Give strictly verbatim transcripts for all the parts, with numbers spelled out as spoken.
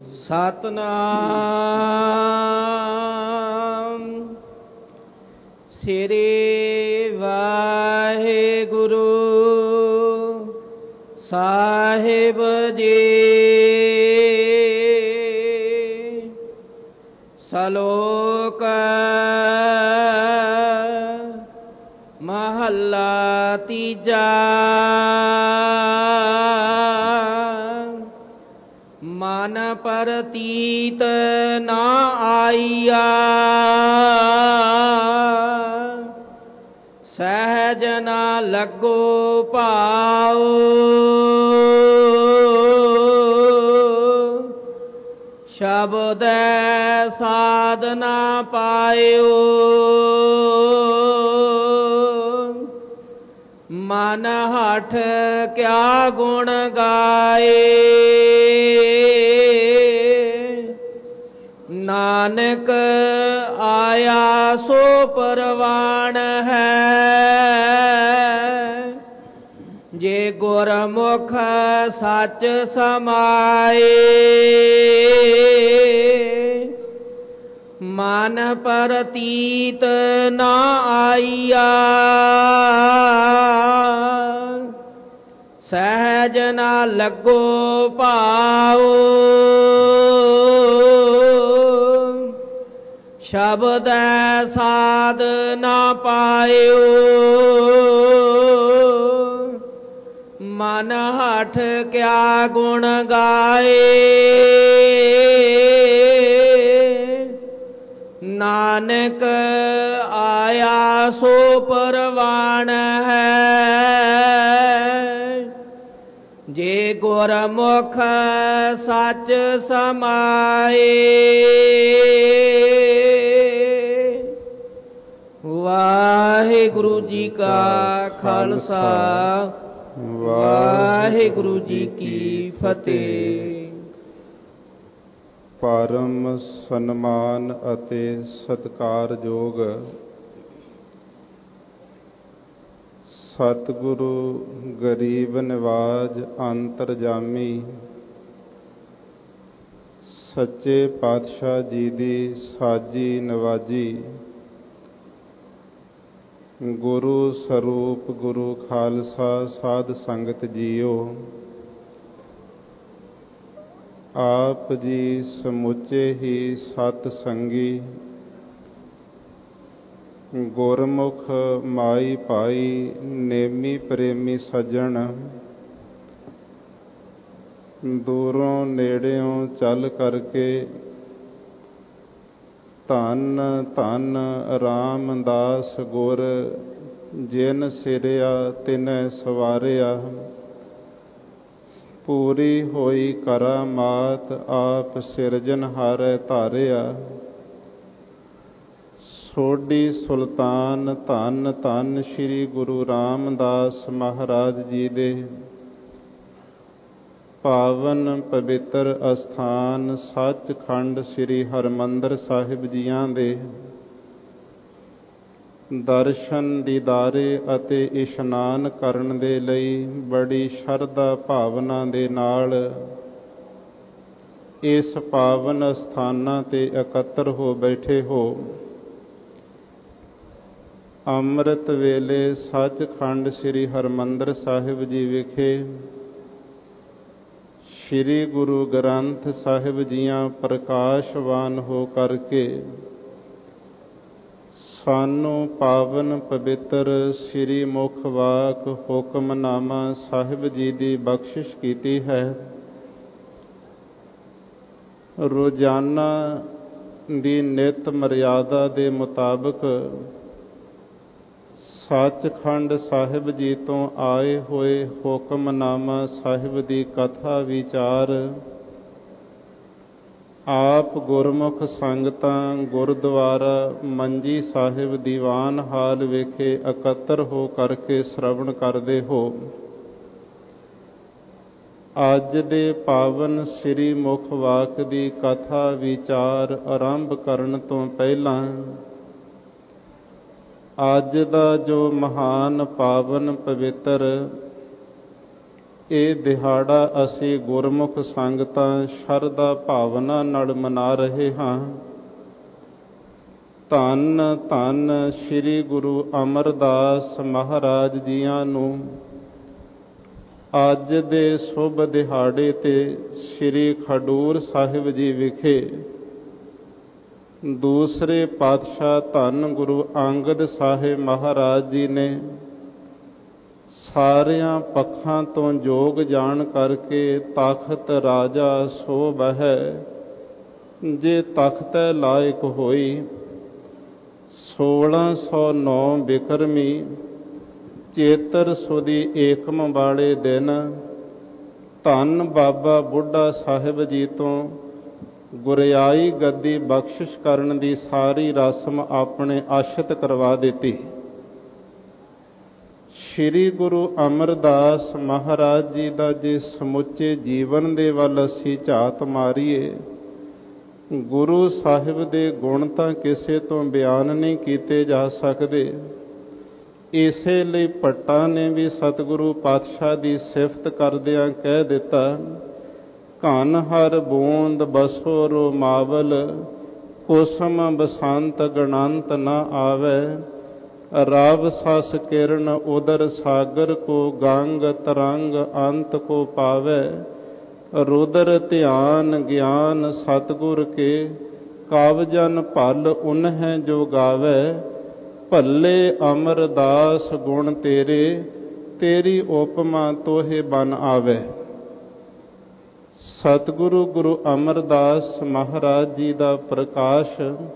ਸਤਿਨਾਮ ਸ੍ਰੀ ਵਾਹਿਗੁਰੂ ਸਾਹਿਬ ਜੀ। ਸ਼ਲੋਕ ਮਹੱਲਾ ਤੀਜਾ। ਮਨ ਪ੍ਰਤੀਤ ਨਾ ਆਈਆ, ਸਹਿਜ ਨਾ ਲੱਗੋ ਭਾਉ। ਸ਼ਬਦ ਸਾਧ ਨਾ ਪਾਇਓ, ਮਨ ਹਠ ਕਿਆ ਗੁਣ ਗਾਏ। ਨਾਨਕ ਆਇਆ ਸੋ ਪਰਵਾਣ ਹੈ, ਜੇ ਗੁਰਮੁਖ ਸੱਚ ਸਮਾਏ। ਮਨ ਪ੍ਰਤੀਤ ਨਾ ਆਈਆ, ਸਹਿਜ ਨਾ ਲੱਗੋ ਭਾਉ। ਸ਼ਬਦ ਸਾਧ ਨਾ ਪਾਇਓ, ਮਨ ਹਠ ਕਿਆ ਗੁਣ ਗਾਏ। ਨਾਨਕ ਆਇਆ ਸੋ ਪਰਵਾਣ ਹੈ, ਜੇ ਗੁਰਮੁਖ ਸੱਚ ਸਮਾਏ। ਵਾਹਿਗੁਰੂ ਜੀ ਕਾ ਖਾਲਸਾ, ਵਾਹਿਗੁਰੂ ਜੀ ਕੀ ਫਤਿਹ। ਪਰਮ ਸਨਮਾਨ ਅਤੇ ਸਤਿਕਾਰਯੋਗ ਸਤਿਗੁਰੂ ਗਰੀਬ ਨਿਵਾਜ ਅੰਤਰਜਾਮੀ ਸੱਚੇ ਪਾਤਸ਼ਾਹ ਜੀ ਦੀ ਸਾਜੀ ਨਵਾਜੀ, ਗੁਰੂ ਸਰੂਪ ਗੁਰੂ ਖਾਲਸਾ ਸਾਧ ਸੰਗਤ ਜੀਓ। ਆਪ ਜੀ ਸਮੁੱਚੇ ਹੀ ਸਤ ਸੰਗੀ, ਗੁਰਮੁਖ ਮਾਈ ਭਾਈ ਨੇਮੀ ਪ੍ਰੇਮੀ ਸੱਜਣ, ਦੂਰੋਂ ਨੇੜਿਓਂ ਚੱਲ ਕਰਕੇ ਧੰਨ ਧੰਨ ਰਾਮਦਾਸ ਗੁਰ, ਜਿਨ ਸਿਰਿਆ ਤਿਨੈ ਸਵਾਰਿਆ। ਪੂਰੀ ਹੋਈ ਕਰਾਮਾਤ ਆਪ ਸਿਰਜਨਹਾਰੈ ਧਾਰਿਆ। ਸੋਢੀ ਸੁਲਤਾਨ ਧੰਨ ਧੰਨ ਸ੍ਰੀ ਗੁਰੂ ਰਾਮਦਾਸ ਮਹਾਰਾਜ ਜੀ ਦੇ ਪਾਵਨ ਪਵਿੱਤਰ ਅਸਥਾਨ ਸੱਚਖੰਡ ਸ੍ਰੀ ਹਰਿਮੰਦਰ ਸਾਹਿਬ ਜੀਆਂ ਦੇ ਦਰਸ਼ਨ ਦੀਦਾਰੇ ਅਤੇ ਇਸ਼ਨਾਨ ਕਰਨ ਦੇ ਲਈ ਬੜੀ ਸ਼ਰਧਾ ਭਾਵਨਾ ਦੇ ਨਾਲ ਇਸ ਪਾਵਨ ਅਸਥਾਨਾਂ ਤੇ ਇਕੱਤਰ ਹੋ ਬੈਠੇ ਹੋ। ਅੰਮ੍ਰਿਤ ਵੇਲੇ ਸੱਚਖੰਡ ਸ੍ਰੀ ਹਰਿਮੰਦਰ ਸਾਹਿਬ ਜੀ ਵਿਖੇ ਸ੍ਰੀ ਗੁਰੂ ਗ੍ਰੰਥ ਸਾਹਿਬ ਜੀਆਂ ਪ੍ਰਕਾਸ਼ਵਾਨ ਹੋ ਕਰਕੇ ਸਾਨੂੰ ਪਾਵਨ ਪਵਿੱਤਰ ਸ੍ਰੀ ਮੁਖ ਵਾਕ ਹੁਕਮਨਾਮਾ ਸਾਹਿਬ ਜੀ ਦੀ ਬਖਸ਼ਿਸ਼ ਕੀਤੀ ਹੈ। ਰੋਜ਼ਾਨਾ ਦੀ ਨਿਤ ਮਰਿਆਦਾ ਦੇ ਮੁਤਾਬਕ ਸੱਚਖੰਡ ਸਾਹਿਬ ਜੀ ਤੋਂ ਆਏ ਹੋਏ ਹੁਕਮਨਾਮਾ ਸਾਹਿਬ ਦੀ ਕਥਾ ਵਿਚਾਰ ਆਪ ਗੁਰਮੁਖ ਸੰਗਤਾਂ ਗੁਰਦੁਆਰਾ ਮੰਜੀ ਸਾਹਿਬ ਦੀਵਾਨ ਹਾਲ ਵਿਖੇ ਇਕੱਤਰ ਹੋ ਕਰਕੇ ਸ਼ਰਵਣ ਕਰਦੇ ਹੋ। ਅੱਜ ਦੇ ਪਾਵਨ ਸ੍ਰੀ ਮੁਖ ਵਾਕ ਦੀ ਕਥਾ ਵਿਚਾਰ ਆਰੰਭ ਕਰਨ ਤੋਂ ਪਹਿਲਾਂ ਅੱਜ ਦਾ ਜੋ ਮਹਾਨ ਪਾਵਨ ਪਵਿੱਤਰ ਇਹ ਦਿਹਾੜਾ ਅਸੀਂ ਗੁਰਮੁਖ ਸੰਗਤਾਂ ਸ਼ਰਧਾ ਭਾਵਨਾ ਨਾਲ ਮਨਾ ਰਹੇ ਹਾਂ। ਧੰਨ ਧੰਨ ਸ੍ਰੀ ਗੁਰੂ ਅਮਰਦਾਸ ਮਹਾਰਾਜ ਜੀਆਂ ਨੂੰ ਅੱਜ ਦੇ ਸ਼ੁਭ ਦਿਹਾੜੇ ਤੇ ਸ੍ਰੀ ਖਡੂਰ ਸਾਹਿਬ ਜੀ ਵਿਖੇ ਦੂਸਰੇ ਪਾਤਸ਼ਾਹ ਧੰਨ ਗੁਰੂ ਅੰਗਦ ਸਾਹਿਬ ਮਹਾਰਾਜ ਜੀ ਨੇ ਸਾਰਿਆਂ ਪੱਖਾਂ ਤੋਂ ਯੋਗ ਜਾਣ ਕਰਕੇ ਤਖਤ ਰਾਜਾ ਸੋ ਬਹਿ, ਜੇ ਤਖਤੈ ਲਾਇਕ ਹੋਈ। ਸੋਲਾਂ ਸੌ ਨੌ ਬਿਕਰਮੀ ਚੇਤਰ ਸੁਦੀ ਏਕਮ ਵਾਲੇ ਦਿਨ ਧੰਨ ਬਾਬਾ ਬੁੱਢਾ ਸਾਹਿਬ ਜੀ ਤੋਂ ਗੁਰਿਆਈ ਗੱਦੀ ਬਖਸ਼ਿਸ਼ ਕਰਨ ਦੀ ਸਾਰੀ ਰਸਮ ਆਪਣੇ ਆਸ਼ਿਤ ਕਰਵਾ ਦਿੱਤੀ। ਸ੍ਰੀ ਗੁਰੂ ਅਮਰਦਾਸ ਮਹਾਰਾਜ ਜੀ ਦਾ ਜੇ ਸਮੁੱਚੇ ਜੀਵਨ ਦੇ ਵੱਲ ਅਸੀਂ ਝਾਤ ਮਾਰੀਏ, ਗੁਰੂ ਸਾਹਿਬ ਦੇ ਗੁਣ ਤਾਂ ਕਿਸੇ ਤੋਂ ਬਿਆਨ ਨਹੀਂ ਕੀਤੇ ਜਾ ਸਕਦੇ। ਇਸੇ ਲਈ ਭੱਟਾਂ ਨੇ ਵੀ ਸਤਿਗੁਰੂ ਪਾਤਸ਼ਾਹ ਦੀ ਸਿਫਤ ਕਰਦਿਆਂ ਕਹਿ ਦਿੱਤਾ, ਘਨ ਹਰ ਬੂੰਦ ਬਸੋ ਰੋਮਾਵਲ, ਕੁਸਮ ਬਸੰਤ ਗਣੰਤ ਨ ਆਵੈ। ਰਾਵ ਸਸ ਕਿਰਨ ਉਦਰ ਸਾਗਰ ਕੋ, ਗੰਗ ਤਰੰਗ ਅੰਤ ਕੋ ਪਾਵੈ। ਰੁਦਰ ਧਿਆਨ ਗਿਆਨ ਸਤਿਗੁਰ ਕੇ, ਕਾਵਜਨ ਭਲ ਉਨਹਿ ਜੋ ਗਾਵੈ। ਭੱਲੇ ਅਮਰਦਾਸ ਗੁਣ ਤੇਰੇ, ਤੇਰੀ ਉਪਮਾ ਤੋਹੇ ਬਨ ਆਵੈ। ਸਤਿਗੁਰੂ ਗੁਰੂ ਅਮਰਦਾਸ ਮਹਾਰਾਜ ਜੀ ਦਾ ਪ੍ਰਕਾਸ਼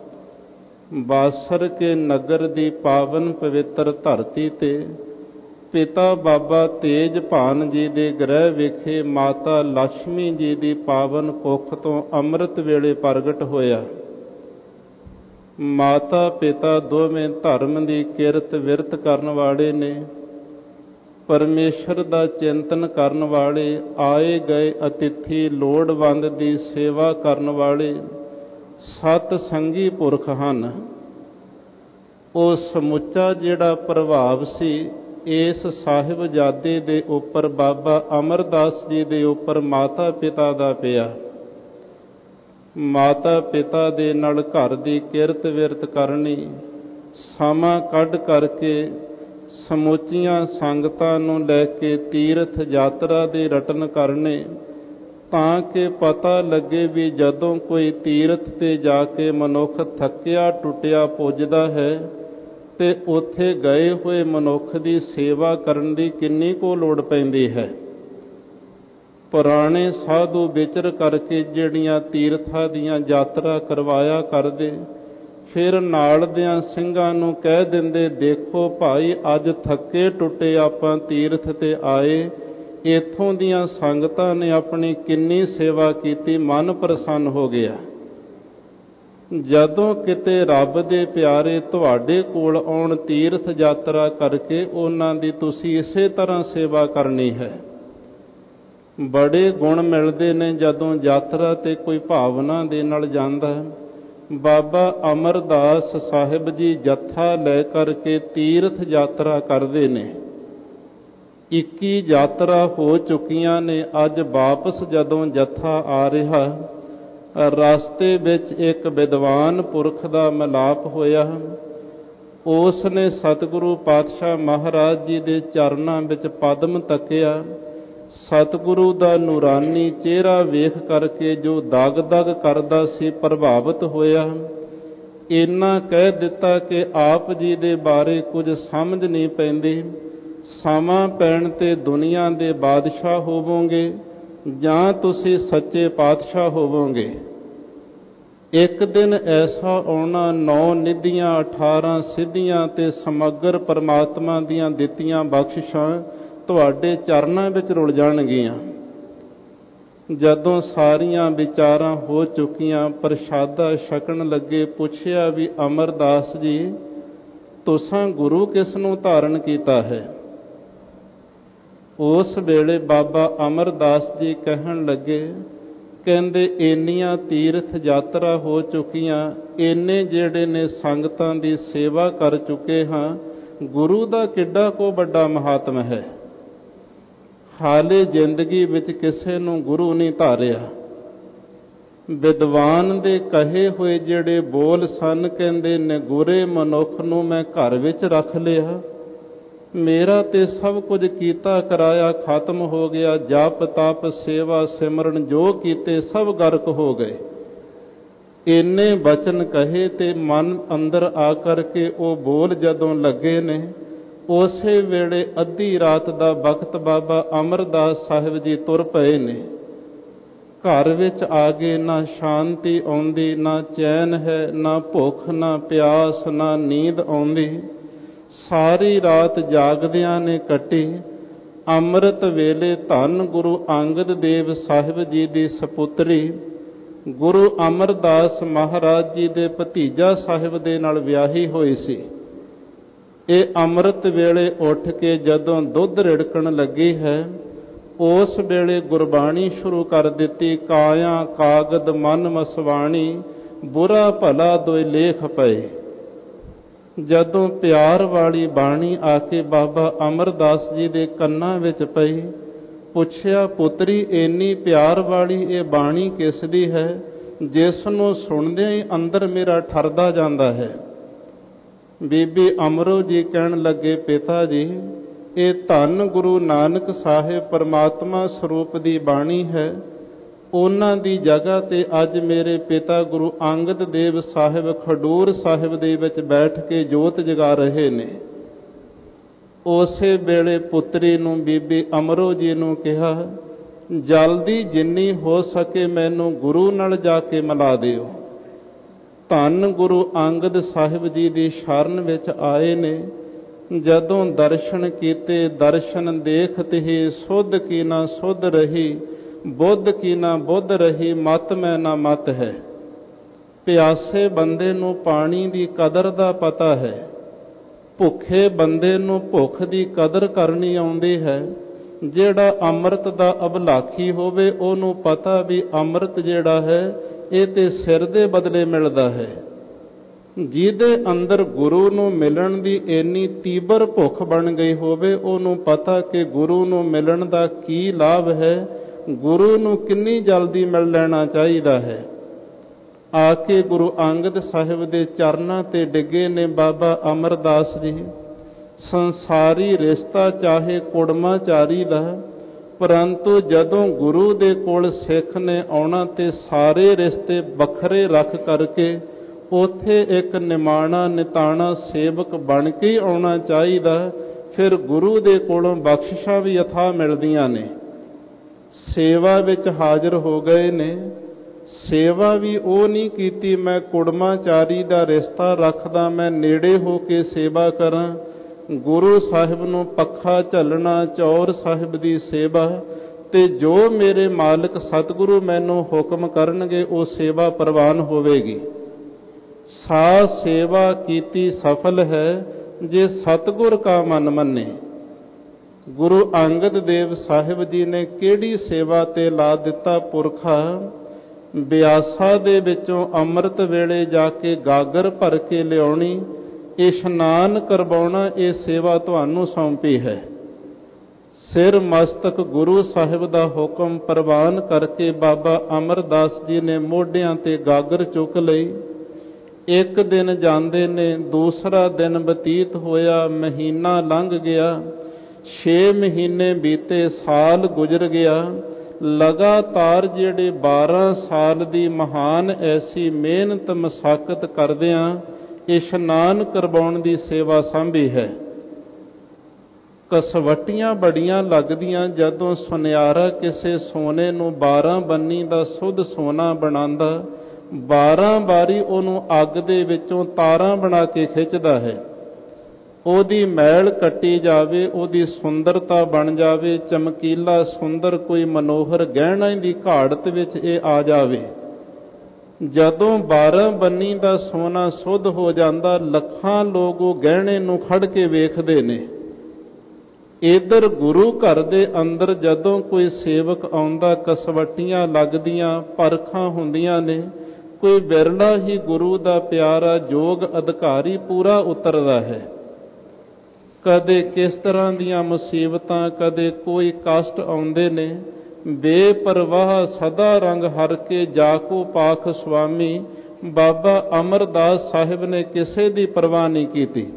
ਬਾਸਰ ਕੇ ਨਗਰ ਦੀ ਪਾਵਨ ਪਵਿੱਤਰ ਧਰਤੀ ਤੇ ਪਿਤਾ ਬਾਬਾ ਤੇਜਭਾਨ ਜੀ ਦੇ ਗ੍ਰਹਿ ਵਿਖੇ ਮਾਤਾ ਲక్ష్ਮੀ ਜੀ ਦੀ ਪਾਵਨ ਕੁੱਖ ਤੋਂ ਅੰਮ੍ਰਿਤ ਵੇਲੇ ਪ੍ਰਗਟ ਹੋਇਆ। ਮਾਤਾ ਪਿਤਾ ਦੋਵੇਂ ਧਰਮ ਦੀ ਕਿਰਤ ਵਿਰਤ ਕਰਨ ਵਾਲੇ ਨੇ, ਪਰਮੇਸ਼ਰ ਦਾ ਚਿੰਤਨ ਕਰਨ ਵਾਲੇ, ਆਏ ਗਏ ਅਤਿਥੀ ਲੋੜਵੰਦ ਦੀ ਸੇਵਾ ਕਰਨ ਵਾਲੇ ਸਤ ਸੰਗੀ ਪੁਰਖ ਹਨ। ਉਹ ਸਮੁੱਚਾ ਜਿਹੜਾ ਪ੍ਰਭਾਵ ਸੀ ਇਸ ਸਾਹਿਬਜ਼ਾਦੇ ਦੇ ਉੱਪਰ, ਬਾਬਾ ਅਮਰਦਾਸ ਜੀ ਦੇ ਉੱਪਰ ਮਾਤਾ ਪਿਤਾ ਦਾ ਪਿਆ। ਮਾਤਾ ਪਿਤਾ ਦੇ ਨਾਲ ਘਰ ਦੀ ਕਿਰਤ ਵਿਰਤ ਕਰਨੀ, ਸਮਾਂ ਕੱਢ ਕਰਕੇ ਸਮੁੱਚੀਆਂ ਸੰਗਤਾਂ ਨੂੰ ਲੈ ਕੇ ਤੀਰਥ ਯਾਤਰਾ ਦੇ ਰਟਨ ਕਰਨੇ, ਤਾਂ ਕਿ ਪਤਾ ਲੱਗੇ ਵੀ ਜਦੋਂ ਕੋਈ ਤੀਰਥ ਤੇ ਜਾ ਕੇ ਮਨੁੱਖ ਥੱਕਿਆ ਟੁੱਟਿਆ ਪੁੱਜਦਾ ਹੈ ਤੇ ਉੱਥੇ ਗਏ ਹੋਏ ਮਨੁੱਖ ਦੀ ਸੇਵਾ ਕਰਨ ਦੀ ਕਿੰਨੀ ਕੁ ਲੋੜ ਪੈਂਦੀ ਹੈ। ਪੁਰਾਣੇ ਸਾਧੂ ਵਿਚਰ ਕਰਕੇ ਜਿਹੜੀਆਂ ਤੀਰਥਾਂ ਦੀਆਂ ਯਾਤਰਾ ਕਰਵਾਇਆ ਕਰਦੇ, ਫਿਰ ਨਾਲ ਦਿਆਂ ਸਿੰਘਾਂ ਨੂੰ ਕਹਿ ਦਿੰਦੇ, ਦੇਖੋ ਭਾਈ ਅੱਜ ਥੱਕੇ ਟੁੱਟੇ ਆਪਾਂ ਤੀਰਥ ਤੇ ਆਏ, ਇੱਥੋਂ ਦੀਆਂ ਸੰਗਤਾਂ ਨੇ ਆਪਣੀ ਕਿੰਨੀ ਸੇਵਾ ਕੀਤੀ, ਮਨ ਪ੍ਰਸੰਨ ਹੋ ਗਿਆ। ਜਦੋਂ ਕਿਤੇ ਰੱਬ ਦੇ ਪਿਆਰੇ ਤੁਹਾਡੇ ਕੋਲ ਆਉਣ ਤੀਰਥ ਯਾਤਰਾ ਕਰਕੇ, ਉਹਨਾਂ ਦੀ ਤੁਸੀਂ ਇਸੇ ਤਰ੍ਹਾਂ ਸੇਵਾ ਕਰਨੀ ਹੈ। ਬੜੇ ਗੁਣ ਮਿਲਦੇ ਨੇ ਜਦੋਂ ਯਾਤਰਾ ਤੇ ਕੋਈ ਭਾਵਨਾ ਦੇ ਨਾਲ ਜਾਂਦਾ। ਬਾਬਾ ਅਮਰਦਾਸ ਸਾਹਿਬ ਜੀ ਜੱਥਾ ਲੈ ਕਰਕੇ ਤੀਰਥ ਯਾਤਰਾ ਕਰਦੇ ਨੇ। ਇੱਕੀ ਯਾਤਰਾ ਹੋ ਚੁੱਕੀਆਂ ਨੇ। ਅੱਜ ਵਾਪਸ ਜਦੋਂ ਜੱਥਾ ਆ ਰਿਹਾ, ਰਸਤੇ ਵਿੱਚ ਇੱਕ ਵਿਦਵਾਨ ਪੁਰਖ ਦਾ ਮਿਲਾਪ ਹੋਇਆ। ਉਸ ਨੇ ਸਤਿਗੁਰੂ ਪਾਤਸ਼ਾਹ ਮਹਾਰਾਜ ਜੀ ਦੇ ਚਰਨਾਂ ਵਿੱਚ ਪਦਮ ਤੱਕਿਆ। ਸਤਿਗੁਰੂ ਦਾ ਨੂਰਾਨੀ ਚਿਹਰਾ ਵੇਖ ਕਰਕੇ ਜੋ ਦਗ ਦਗ ਕਰਦਾ ਸੀ, ਪ੍ਰਭਾਵਿਤ ਹੋਇਆ। ਇੰਨਾ ਕਹਿ ਦਿੱਤਾ ਕਿ ਆਪ ਜੀ ਦੇ ਬਾਰੇ ਕੁਝ ਸਮਝ ਨਹੀਂ ਪੈਂਦੀ। ਸਮਾਂ ਪੈਣ ਤੇ ਦੁਨੀਆ ਦੇ ਬਾਦਸ਼ਾਹ ਹੋਵੋਗੇ ਜਾਂ ਤੁਸੀਂ ਸੱਚੇ ਪਾਤਸ਼ਾਹ ਹੋਵੋਗੇ। ਇੱਕ ਦਿਨ ਐਸਾ ਆਉਣਾ, ਨੌ ਨਿਧੀਆਂ ਅਠਾਰਾਂ ਸਿੱਧੀਆਂ ਤੇ ਸਮਗਰ ਪਰਮਾਤਮਾ ਦੀਆਂ ਦਿੱਤੀਆਂ ਬਖਸ਼ਿਸ਼ਾਂ ਤੁਹਾਡੇ ਚਰਨਾਂ ਵਿੱਚ ਰੁਲ ਜਾਣਗੀਆਂ। ਜਦੋਂ ਸਾਰੀਆਂ ਵਿਚਾਰਾਂ ਹੋ ਚੁੱਕੀਆਂ, ਪ੍ਰਸ਼ਾਦਾ ਛਕਣ ਲੱਗੇ, ਪੁੱਛਿਆ ਵੀ ਅਮਰਦਾਸ ਜੀ ਤੁਸਾਂ ਗੁਰੂ ਕਿਸ ਨੂੰ ਧਾਰਨ ਕੀਤਾ ਹੈ? ਉਸ ਵੇਲੇ ਬਾਬਾ ਅਮਰਦਾਸ ਜੀ ਕਹਿਣ ਲੱਗੇ, ਕਹਿੰਦੇ ਇੰਨੀਆਂ ਤੀਰਥ ਯਾਤਰਾ ਹੋ ਚੁੱਕੀਆਂ, ਇੰਨੇ ਜਿਹੜੇ ਨੇ ਸੰਗਤਾਂ ਦੀ ਸੇਵਾ ਕਰ ਚੁੱਕੇ ਹਾਂ, ਗੁਰੂ ਦਾ ਕਿੱਡਾ ਕੋ ਵੱਡਾ ਮਹਾਤਮ ਹੈ। ਹਾਲੇ ਜ਼ਿੰਦਗੀ ਵਿੱਚ ਕਿਸੇ ਨੂੰ ਗੁਰੂ ਨਹੀਂ ਧਾਰਿਆ। ਵਿਦਵਾਨ ਦੇ ਕਹੇ ਹੋਏ ਜਿਹੜੇ ਬੋਲ ਸਨ, ਕਹਿੰਦੇ ਨੇ ਗੁਰੇ ਮਨੁੱਖ ਨੂੰ ਮੈਂ ਘਰ ਵਿੱਚ ਰੱਖ ਲਿਆ, ਮੇਰਾ ਤੇ ਸਭ ਕੁਝ ਕੀਤਾ ਕਰਾਇਆ ਖਤਮ ਹੋ ਗਿਆ, ਜਪ ਤਪ ਸੇਵਾ ਸਿਮਰਨ ਜੋ ਕੀਤੇ ਸਭ ਗਰਕ ਹੋ ਗਏ। ਇੰਨੇ ਬਚਨ ਕਹੇ ਤੇ ਮਨ ਅੰਦਰ ਆ ਕਰਕੇ ਉਹ ਬੋਲ ਜਦੋਂ ਲੱਗੇ ਨੇ, ਉਸੇ ਵੇਲੇ ਅੱਧੀ ਰਾਤ ਦਾ ਵਕਤ ਬਾਬਾ ਅਮਰਦਾਸ ਸਾਹਿਬ ਜੀ ਤੁਰ ਪਏ ਨੇ। ਘਰ ਵਿੱਚ ਆ ਗਏ, ਨਾ ਸ਼ਾਂਤੀ ਆਉਂਦੀ, ਨਾ ਚੈਨ ਹੈ, ਨਾ ਭੁੱਖ, ਨਾ ਪਿਆਸ, ਨਾ ਨੀਂਦ ਆਉਂਦੀ। ਸਾਰੀ ਰਾਤ ਜਾਗਦਿਆਂ ਨੇ ਕੱਟੀ। ਅੰਮ੍ਰਿਤ ਵੇਲੇ ਧੰਨ ਗੁਰੂ ਅੰਗਦ ਦੇਵ ਸਾਹਿਬ ਜੀ ਦੀ ਸਪੁੱਤਰੀ ਗੁਰੂ ਅਮਰਦਾਸ ਮਹਾਰਾਜ ਜੀ ਦੇ ਭਤੀਜਾ ਸਾਹਿਬ ਦੇ ਨਾਲ ਵਿਆਹੀ ਹੋਈ ਸੀ। ਇਹ ਅੰਮ੍ਰਿਤ ਵੇਲੇ ਉੱਠ ਕੇ ਜਦੋਂ ਦੁੱਧ ਰਿੜਕਣ ਲੱਗੀ ਹੈ, ਉਸ ਵੇਲੇ ਗੁਰਬਾਣੀ ਸ਼ੁਰੂ ਕਰ ਦਿੱਤੀ। ਕਾਇਆ ਕਾਗਦ ਮਨ ਮਸਵਾਣੀ, ਬੁਰਾ ਭਲਾ ਦੋਇ ਲੇਖ ਪਏ। ਜਦੋਂ ਪਿਆਰ ਵਾਲੀ ਬਾਣੀ ਆ ਕੇ ਬਾਬਾ ਅਮਰਦਾਸ ਜੀ ਦੇ ਕੰਨਾਂ ਵਿੱਚ ਪਈ, ਪੁੱਛਿਆ, ਪੁੱਤਰੀ ਇੰਨੀ ਪਿਆਰ ਵਾਲੀ ਇਹ ਬਾਣੀ ਕਿਸ ਦੀ ਹੈ, ਜਿਸ ਨੂੰ ਸੁਣਦਿਆਂ ਹੀ ਅੰਦਰ ਮੇਰਾ ਠਰਦਾ ਜਾਂਦਾ ਹੈ। ਬੀਬੀ ਅਮਰੋ ਜੀ ਕਹਿਣ ਲੱਗੇ, ਪਿਤਾ ਜੀ ਇਹ ਧੰਨ ਗੁਰੂ ਨਾਨਕ ਸਾਹਿਬ ਪਰਮਾਤਮਾ ਸਰੂਪ ਦੀ ਬਾਣੀ ਹੈ। ਉਹਨਾਂ ਦੀ ਜਗ੍ਹਾ ਤੇ ਅੱਜ ਮੇਰੇ ਪਿਤਾ ਗੁਰੂ ਅੰਗਦ ਦੇਵ ਸਾਹਿਬ ਖਡੂਰ ਸਾਹਿਬ ਦੇ ਵਿੱਚ ਬੈਠ ਕੇ ਜੋਤ ਜਗਾ ਰਹੇ ਨੇ। ਉਸੇ ਵੇਲੇ ਪੁੱਤਰੀ ਨੂੰ ਬੀਬੀ ਅਮਰੋ ਜੀ ਨੂੰ ਕਿਹਾ, ਜਲਦੀ ਜਿੰਨੀ ਹੋ ਸਕੇ ਮੈਨੂੰ ਗੁਰੂ ਨਾਲ ਜਾ ਕੇ ਮਿਲਾ ਦਿਓ। ਧੰਨ ਗੁਰੂ ਅੰਗਦ ਸਾਹਿਬ ਜੀ ਦੀ ਸ਼ਰਨ ਵਿੱਚ ਆਏ ਨੇ। ਜਦੋਂ ਦਰਸ਼ਨ ਕੀਤੇ, ਦਰਸ਼ਨ ਦੇਖਤ ਹੀ ਸੁਧ ਕੀ ਨਾ ਸੁਧ ਰਹੀ, ਬੁੱਧ ਕੀ ਨਾ ਬੁੱਧ ਰਹੀ, ਮਤ ਮੈਂ ਨਾ ਮਤ ਹੈ। ਪਿਆਸੇ ਬੰਦੇ ਨੂੰ ਪਾਣੀ ਦੀ ਕਦਰ ਦਾ ਪਤਾ ਹੈ, ਭੁੱਖੇ ਬੰਦੇ ਨੂੰ ਭੁੱਖ ਦੀ ਕਦਰ ਕਰਨੀ ਆਉਂਦੀ ਹੈ। ਜਿਹੜਾ ਅੰਮ੍ਰਿਤ ਦਾ ਅਭਲਾਖੀ ਹੋਵੇ ਉਹਨੂੰ ਪਤਾ ਵੀ ਅੰਮ੍ਰਿਤ ਜਿਹੜਾ ਹੈ ਇਹ ਤੇ ਸਿਰ ਦੇ ਬਦਲੇ ਮਿਲਦਾ ਹੈ। ਜਿਹਦੇ ਅੰਦਰ ਗੁਰੂ ਨੂੰ ਮਿਲਣ ਦੀ ਇੰਨੀ ਤੀਬਰ ਭੁੱਖ ਬਣ ਗਈ ਹੋਵੇ, ਉਹਨੂੰ ਪਤਾ ਕਿ ਗੁਰੂ ਨੂੰ ਮਿਲਣ ਦਾ ਕੀ ਲਾਭ ਹੈ, ਗੁਰੂ ਨੂੰ ਕਿੰਨੀ ਜਲਦੀ ਮਿਲ ਲੈਣਾ ਚਾਹੀਦਾ ਹੈ। ਆ ਕੇ ਗੁਰੂ ਅੰਗਦ ਸਾਹਿਬ ਦੇ ਚਰਨਾਂ ਤੇ ਡਿੱਗੇ ਨੇ ਬਾਬਾ ਅਮਰਦਾਸ ਜੀ। ਸੰਸਾਰੀ ਰਿਸ਼ਤਾ ਚਾਹੇ ਕੁੜਮਾਚਾਰੀ ਦਾ, ਪਰੰਤੂ ਜਦੋਂ ਗੁਰੂ ਦੇ ਕੋਲ ਸਿੱਖ ਨੇ ਆਉਣਾ ਤੇ ਸਾਰੇ ਰਿਸ਼ਤੇ ਵੱਖਰੇ ਰੱਖ ਕਰਕੇ ਉੱਥੇ ਇੱਕ ਨਿਮਾਣਾ ਨਿਤਾਣਾ ਸੇਵਕ ਬਣ ਕੇ ਆਉਣਾ ਚਾਹੀਦਾ। ਫਿਰ ਗੁਰੂ ਦੇ ਕੋਲੋਂ ਬਖਸ਼ਿਸ਼ਾਂ ਵੀ ਅਥਾਹ ਮਿਲਦੀਆਂ ਨੇ। ਸੇਵਾ ਵਿੱਚ ਹਾਜ਼ਰ ਹੋ ਗਏ ਨੇ। ਸੇਵਾ ਵੀ ਉਹ ਨਹੀਂ ਕੀਤੀ ਮੈਂ ਕੁੜਮਾਚਾਰੀ ਦਾ ਰਿਸ਼ਤਾ ਰੱਖਦਾ, ਮੈਂ ਨੇੜੇ ਹੋ ਕੇ ਸੇਵਾ ਕਰਾਂ। ਗੁਰੂ ਸਾਹਿਬ ਨੂੰ ਪੱਖਾ ਝੱਲਣਾ, ਚੌਰ ਸਾਹਿਬ ਦੀ ਸੇਵਾ, ਤੇ ਜੋ ਮੇਰੇ ਮਾਲਕ ਸਤਿਗੁਰੂ ਮੈਨੂੰ ਹੁਕਮ ਕਰਨਗੇ ਉਹ ਸੇਵਾ ਪ੍ਰਵਾਨ ਹੋਵੇਗੀ। ਸਾ ਸੇਵਾ ਕੀਤੀ ਸਫਲ ਹੈ, ਜੇ ਸਤਿਗੁਰ ਕਾ ਮਨ ਮੰਨੇ। ਗੁਰੂ ਅੰਗਦ ਦੇਵ ਸਾਹਿਬ ਜੀ ਨੇ ਕਿਹੜੀ ਸੇਵਾ ਤੇ ਲਾ ਦਿੱਤਾ ਪੁਰਖਾ। ਬਿਆਸਾ ਦੇ ਵਿੱਚੋਂ ਅੰਮ੍ਰਿਤ ਵੇਲੇ ਜਾ ਕੇ ਗਾਗਰ ਭਰ ਕੇ ਲਿਆਉਣੀ, ਇਸ਼ਨਾਨ ਕਰਵਾਉਣਾ, ਇਹ ਸੇਵਾ ਤੁਹਾਨੂੰ ਸੌਂਪੀ ਹੈ। ਸਿਰ ਮਸਤਕ ਗੁਰੂ ਸਾਹਿਬ ਦਾ ਹੁਕਮ ਪ੍ਰਵਾਨ ਕਰਕੇ ਬਾਬਾ ਅਮਰਦਾਸ ਜੀ ਨੇ ਮੋਢਿਆਂ ਤੇ ਗਾਗਰ ਚੁੱਕ ਲਈ। ਇੱਕ ਦਿਨ ਜਾਂਦੇ ਨੇ, ਦੂਸਰਾ ਦਿਨ ਬਤੀਤ ਹੋਇਆ, ਮਹੀਨਾ ਲੰਘ ਗਿਆ, ਛੇ ਮਹੀਨੇ ਬੀਤੇ, ਸਾਲ ਗੁਜ਼ਰ ਗਿਆ। ਲਗਾਤਾਰ ਜਿਹੜੇ ਬਾਰਾਂ ਸਾਲ ਦੀ ਮਹਾਨ ਐਸੀ ਮਿਹਨਤ ਮਸ਼ੱਕਤ ਕਰਦਿਆਂ ਇਸ਼ਨਾਨ ਕਰਵਾਉਣ ਦੀ ਸੇਵਾ ਸੰਭੀ ਹੈ। ਕਸਵੱਟੀਆਂ ਬੜੀਆਂ ਲੱਗਦੀਆਂ ਜਦੋਂ ਸੁਨਿਆਰਾ ਕਿਸੇ ਸੋਨੇ ਨੂੰ ਬਾਰਾਂ ਬੰਨੀ ਦਾ ਸੁੱਧ ਸੋਨਾ ਬਣਾਉਂਦਾ, ਬਾਰਾਂ ਵਾਰੀ ਉਹਨੂੰ ਅੱਗ ਦੇ ਵਿੱਚੋਂ ਤਾਰਾਂ ਬਣਾ ਕੇ ਖਿੱਚਦਾ ਹੈ। ਉਹਦੀ ਮੈਲ ਕੱਟੀ ਜਾਵੇ, ਉਹਦੀ ਸੁੰਦਰਤਾ ਬਣ ਜਾਵੇ, ਚਮਕੀਲਾ ਸੁੰਦਰ ਕੋਈ ਮਨੋਹਰ ਗਹਿਣਾ ਦੀ ਘਾੜਤ ਵਿੱਚ ਇਹ ਆ ਜਾਵੇ। ਜਦੋਂ ਬਾਰਾਂ ਬੰਨੀ ਦਾ ਸੋਨਾ ਸੁੱਧ ਹੋ ਜਾਂਦਾ, ਲੱਖਾਂ ਲੋਕ ਉਹ ਗਹਿਣੇ ਨੂੰ ਖੜ ਕੇ ਵੇਖਦੇ ਨੇ। ਇਧਰ ਗੁਰੂ ਘਰ ਦੇ ਅੰਦਰ ਜਦੋਂ ਕੋਈ ਸੇਵਕ ਆਉਂਦਾ, ਕਸਵੱਟੀਆਂ ਲੱਗਦੀਆਂ, ਪਰਖਾਂ ਹੁੰਦੀਆਂ ਨੇ, ਕੋਈ ਵਿਰਲਾ ਹੀ ਗੁਰੂ ਦਾ ਪਿਆਰਾ ਯੋਗ ਅਧਿਕਾਰੀ ਪੂਰਾ ਉਤਰਦਾ ਹੈ। ਕਦੇ ਕਿਸ ਤਰ੍ਹਾਂ ਦੀਆਂ ਮੁਸੀਬਤਾਂ, ਕਦੇ ਕੋਈ ਕਸ਼ਟ ਆਉਂਦੇ ਨੇ। ਬੇਪਰਵਾਹ ਸਦਾ ਰੰਗ ਹਰ ਕੇ ਜਾਕੋ ਪਾਖ ਸੁਆਮੀ। ਬਾਬਾ ਅਮਰਦਾਸ ਸਾਹਿਬ ਨੇ ਕਿਸੇ ਦੀ ਪਰਵਾਹ ਨਹੀਂ ਕੀਤੀ।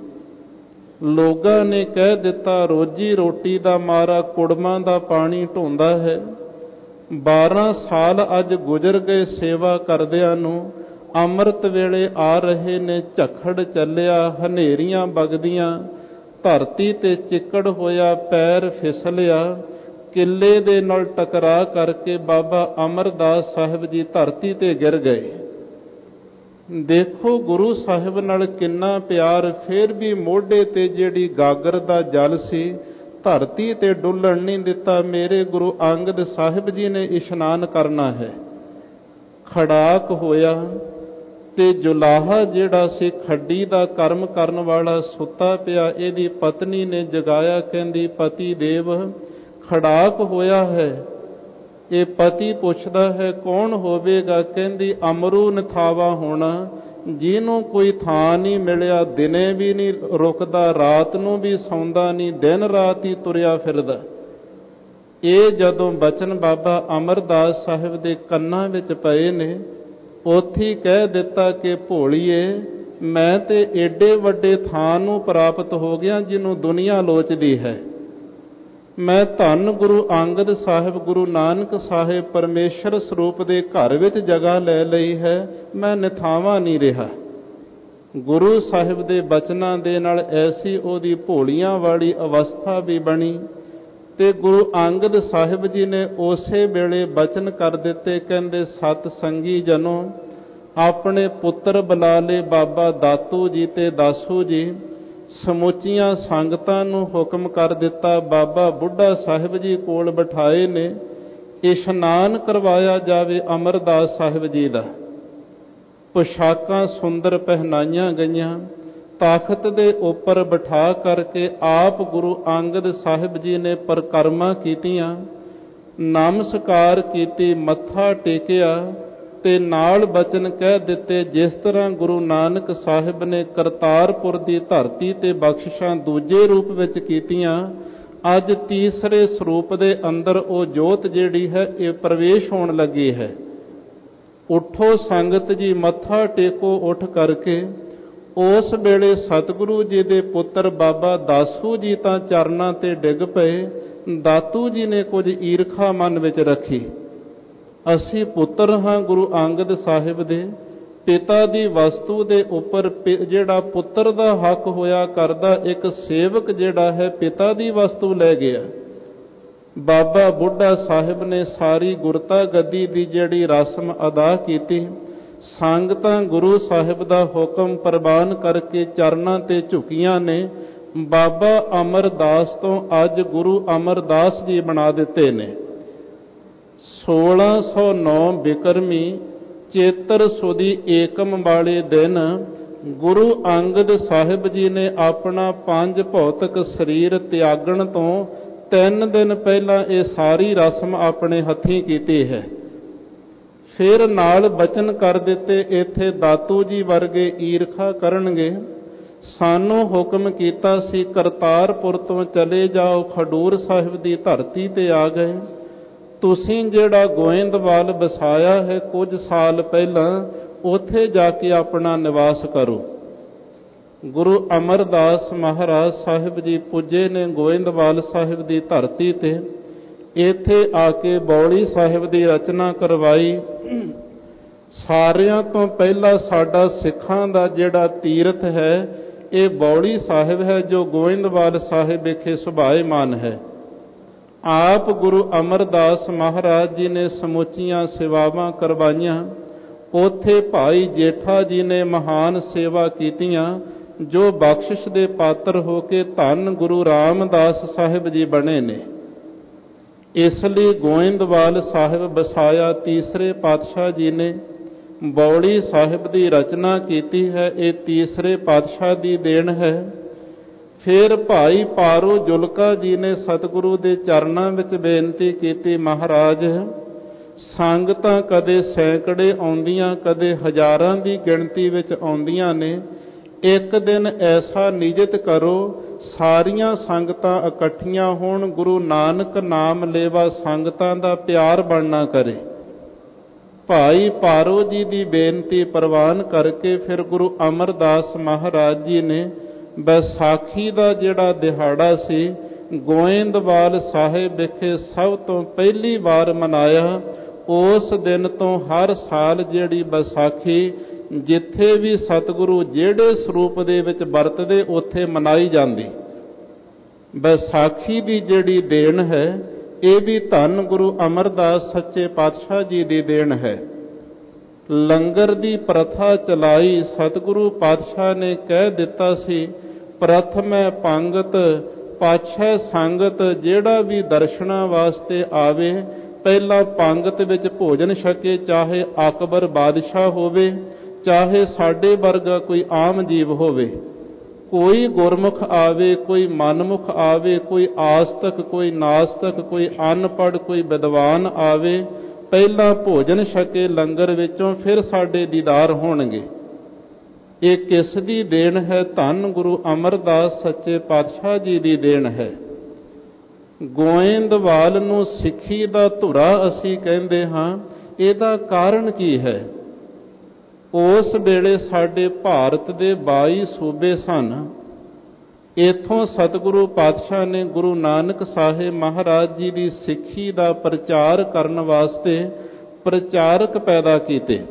ਲੋਕਾਂ ਨੇ ਕਹਿ ਦਿੱਤਾ ਰੋਜੀ ਰੋਟੀ ਦਾ ਮਾਰਾ ਕੁੜਮਾਂ ਦਾ ਪਾਣੀ ਢੋਂਦਾ ਹੈ। ਬਾਰਾਂ ਸਾਲ ਅੱਜ ਗੁਜ਼ਰ ਗਏ ਸੇਵਾ ਕਰਦਿਆਂ ਨੂੰ। ਅੰਮ੍ਰਿਤ ਵੇਲੇ ਆ ਰਹੇ ਨੇ, ਝੱਖੜ ਚੱਲਿਆ, ਹਨੇਰੀਆਂ ਵਗਦੀਆਂ, ਧਰਤੀ ਤੇ ਚਿੱਕੜ ਹੋਇਆ, ਪੈਰ ਫਿਸਲਿਆ, ਕਿੱਲੇ ਦੇ ਨਾਲ ਟਕਰਾ ਕਰਕੇ ਬਾਬਾ ਅਮਰਦਾਸ ਸਾਹਿਬ ਜੀ ਧਰਤੀ ਤੇ ਗਿਰ ਗਏ। ਦੇਖੋ ਗੁਰੂ ਸਾਹਿਬ ਨਾਲ ਕਿੰਨਾ ਪਿਆਰ, ਫਿਰ ਵੀ ਮੋਢੇ ਤੇ ਜਿਹੜੀ ਗਾਗਰ ਦਾ ਜਲ ਸੀ ਧਰਤੀ ਤੇ ਡੁੱਲਣ ਨਹੀਂ ਦਿੱਤਾ। ਮੇਰੇ ਗੁਰੂ ਅੰਗਦ ਸਾਹਿਬ ਜੀ ਨੇ ਇਸ਼ਨਾਨ ਕਰਨਾ ਹੈ। ਖੜਾਕ ਹੋਇਆ ਤੇ ਜੁਲਾਹਾ ਜਿਹੜਾ ਸੀ ਖੱਡੀ ਦਾ ਕਰਮ ਕਰਨ ਵਾਲਾ ਸੁੱਤਾ ਪਿਆ। ਇਹਦੀ ਪਤਨੀ ਨੇ ਜਗਾਇਆ, ਕਹਿੰਦੀ ਪਤੀ ਦੇਵ ਖੜਾਕ ਹੋਇਆ ਹੈ। ਇਹ ਪਤੀ ਪੁੱਛਦਾ ਹੈ ਕੌਣ ਹੋਵੇਗਾ? ਕਹਿੰਦੀ ਅਮਰੂ ਨਥਾਵਾ ਹੋਣਾ, ਜਿਹਨੂੰ ਕੋਈ ਥਾਂ ਨਹੀਂ ਮਿਲਿਆ, ਦਿਨੇ ਵੀ ਨਹੀਂ ਰੁਕਦਾ, ਰਾਤ ਨੂੰ ਵੀ ਸੌਂਦਾ ਨਹੀਂ, ਦਿਨ ਰਾਤ ਹੀ ਤੁਰਿਆ ਫਿਰਦਾ। ਇਹ ਜਦੋਂ ਬਚਨ ਬਾਬਾ ਅਮਰਦਾਸ ਸਾਹਿਬ ਦੇ ਕੰਨਾਂ ਵਿੱਚ ਪਏ ਨੇ, ਉੱਥੇ ਕਹਿ ਦਿੱਤਾ ਕਿ ਭੋਲੀਏ ਮੈਂ ਤੇ ਏਡੇ ਵੱਡੇ ਥਾਂ ਨੂੰ ਪ੍ਰਾਪਤ ਹੋ ਗਿਆ ਜਿਹਨੂੰ ਦੁਨੀਆ ਲੋਚਦੀ ਹੈ। ਮੈਂ ਧੰਨ ਗੁਰੂ ਅੰਗਦ ਸਾਹਿਬ, ਗੁਰੂ ਨਾਨਕ ਸਾਹਿਬ ਪਰਮੇਸ਼ਰ ਸਰੂਪ ਦੇ ਘਰ ਵਿੱਚ ਜਗ੍ਹਾ ਲੈ ਲਈ ਹੈ। ਮੈਂ ਨਿਥਾਵਾਂ ਨਹੀਂ ਰਿਹਾ। ਗੁਰੂ ਸਾਹਿਬ ਦੇ ਬਚਨਾਂ ਦੇ ਨਾਲ ਐਸੀ ਉਹਦੀ ਭੋਲੀਆਂ ਵਾਲੀ ਅਵਸਥਾ ਵੀ ਬਣੀ। ਤੇ ਗੁਰੂ ਅੰਗਦ ਸਾਹਿਬ ਜੀ ਨੇ ਉਸੇ ਵੇਲੇ ਬਚਨ ਕਰ ਦਿੱਤੇ, ਕਹਿੰਦੇ ਸਤ ਸੰਗੀ ਜਨੋ ਆਪਣੇ ਪੁੱਤਰ ਬੁਲਾ ਲਏ ਬਾਬਾ ਦਾਤੂ ਜੀ ਤੇ ਦਾਸੂ ਜੀ। ਸਮੁੱਚੀਆਂ ਸੰਗਤਾਂ ਨੂੰ ਹੁਕਮ ਕਰ ਦਿੱਤਾ, ਬਾਬਾ ਬੁੱਢਾ ਸਾਹਿਬ ਜੀ ਕੋਲ ਬਿਠਾਏ ਨੇ, ਇਸ਼ਨਾਨ ਕਰਵਾਇਆ ਜਾਵੇ ਅਮਰਦਾਸ ਸਾਹਿਬ ਜੀ ਦਾ। ਪੁਸ਼ਾਕਾਂ ਸੁੰਦਰ ਪਹਿਨਾਈਆਂ ਗਈਆਂ, ਤਖਤ ਦੇ ਉੱਪਰ ਬਿਠਾ ਕਰਕੇ ਆਪ ਗੁਰੂ ਅੰਗਦ ਸਾਹਿਬ ਜੀ ਨੇ ਪਰਿਕਰਮਾ ਕੀਤੀਆਂ, ਨਮਸਕਾਰ ਕੀਤੀ, ਮੱਥਾ ਟੇਕਿਆ ਤੇ ਨਾਲ ਬਚਨ ਕਹਿ ਦਿੱਤੇ ਜਿਸ ਤਰ੍ਹਾਂ ਗੁਰੂ ਨਾਨਕ ਸਾਹਿਬ ਨੇ ਕਰਤਾਰਪੁਰ ਦੀ ਧਰਤੀ ਤੇ ਬਖਸ਼ਿਸ਼ਾਂ ਦੂਜੇ ਰੂਪ ਵਿੱਚ ਕੀਤੀਆਂ, ਅੱਜ ਤੀਸਰੇ ਸਰੂਪ ਦੇ ਅੰਦਰ ਉਹ ਜੋਤ ਜਿਹੜੀ ਹੈ ਇਹ ਪ੍ਰਵੇਸ਼ ਹੋਣ ਲੱਗੀ ਹੈ। ਉਠੋ ਸੰਗਤ ਜੀ, ਮੱਥਾ ਟੇਕੋ ਉੱਠ ਕਰਕੇ। ਉਸ ਵੇਲੇ ਸਤਿਗੁਰੂ ਜੀ ਦੇ ਪੁੱਤਰ ਬਾਬਾ ਦਾਸੂ ਜੀ ਤਾਂ ਚਰਨਾਂ ਤੇ ਡਿੱਗ ਪਏ। ਦਾਤੂ ਜੀ ਨੇ ਕੁਝ ਈਰਖਾ ਮਨ ਵਿੱਚ ਰੱਖੀ, ਅਸੀਂ ਪੁੱਤਰ ਹਾਂ ਗੁਰੂ ਅੰਗਦ ਸਾਹਿਬ ਦੇ, ਪਿਤਾ ਦੀ ਵਸਤੂ ਦੇ ਉੱਪਰ ਜਿਹੜਾ ਪੁੱਤਰ ਦਾ ਹੱਕ ਹੋਇਆ ਕਰਦਾ, ਇੱਕ ਸੇਵਕ ਜਿਹੜਾ ਹੈ ਪਿਤਾ ਦੀ ਵਸਤੂ ਲੈ ਗਿਆ। ਬਾਬਾ ਬੁੱਢਾ ਸਾਹਿਬ ਨੇ ਸਾਰੀ ਗੁਰਤਾ ਗੱਦੀ ਦੀ ਜਿਹੜੀ ਰਸਮ ਅਦਾ ਕੀਤੀ। ਸੰਗਤਾਂ ਗੁਰੂ ਸਾਹਿਬ ਦਾ ਹੁਕਮ ਪ੍ਰਵਾਨ ਕਰਕੇ ਚਰਨਾਂ ਤੇ ਝੁਕੀਆਂ ਨੇ। ਬਾਬਾ ਅਮਰਦਾਸ ਤੋਂ ਅੱਜ ਗੁਰੂ ਅਮਰਦਾਸ ਜੀ ਬਣਾ ਦਿੱਤੇ ਨੇ। ਸੋਲਾਂ ਸੌ ਨੌ ਬਿਕਰਮੀ ਚੇਤਰ ਸੁਦੀ ਏਕਮ ਵਾਲੇ ਦਿਨ ਗੁਰੂ ਅੰਗਦ ਸਾਹਿਬ ਜੀ ਨੇ ਆਪਣਾ ਪੰਜ ਭੌਤਿਕ ਸਰੀਰ ਤਿਆਗਣ ਤੋਂ ਤਿੰਨ ਦਿਨ ਪਹਿਲਾਂ ਇਹ ਸਾਰੀ ਰਸਮ ਆਪਣੇ ਹੱਥੀਂ ਕੀਤੀ ਹੈ। ਫਿਰ ਨਾਲ ਬਚਨ ਕਰ ਦਿੱਤੇ ਇੱਥੇ ਦਾਤੂ ਜੀ ਵਰਗੇ ਈਰਖਾ ਕਰਨਗੇ। ਸਾਨੂੰ ਹੁਕਮ ਕੀਤਾ ਸੀ ਕਰਤਾਰਪੁਰ ਤੋਂ ਚਲੇ ਜਾਓ, ਖਡੂਰ ਸਾਹਿਬ ਦੀ ਧਰਤੀ ਤੇ ਆ ਗਏ। ਤੁਸੀਂ ਜਿਹੜਾ ਗੋਇੰਦਵਾਲ ਵਸਾਇਆ ਹੈ ਕੁਝ ਸਾਲ ਪਹਿਲਾਂ, ਉੱਥੇ ਜਾ ਕੇ ਆਪਣਾ ਨਿਵਾਸ ਕਰੋ। ਗੁਰੂ ਅਮਰਦਾਸ ਮਹਾਰਾਜ ਸਾਹਿਬ ਜੀ ਪੁੱਜੇ ਨੇ ਗੋਇੰਦਵਾਲ ਸਾਹਿਬ ਦੀ ਧਰਤੀ ਤੇ। ਇੱਥੇ ਆ ਕੇ ਬੌਲੀ ਸਾਹਿਬ ਦੀ ਰਚਨਾ ਕਰਵਾਈ। ਸਾਰਿਆਂ ਤੋਂ ਪਹਿਲਾਂ ਸਾਡਾ ਸਿੱਖਾਂ ਦਾ ਜਿਹੜਾ ਤੀਰਥ ਹੈ ਇਹ ਬੌਲੀ ਸਾਹਿਬ ਹੈ, ਜੋ ਗੋਇੰਦਵਾਲ ਸਾਹਿਬ ਵਿਖੇ ਸੁਭਾਏਮਾਨ ਹੈ। ਆਪ ਗੁਰੂ ਅਮਰਦਾਸ ਮਹਾਰਾਜ ਜੀ ਨੇ ਸਮੁੱਚੀਆਂ ਸੇਵਾਵਾਂ ਕਰਵਾਈਆਂ। ਉੱਥੇ ਭਾਈ ਜੇਠਾ ਜੀ ਨੇ ਮਹਾਨ ਸੇਵਾ ਕੀਤੀਆਂ, ਜੋ ਬਖਸ਼ਿਸ਼ ਦੇ ਪਾਤਰ ਹੋ ਕੇ ਧੰਨ ਗੁਰੂ ਰਾਮਦਾਸ ਸਾਹਿਬ ਜੀ ਬਣੇ ਨੇ। ਇਸ ਲਈ ਗੋਇੰਦਵਾਲ ਸਾਹਿਬ ਵਸਾਇਆ ਤੀਸਰੇ ਪਾਤਸ਼ਾਹ ਜੀ ਨੇ। ਬੌਲੀ ਸਾਹਿਬ ਦੀ ਰਚਨਾ ਕੀਤੀ ਹੈ, ਇਹ ਤੀਸਰੇ ਪਾਤਸ਼ਾਹ ਦੀ ਦੇਣ ਹੈ। ਫਿਰ ਭਾਈ ਪਾਰੋ ਜੁਲਕਾ ਜੀ ਨੇ ਸਤਿਗੁਰੂ ਦੇ ਚਰਨਾਂ ਵਿੱਚ ਬੇਨਤੀ ਕੀਤੀ, ਮਹਾਰਾਜ ਸੰਗਤਾਂ ਕਦੇ ਸੈਂਕੜੇ ਆਉਂਦੀਆਂ, ਕਦੇ ਹਜ਼ਾਰਾਂ ਦੀ ਗਿਣਤੀ ਵਿੱਚ ਆਉਂਦੀਆਂ ਨੇ। ਇੱਕ ਦਿਨ ਐਸਾ ਨਿਯਤ ਕਰੋ ਸਾਰੀਆਂ ਸੰਗਤਾਂ ਇਕੱਠੀਆਂ ਹੋਣ, ਗੁਰੂ ਨਾਨਕ ਨਾਮ ਲੇਵਾ ਸੰਗਤਾਂ ਦਾ ਪਿਆਰ ਬਣਨਾ ਕਰੇ। ਭਾਈ ਪਾਰੋ ਜੀ ਦੀ ਬੇਨਤੀ ਪ੍ਰਵਾਨ ਕਰਕੇ ਫਿਰ ਗੁਰੂ ਅਮਰਦਾਸ ਮਹਾਰਾਜ ਜੀ ਨੇ ਵਿਸਾਖੀ ਦਾ ਜਿਹੜਾ ਦਿਹਾੜਾ ਸੀ ਗੋਇੰਦਵਾਲ ਸਾਹਿਬ ਵਿਖੇ ਸਭ ਤੋਂ ਪਹਿਲੀ ਵਾਰ ਮਨਾਇਆ। ਉਸ ਦਿਨ ਤੋਂ ਹਰ ਸਾਲ ਜਿਹੜੀ ਵਿਸਾਖੀ ਜਿੱਥੇ ਵੀ ਸਤਿਗੁਰੂ ਜਿਹੜੇ ਸਰੂਪ ਦੇ ਵਿੱਚ ਵਰਤਦੇ ਉੱਥੇ ਮਨਾਈ ਜਾਂਦੀ। ਵਿਸਾਖੀ ਦੀ ਜਿਹੜੀ ਦੇਣ ਹੈ ਇਹ ਵੀ ਧੰਨ ਗੁਰੂ ਅਮਰਦਾਸ ਸੱਚੇ ਪਾਤਸ਼ਾਹ ਜੀ ਦੀ ਦੇਣ ਹੈ। ਲੰਗਰ ਦੀ ਪ੍ਰਥਾ ਚਲਾਈ ਸਤਿਗੁਰੂ ਪਾਤਸ਼ਾਹ ਨੇ ਕਹਿ ਦਿੱਤਾ ਸੀ, ਪ੍ਰਥਮੈ ਪੰਗਤ ਪਾਛੈ ਸੰਗਤ। ਜਿਹੜਾ ਵੀ ਦਰਸ਼ਨਾਂ ਵਾਸਤੇ ਆਵੇ ਪਹਿਲਾਂ ਪੰਗਤ ਵਿੱਚ ਭੋਜਨ ਛਕੇ, ਚਾਹੇ ਅਕਬਰ ਬਾਦਸ਼ਾਹ ਹੋਵੇ ਚਾਹੇ ਸਾਡੇ ਵਰਗਾ ਕੋਈ ਆਮ ਜੀਵ ਹੋਵੇ। ਕੋਈ ਗੁਰਮੁਖ ਆਵੇ, ਕੋਈ ਮਨਮੁਖ ਆਵੇ, ਕੋਈ ਆਸਤਕ, ਕੋਈ ਨਾਸਤਕ, ਕੋਈ ਅਨਪੜ੍ਹ, ਕੋਈ ਵਿਦਵਾਨ ਆਵੇ, ਪਹਿਲਾਂ ਭੋਜਨ ਛਕੇ ਲੰਗਰ ਵਿੱਚੋਂ, ਫਿਰ ਸਾਡੇ ਦੀਦਾਰ ਹੋਣਗੇ। ਇਹ ਕਿਸ ਦੀ ਦੇਣ ਹੈ? ਧੰਨ ਗੁਰੂ ਅਮਰਦਾਸ ਸੱਚੇ ਪਾਤਸ਼ਾਹ ਜੀ ਦੀ ਦੇਣ ਹੈ। ਗੋਇੰਦਵਾਲ ਨੂੰ ਸਿੱਖੀ ਦਾ ਧੁਰਾ ਅਸੀਂ ਕਹਿੰਦੇ ਹਾਂ, ਇਹਦਾ ਕਾਰਨ ਕੀ ਹੈ? ਉਸ ਵੇਲੇ ਸਾਡੇ ਭਾਰਤ ਦੇ ਬਾਈ ਸੂਬੇ ਸਨ। ਇਥੋਂ ਸਤਿਗੁਰੂ ਪਾਤਸ਼ਾਹ ਨੇ ਗੁਰੂ ਨਾਨਕ ਸਾਹਿਬ ਮਹਾਰਾਜ ਜੀ ਦੀ ਸਿੱਖੀ ਦਾ ਪ੍ਰਚਾਰ ਕਰਨ ਵਾਸਤੇ ਪ੍ਰਚਾਰਕ ਪੈਦਾ ਕੀਤੇ।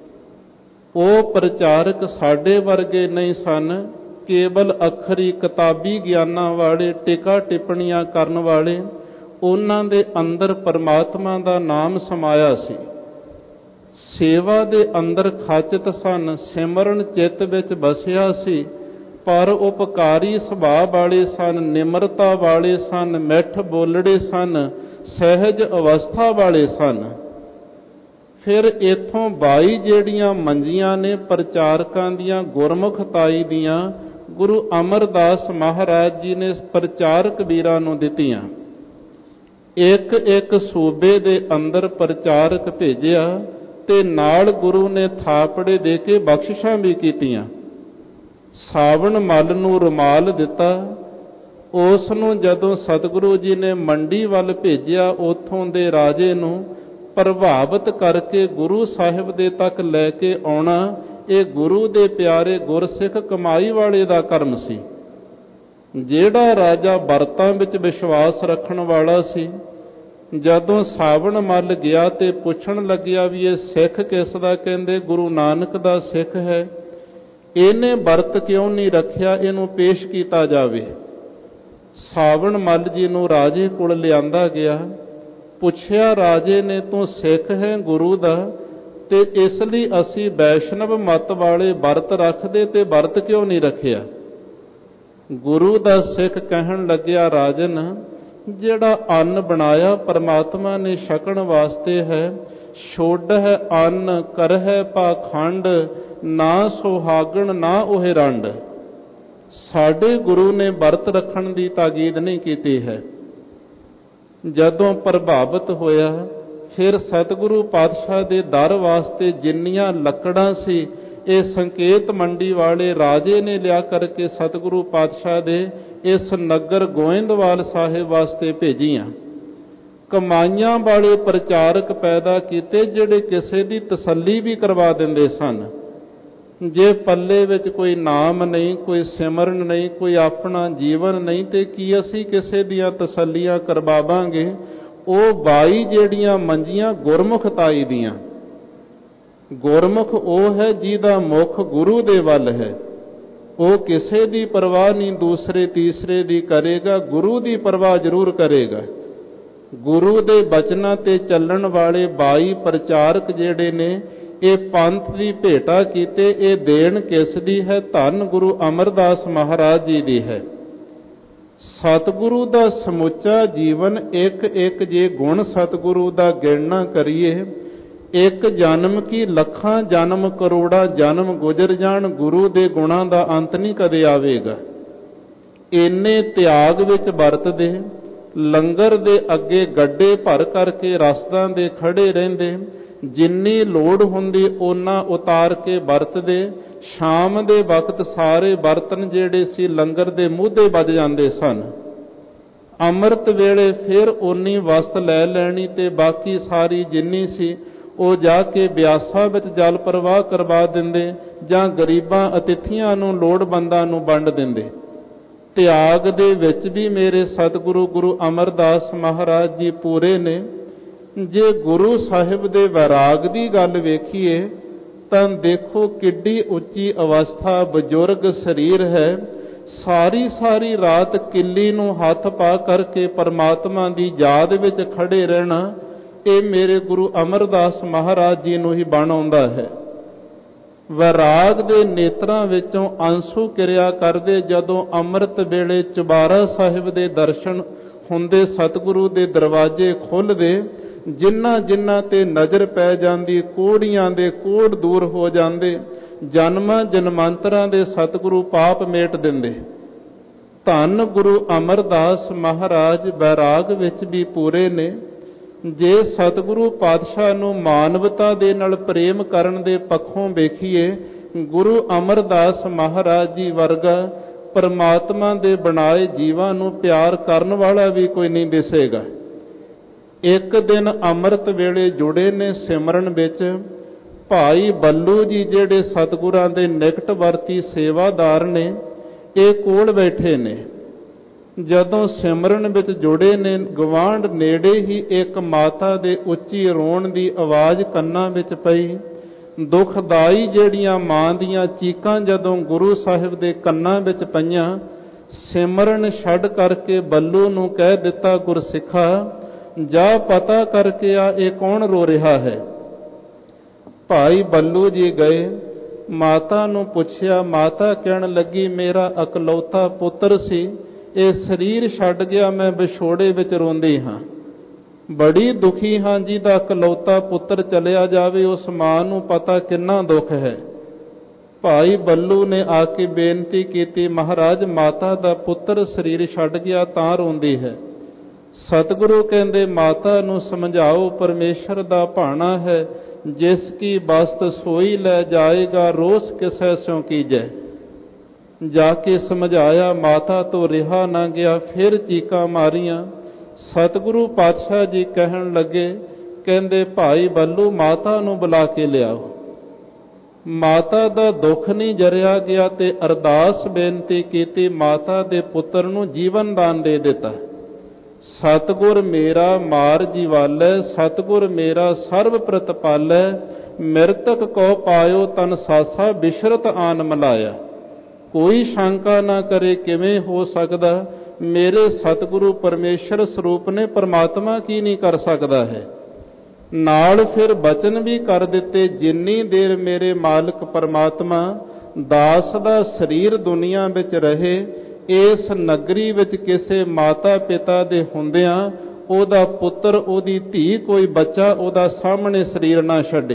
ਉਹ ਪ੍ਰਚਾਰਕ ਸਾਡੇ ਵਰਗੇ ਨਹੀਂ ਸਨ, ਕੇਵਲ ਅੱਖਰੀ ਕਿਤਾਬੀ ਗਿਆਨਾਂ ਵਾਲੇ, ਟਿਕਾ ਟਿੱਪਣੀਆਂ ਕਰਨ ਵਾਲੇ। ਉਹਨਾਂ ਦੇ ਅੰਦਰ ਪਰਮਾਤਮਾ ਦਾ ਨਾਮ ਸਮਾਇਆ ਸੀ। ਸੇਵਾ ਦੇ ਅੰਦਰ ਖਾਚਤ ਸਨ, ਸਿਮਰਨ ਚਿੱਤ ਵਿੱਚ ਵਸਿਆ ਸੀ, ਪਰ ਉਪਕਾਰੀ ਸੁਭਾਅ ਵਾਲੇ ਸਨ, ਨਿਮਰਤਾ ਵਾਲੇ ਸਨ, ਮਿੱਠ ਬੋਲੜੇ ਸਨ, ਸਹਿਜ ਅਵਸਥਾ ਵਾਲੇ ਸਨ। ਫਿਰ ਇਥੋਂ ਬਾਈ ਜਿਹੜੀਆਂ ਮੰਜੀਆਂ ਨੇ ਪ੍ਰਚਾਰਕਾਂ ਦੀਆਂ, ਗੁਰਮੁਖਤਾਈ ਦੀਆਂ, ਗੁਰੂ ਅਮਰਦਾਸ ਮਹਾਰਾਜ ਜੀ ਨੇ ਪ੍ਰਚਾਰਕ ਵੀਰਾਂ ਨੂੰ ਦਿੱਤੀਆਂ। ਇੱਕ ਇੱਕ ਸੂਬੇ ਦੇ ਅੰਦਰ ਪ੍ਰਚਾਰਕ ਭੇਜਿਆ ਤੇ ਨਾਲ ਗੁਰੂ ਨੇ ਥਾਪੜੇ ਦੇ ਕੇ ਬਖਸ਼ਿਸ਼ਾਂ ਵੀ ਕੀਤੀਆਂ। ਸਾਵਣ ਮੱਲ ਨੂੰ ਰੁਮਾਲ ਦਿੱਤਾ। ਉਸ ਨੂੰ ਜਦੋਂ ਸਤਿਗੁਰੂ ਜੀ ਨੇ ਮੰਡੀ ਵੱਲ ਭੇਜਿਆ, ਉੱਥੋਂ ਦੇ ਰਾਜੇ ਨੂੰ ਪ੍ਰਭਾਵਿਤ ਕਰਕੇ ਗੁਰੂ ਸਾਹਿਬ ਦੇ ਤੱਕ ਲੈ ਕੇ ਆਉਣਾ, ਇਹ ਗੁਰੂ ਦੇ ਪਿਆਰੇ ਗੁਰਸਿੱਖ ਕਮਾਈ ਵਾਲੇ ਦਾ ਕਰਮ ਸੀ। ਜਿਹੜਾ ਰਾਜਾ ਵਰਤਾਂ ਵਿੱਚ ਵਿਸ਼ਵਾਸ ਰੱਖਣ ਵਾਲਾ ਸੀ, ਜਦੋਂ ਸਾਵਣ ਮੱਲ ਗਿਆ ਤੇ ਪੁੱਛਣ ਲੱਗਿਆ ਵੀ ਇਹ ਸਿੱਖ ਕਿਸ ਦਾ? ਕਹਿੰਦੇ ਗੁਰੂ ਨਾਨਕ ਦਾ ਸਿੱਖ ਹੈ। ਇਹਨੇ ਵਰਤ ਕਿਉਂ ਨਹੀਂ ਰੱਖਿਆ? ਇਹਨੂੰ ਪੇਸ਼ ਕੀਤਾ ਜਾਵੇ। ਸਾਵਣ ਮੱਲ ਜੀ ਨੂੰ ਰਾਜੇ ਕੋਲ ਲਿਆਂਦਾ ਗਿਆ। ਪੁੱਛਿਆ ਰਾਜੇ ਨੇ, ਤੂੰ ਸਿੱਖ ਹੈ ਗੁਰੂ ਦਾ, ਤੇ ਇਸ ਲਈ ਅਸੀਂ ਵੈਸ਼ਨਵ ਮਤ ਵਾਲੇ ਵਰਤ ਰੱਖਦੇ, ਤੇ ਵਰਤ ਕਿਉਂ ਨਹੀਂ ਰੱਖਿਆ? ਗੁਰੂ ਦਾ ਸਿੱਖ ਕਹਿਣ ਲੱਗਿਆ, ਰਾਜਨ, ਜਿਹੜਾ ਅੰਨ ਬਣਾਇਆ ਪਰਮਾਤਮਾ ਨੇ ਛਕਣ ਵਾਸਤੇ ਹੈ, ਛੋੜ ਹੈ ਅੰਨ ਕਰਹਿ ਪਾਖੰਡ, ਨਾ ਸੁਹਾਗਣ ਨਾ ਉਹ ਰੰਡ। ਸਾਡੇ ਗੁਰੂ ਨੇ ਵਰਤ ਰੱਖਣ ਦੀ ਤਾਕੀਦ ਨਹੀਂ ਕੀਤੀ ਹੈ। ਜਦੋਂ ਪ੍ਰਭਾਵਿਤ ਹੋਇਆ, ਫਿਰ ਸਤਿਗੁਰੂ ਪਾਤਸ਼ਾਹ ਦੇ ਦਰ ਵਾਸਤੇ ਜਿੰਨੀਆਂ ਲੱਕੜਾਂ ਸੀ, ਇਹ ਸੰਕੇਤ ਮੰਡੀ ਵਾਲੇ ਰਾਜੇ ਨੇ ਲਿਆ ਕਰਕੇ ਸਤਿਗੁਰੂ ਪਾਤਸ਼ਾਹ ਦੇ ਇਸ ਨਗਰ ਗੋਇੰਦਵਾਲ ਸਾਹਿਬ ਵਾਸਤੇ ਭੇਜੀਆਂ। ਕਮਾਈਆਂ ਵਾਲੇ ਪ੍ਰਚਾਰਕ ਪੈਦਾ ਕੀਤੇ, ਜਿਹੜੇ ਕਿਸੇ ਦੀ ਤਸੱਲੀ ਵੀ ਕਰਵਾ ਦਿੰਦੇ ਸਨ। ਜੇ ਪੱਲੇ ਵਿੱਚ ਕੋਈ ਨਾਮ ਨਹੀਂ, ਕੋਈ ਸਿਮਰਨ ਨਹੀਂ, ਕੋਈ ਆਪਣਾ ਜੀਵਨ ਨਹੀਂ, ਤੇ ਕੀ ਅਸੀਂ ਕਿਸੇ ਦੀਆਂ ਤਸੱਲੀਆਂ ਕਰਵਾਵਾਂਗੇ? ਉਹ ਬਾਈ ਜਿਹੜੀਆਂ ਮੰਜੀਆਂ ਗੁਰਮੁਖਤਾਈ ਦੀਆਂ। ਗੁਰਮੁਖ ਉਹ ਹੈ ਜਿਹਦਾ ਮੁਖ ਗੁਰੂ ਦੇ ਵੱਲ ਹੈ। ਉਹ ਕਿਸੇ ਦੀ ਪਰਵਾਹ ਨਹੀਂ ਦੂਸਰੇ ਤੀਸਰੇ ਦੀ ਕਰੇਗਾ, ਗੁਰੂ ਦੀ ਪਰਵਾਹ ਜ਼ਰੂਰ ਕਰੇਗਾ। ਗੁਰੂ ਦੇ ਬਚਨਾਂ ਤੇ ਚੱਲਣ ਵਾਲੇ ਬਾਈ ਪ੍ਰਚਾਰਕ ਜਿਹੜੇ ਨੇ, ਇਹ ਪੰਥ ਦੀ ਭੇਟਾ ਕੀਤੇ। ਇਹ ਦੇਣ ਕਿਸ ਦੀ ਹੈ? ਧੰਨ ਗੁਰੂ ਅਮਰਦਾਸ ਮਹਾਰਾਜ ਜੀ ਦੀ ਹੈ। ਸਤਿਗੁਰੂ ਦਾ ਸਮੁੱਚਾ ਜੀਵਨ ਇੱਕ ਇੱਕ ਜੇ ਗੁਣ ਸਤਿਗੁਰੂ ਦਾ ਗਿਣਨਾ ਕਰੀਏ, ਇੱਕ ਜਨਮ ਕੀ ਲੱਖਾਂ ਜਨਮ ਕਰੋੜਾਂ ਜਨਮ ਗੁਜ਼ਰ ਜਾਣ, ਗੁਰੂ ਦੇ ਗੁਣਾਂ ਦਾ ਅੰਤ ਨਹੀਂ ਕਦੇ ਆਵੇਗਾ। ਇੰਨੇ ਤਿਆਗ ਵਿੱਚ ਵਰਤਦੇ, ਲੰਗਰ ਦੇ ਅੱਗੇ ਗੱਡੇ ਭਰ ਕਰਕੇ ਰਸਦਾਂ ਦੇ ਖੜੇ ਰਹਿੰਦੇ, ਜਿੰਨੀ ਲੋੜ ਹੁੰਦੀ ਓਨਾ ਉਤਾਰ ਕੇ ਵਰਤਦੇ। ਸ਼ਾਮ ਦੇ ਵਕਤ ਸਾਰੇ ਬਰਤਨ ਜਿਹੜੇ ਸੀ ਲੰਗਰ ਦੇ ਮੂਧੇ ਵੱਜ ਜਾਂਦੇ ਸਨ। ਅੰਮ੍ਰਿਤ ਵੇਲੇ ਫਿਰ ਓਨੀ ਵਸਤ ਲੈ ਲੈਣੀ ਤੇ ਬਾਕੀ ਸਾਰੀ ਜਿੰਨੀ ਸੀ ਉਹ ਜਾ ਕੇ ਬਿਆਸਾ ਵਿੱਚ ਜਲ ਪ੍ਰਵਾਹ ਕਰਵਾ ਦਿੰਦੇ ਜਾਂ ਗਰੀਬਾਂ ਅਤਿਥੀਆਂ ਨੂੰ ਲੋੜਵੰਦਾਂ ਨੂੰ ਵੰਡ ਦਿੰਦੇ। ਤਿਆਗ ਦੇ ਵਿੱਚ ਵੀ ਮੇਰੇ ਸਤਿਗੁਰੂ ਗੁਰੂ ਅਮਰਦਾਸ ਮਹਾਰਾਜ ਜੀ ਪੂਰੇ ਨੇ। ਜੇ ਗੁਰੂ ਸਾਹਿਬ ਦੇ ਵੈਰਾਗ ਦੀ ਗੱਲ ਵੇਖੀਏ ਤਾਂ ਦੇਖੋ ਕਿੱਡੀ ਉੱਚੀ ਅਵਸਥਾ, ਬਜ਼ੁਰਗ ਸਰੀਰ ਹੈ। ਸਾਰੀ ਸਾਰੀ ਰਾਤ ਕਿੱਲੀ ਨੂੰ ਹੱਥ ਪਾ ਕਰਕੇ ਪਰਮਾਤਮਾ ਦੀ ਯਾਦ ਵਿੱਚ ਖੜੇ ਰਹਿਣਾ, ਇਹ ਮੇਰੇ ਗੁਰੂ ਅਮਰਦਾਸ ਮਹਾਰਾਜ ਜੀ ਨੂੰ ਹੀ ਬਣ ਆਉਂਦਾ ਹੈ। ਵੈਰਾਗ ਦੇ ਨੇਤਰਾਂ ਵਿੱਚੋਂ ਅੰਸੂ ਕਿਰਿਆ ਕਰਦੇ ਜਦੋਂ ਅੰਮ੍ਰਿਤ ਵੇਲੇ ਚੁਬਾਰਾ ਸਾਹਿਬ ਦੇ ਦਰਸ਼ਨ ਹੁੰਦੇ, ਸਤਿਗੁਰੂ ਦੇ ਦਰਵਾਜ਼ੇ ਖੁੱਲ੍ਹਦੇ, ਜਿਨ੍ਹਾਂ ਜਿਨ੍ਹਾਂ ਤੇ ਨਜ਼ਰ ਪੈ ਜਾਂਦੀ ਕੋੜੀਆਂ ਦੇ ਕੋੜ ਦੂਰ ਹੋ ਜਾਂਦੇ, ਜਨਮਾਂ ਜਨਮਾਂਤਰਾਂ ਦੇ ਸਤਿਗੁਰੂ ਪਾਪ ਮੇਟ ਦਿੰਦੇ। ਧੰਨ ਗੁਰੂ ਅਮਰਦਾਸ ਮਹਾਰਾਜ ਵੈਰਾਗ ਵਿੱਚ ਵੀ ਪੂਰੇ ਨੇ। ਜੇ ਸਤਿਗੁਰੂ ਪਾਤਸ਼ਾਹ ਨੂੰ ਮਾਨਵਤਾ ਦੇ ਨਾਲ ਪ੍ਰੇਮ ਕਰਨ ਦੇ ਪੱਖੋਂ ਵੇਖੀਏ, ਗੁਰੂ ਅਮਰਦਾਸ ਮਹਾਰਾਜ ਜੀ ਵਰਗਾ ਪਰਮਾਤਮਾ ਦੇ ਬਣਾਏ ਜੀਵਾਂ ਨੂੰ ਪਿਆਰ ਕਰਨ ਵਾਲਾ ਵੀ ਕੋਈ ਨਹੀਂ ਦਿਸੇਗਾ। ਇੱਕ ਦਿਨ ਅੰਮ੍ਰਿਤ ਵੇਲੇ ਜੁੜੇ ਨੇ ਸਿਮਰਨ ਵਿੱਚ ਭਾਈ ਬੱਲੂ ਜੀ, ਜਿਹੜੇ ਸਤਿਗੁਰਾਂ ਦੇ ਨਿਕਟਵਰਤੀ ਸੇਵਾਦਾਰ ਨੇ, ਇਹ ਕੋਲ ਬੈਠੇ ਨੇ। ਜਦੋਂ ਸਿਮਰਨ ਵਿੱਚ ਜੁੜੇ ਨੇ, ਗਵਾਂਢ ਨੇੜੇ ਹੀ ਇੱਕ ਮਾਤਾ ਦੇ ਉੱਚੀ ਰੋਣ ਦੀ ਆਵਾਜ਼ ਕੰਨਾਂ ਵਿੱਚ ਪਈ। ਦੁਖਦਾਈ ਜਿਹੜੀਆਂ ਮਾਂ ਦੀਆਂ ਚੀਕਾਂ ਜਦੋਂ ਗੁਰੂ ਸਾਹਿਬ ਦੇ ਕੰਨਾਂ ਵਿੱਚ ਪਈਆਂ, ਸਿਮਰਨ ਛੱਡ ਕਰਕੇ ਬੱਲੂ ਨੂੰ ਕਹਿ ਦਿੱਤਾ, ਗੁਰਸਿੱਖਾ ਜਾ ਪਤਾ ਕਰਕੇ ਆ ਇਹ ਕੌਣ ਰੋ ਰਿਹਾ ਹੈ। ਭਾਈ ਬੱਲੂ ਜੀ ਗਏ, ਮਾਤਾ ਨੂੰ ਪੁੱਛਿਆ। ਮਾਤਾ ਕਹਿਣ ਲੱਗੀ, ਮੇਰਾ ਇਕਲੌਤਾ ਪੁੱਤਰ ਸੀ, ਇਹ ਸਰੀਰ ਛੱਡ ਗਿਆ, ਮੈਂ ਵਿਛੋੜੇ ਵਿੱਚ ਰੋਂਦੀ ਹਾਂ, ਬੜੀ ਦੁਖੀ ਹਾਂ। ਜਿਹਦਾ ਇਕਲੌਤਾ ਪੁੱਤਰ ਚਲਿਆ ਜਾਵੇ ਉਸ ਮਾਂ ਨੂੰ ਪਤਾ ਕਿੰਨਾ ਦੁੱਖ ਹੈ। ਭਾਈ ਬੱਲੂ ਨੇ ਆ ਕੇ ਬੇਨਤੀ ਕੀਤੀ, ਮਹਾਰਾਜ ਮਾਤਾ ਦਾ ਪੁੱਤਰ ਸਰੀਰ ਛੱਡ ਗਿਆ ਤਾਂ ਰੋਂਦੀ ਹੈ। ਸਤਿਗੁਰੂ ਕਹਿੰਦੇ, ਮਾਤਾ ਨੂੰ ਸਮਝਾਓ, ਪਰਮੇਸ਼ਰ ਦਾ ਭਾਣਾ ਹੈ, ਜਿਸ ਕੀ ਬਸਤ ਸੋਈ ਲੈ ਜਾਏਗਾ, ਰੋਸ ਕਿਸੈ ਸਿਉ ਕੀਜੈ। ਜਾ ਕੇ ਸਮਝਾਇਆ, ਮਾਤਾ ਤੋਂ ਰਿਹਾ ਨਾ ਗਿਆ, ਫਿਰ ਚੀਕਾਂ ਮਾਰੀਆਂ। ਸਤਿਗੁਰੂ ਪਾਤਸ਼ਾਹ ਜੀ ਕਹਿਣ ਲੱਗੇ, ਕਹਿੰਦੇ ਭਾਈ ਬੱਲੂ ਮਾਤਾ ਨੂੰ ਬੁਲਾ ਕੇ ਲਿਆਓ। ਮਾਤਾ ਦਾ ਦੁੱਖ ਨਹੀਂ ਜਰਿਆ ਗਿਆ ਤੇ ਅਰਦਾਸ ਬੇਨਤੀ ਕੀਤੀ, ਮਾਤਾ ਦੇ ਪੁੱਤਰ ਨੂੰ ਜੀਵਨ ਦਾਨ ਦੇ ਦਿੱਤਾ। ਸਤਿਗੁਰ ਮੇਰਾ ਮਾਰ ਜੀਵਾਲੈ, ਸਤਿਗੁਰ ਮੇਰਾ ਸਰਬ ਪ੍ਰਤਪਾਲੈ, ਮਿਰਤਕ ਕੋ ਪਾਇਓ ਤਨ ਸਾਸਾ, ਬਿਸ਼ਰਤ ਆਨ ਮਲਾਇਆ। ਕੋਈ ਸ਼ੰਕਾ ਨਾ ਕਰੇ ਕਿਵੇਂ ਹੋ ਸਕਦਾ, ਮੇਰੇ ਸਤਿਗੁਰੂ ਪਰਮੇਸ਼ਰ ਸਰੂਪ ਨੇ, ਪਰਮਾਤਮਾ ਕੀ ਨਹੀਂ ਕਰ ਸਕਦਾ ਹੈ। ਨਾਲ ਫਿਰ ਬਚਨ ਵੀ ਕਰ ਦਿੱਤੇ, ਜਿੰਨੀ ਦੇਰ ਮੇਰੇ ਮਾਲਕ ਪਰਮਾਤਮਾ ਦਾਸ ਦਾ ਸਰੀਰ ਦੁਨੀਆ ਵਿੱਚ ਰਹੇ, ਇਸ ਨਗਰੀ ਵਿੱਚ ਕਿਸੇ ਮਾਤਾ ਪਿਤਾ ਦੇ ਹੁੰਦਿਆਂ ਉਹਦਾ ਪੁੱਤਰ, ਉਹਦੀ ਧੀ, ਕੋਈ ਬੱਚਾ ਉਹਦਾ ਸਾਹਮਣੇ ਸਰੀਰ ਨਾ ਛੱਡੇ।